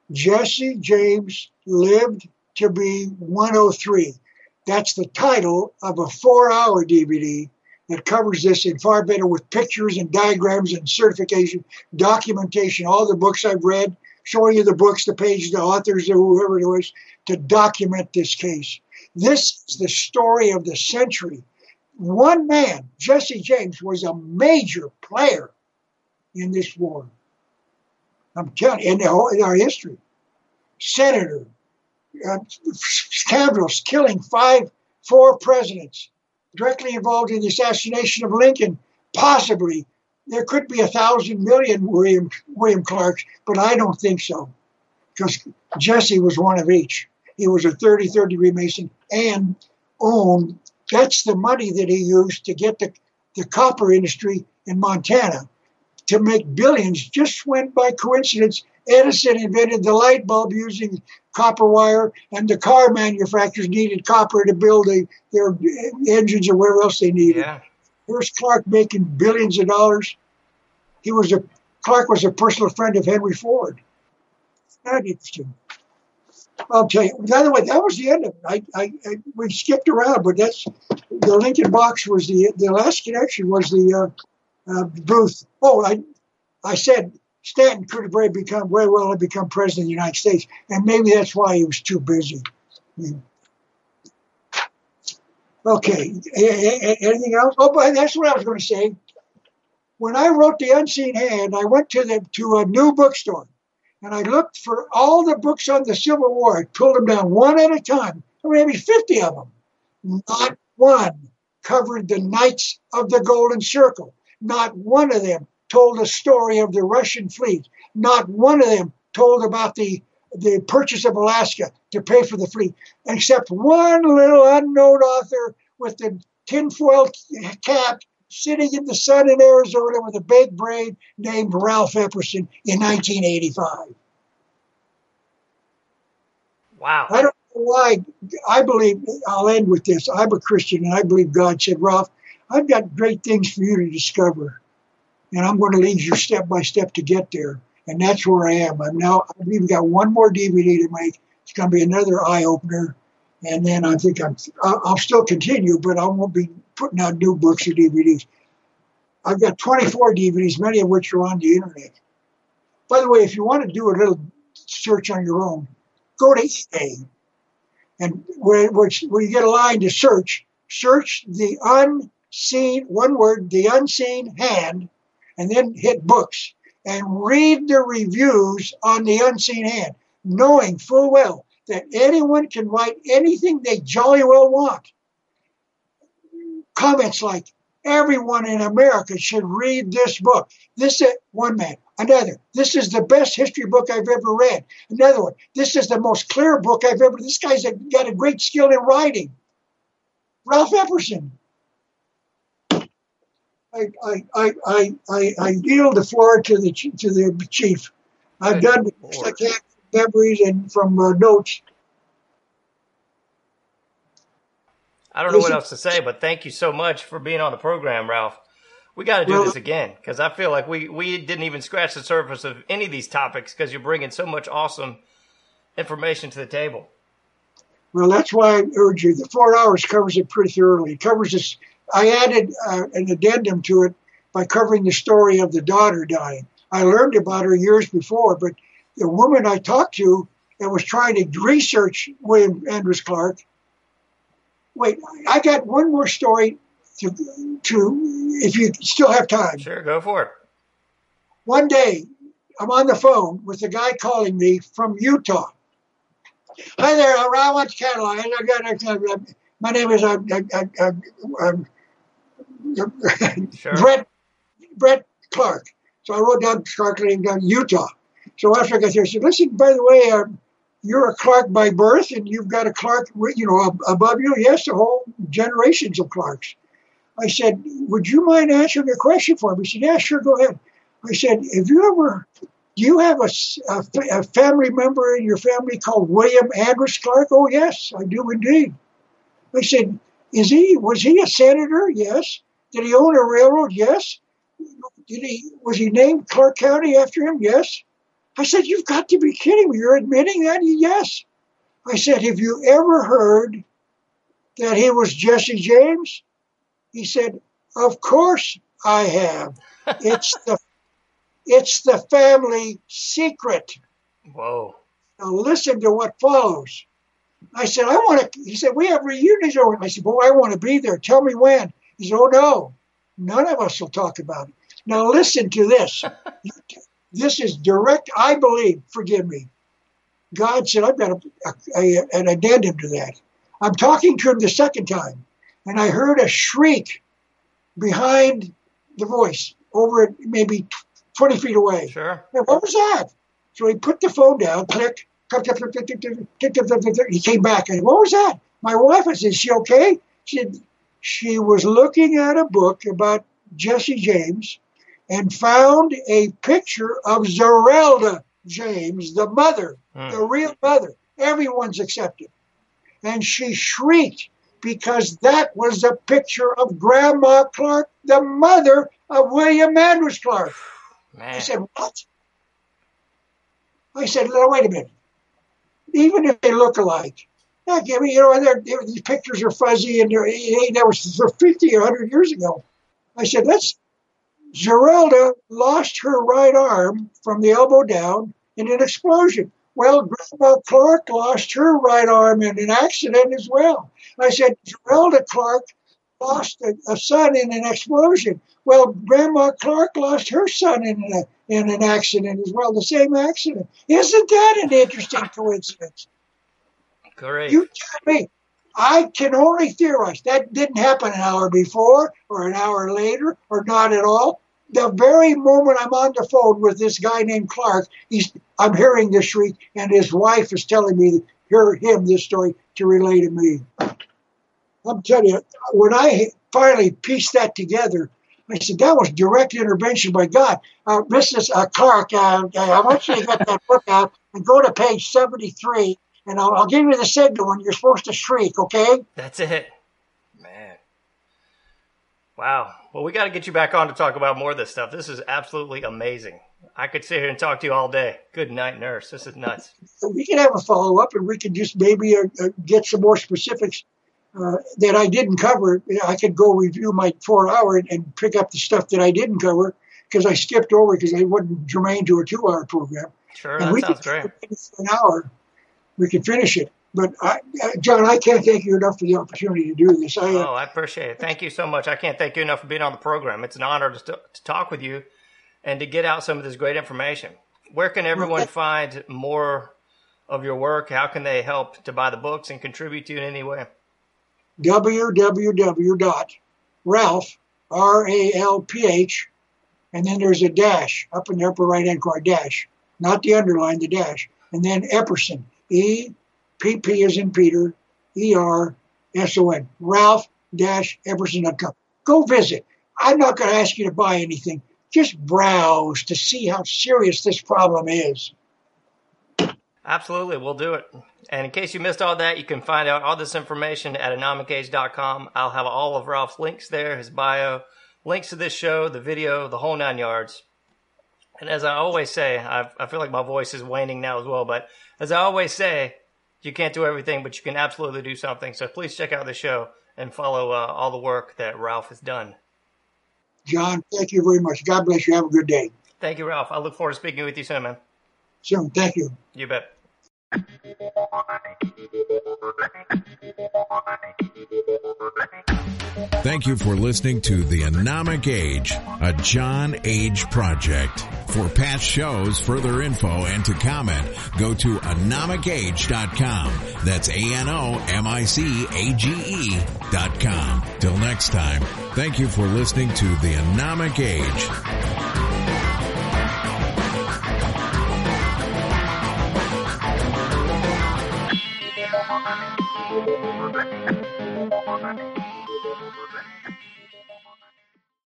Jesse James Lived to Be one oh three. That's the title of a four-hour D V D that covers this in far better with pictures and diagrams and certification, documentation, all the books I've read, showing you the books, the pages, the authors, or whoever it was, to document this case. This is the story of the century. One man, Jesse James, was a major player in this war. I'm telling you, in, the whole, in our history. Senator, uh, scoundrels killing five, four presidents, directly involved in the assassination of Lincoln. Possibly, there could be a thousand million William William Clarks, but I don't think so, because Jesse was one of each. He was a thirty third degree Mason and owned. That's the money that he used to get the, the copper industry in Montana to make billions. Just when by coincidence Edison invented the light bulb using copper wire, and the car manufacturers needed copper to build a, their engines or wherever else they needed. Yeah. Here's Clark making billions of dollars. He was a Clark was a personal friend of Henry Ford. Not interesting. I'll tell you. By the way, that was the end of it. I, I, I we skipped around, but that's the Lincoln box was the the last connection was the uh, uh, booth. Oh, I I said Stanton could have very become very well have become president of the United States, and maybe that's why he was too busy. Yeah. Okay. Anything else? Oh, but that's what I was going to say. When I wrote The Unseen Hand, I went to the to a new bookstore, and I looked for all the books on the Civil War. I pulled them down one at a time. There were maybe fifty of them. Not one covered the Knights of the Golden Circle. Not one of them told a story of the Russian fleet. Not one of them told about the, the purchase of Alaska to pay for the fleet, except one little unknown author with the tinfoil cap sitting in the sun in Arizona with a big braid named Ralph Epperson in nineteen eighty-five. Wow. I don't know why. I believe, I'll end with this. I'm a Christian, and I believe God said, Ralph, I've got great things for you to discover, and I'm going to lead you step by step to get there. And that's where I am. I'm now, I've even got one more D V D to make. It's going to be another eye-opener. And then I think I'm, I'll still continue, but I won't be putting out new books or D V Ds. I've got twenty-four D V Ds, many of which are on the internet. By the way, if you want to do a little search on your own, go to eBay. And where, where, where you get a line to search, search the unseen, one word, the unseen hand, and then hit books. And read the reviews on the Unseen Hand, knowing full well that anyone can write anything they jolly well want. Comments like, everyone in America should read this book. This is one man. Another, this is the best history book I've ever read. Another one, this is the most clear book I've ever. This guy's got a great skill in writing. Ralph Epperson. I I I I I, I yield the floor to the to the chief. I've Good done Lord. like that memories and from uh, notes. I don't know Is what it- else to say, but thank you so much for being on the program, Ralph. We got to do Well- this again, because I feel like we, we didn't even scratch the surface of any of these topics, because you're bringing so much awesome information to the table. Well, that's why I urge you. The four hours covers it pretty thoroughly. It covers this. I added uh, an addendum to it by covering the story of the daughter dying. I learned about her years before, but the woman I talked to and was trying to research William Andrews Clark. Wait, I got one more story to, to if you still have time. Sure, go for it. One day, I'm on the phone with the guy calling me from Utah. Hi there, I want to catalog. I got, uh, my name is uh, uh, uh, um, Sure. Brett Brett Clark. So I wrote down Clark name down Utah. So after I got there, I said, listen, by the way, um, you're a Clark by birth, and you've got a Clark, you know, ab- above you. Yes, a whole generations of Clarks. I said, would you mind answering a question for me? He said, yeah, sure, go ahead. I said, have you ever, do you have a, a, a family member in your family called William Andrews Clark? Oh, yes, I do indeed. I said, is he, was he a senator? Yes. Did he own a railroad? Yes. Did he, was he named Clark County after him? Yes. I said, you've got to be kidding me. You're admitting that? Yes. I said, have you ever heard that he was Jesse James? He said, of course I have. It's the it's the family secret. Whoa. Now listen to what follows. I said, I want to, he said, we have reunions over. I said, boy, I want to be there. Tell me when. He said, oh, no, none of us will talk about it. Now listen to this. This is direct, I believe, forgive me. God said, I've got a, a, a, an addendum to that. I'm talking to him the second time, and I heard a shriek behind the voice, over maybe twenty feet away. Sure. And what was that? So he put the phone down, click, click, click, click, click, click, click, click, click, click. He came back, and what was that? My wife, I said, is she okay? She said, she was looking at a book about Jesse James and found a picture of Zerelda James, the mother, mm. the real mother. Everyone's accepted. And she shrieked because that was a picture of Grandma Clark, the mother of William Andrews Clark. Man. I said, what? I said, no, wait a minute. Even if they look alike, heck, I mean, you know, they're, they're, these pictures are fuzzy, and they're, hey, that was fifty, one hundred years ago. I said, let's. Zerelda lost her right arm from the elbow down in an explosion. Well, Grandma Clark lost her right arm in an accident as well. I said, Zerelda Clark lost a, a son in an explosion. Well, Grandma Clark lost her son in, a, in an accident as well, the same accident. Isn't that an interesting coincidence? Correct. You tell me. I can only theorize. That didn't happen an hour before or an hour later or not at all. The very moment I'm on the phone with this guy named Clark, he's, I'm hearing this shriek, and his wife is telling me, hear him this story to relay to me. I'm telling you, when I finally pieced that together, I said, that was direct intervention by God. Uh, Missus Uh, Clark, uh, I want you to get that book out and go to page seventy-three, and I'll, I'll give you the signal when you're supposed to shriek, okay? That's it. Man. Wow. Well, we got to get you back on to talk about more of this stuff. This is absolutely amazing. I could sit here and talk to you all day. Good night, nurse. This is nuts. We can have a follow-up, and we can just maybe uh, uh, get some more specifics uh, that I didn't cover. I could go review my four-hour and, and pick up the stuff that I didn't cover because I skipped over because I wasn't germane to a two-hour program. Sure, and that we sounds can, great. For an hour, we can finish it. But, I, uh, John, I can't thank you enough for the opportunity to do this. I, uh, oh, I appreciate it. Thank you so much. I can't thank you enough for being on the program. It's an honor to, st- to talk with you and to get out some of this great information. Where can everyone well, find more of your work? How can they help to buy the books and contribute to you in any way? w w w dot ralph, R A L P H, and then there's a dash up in the upper right-hand corner, dash, not the underline, the dash, and then Epperson, E P P as in Peter, E R S O N, ralph dash epperson dot com. Go visit. I'm not going to ask you to buy anything. Just browse to see how serious this problem is. Absolutely, we'll do it. And in case you missed all that, you can find out all this information at anomic age dot com. I'll have all of Ralph's links there, his bio, links to this show, the video, the whole nine yards. And as I always say, I, I feel like my voice is waning now as well, but as I always say, you can't do everything, but you can absolutely do something. So please check out the show and follow uh, all the work that Ralph has done. John, thank you very much. God bless you. Have a good day. Thank you, Ralph. I look forward to speaking with you soon, man. Soon. Thank you. You bet. Thank you for listening to The Anomic Age, a John Age project. For past shows, further info, and to comment, go to anomic age dot com. That's A N O M I C A G E dot com. Till next time, thank you for listening to The Anomic Age. Thank you.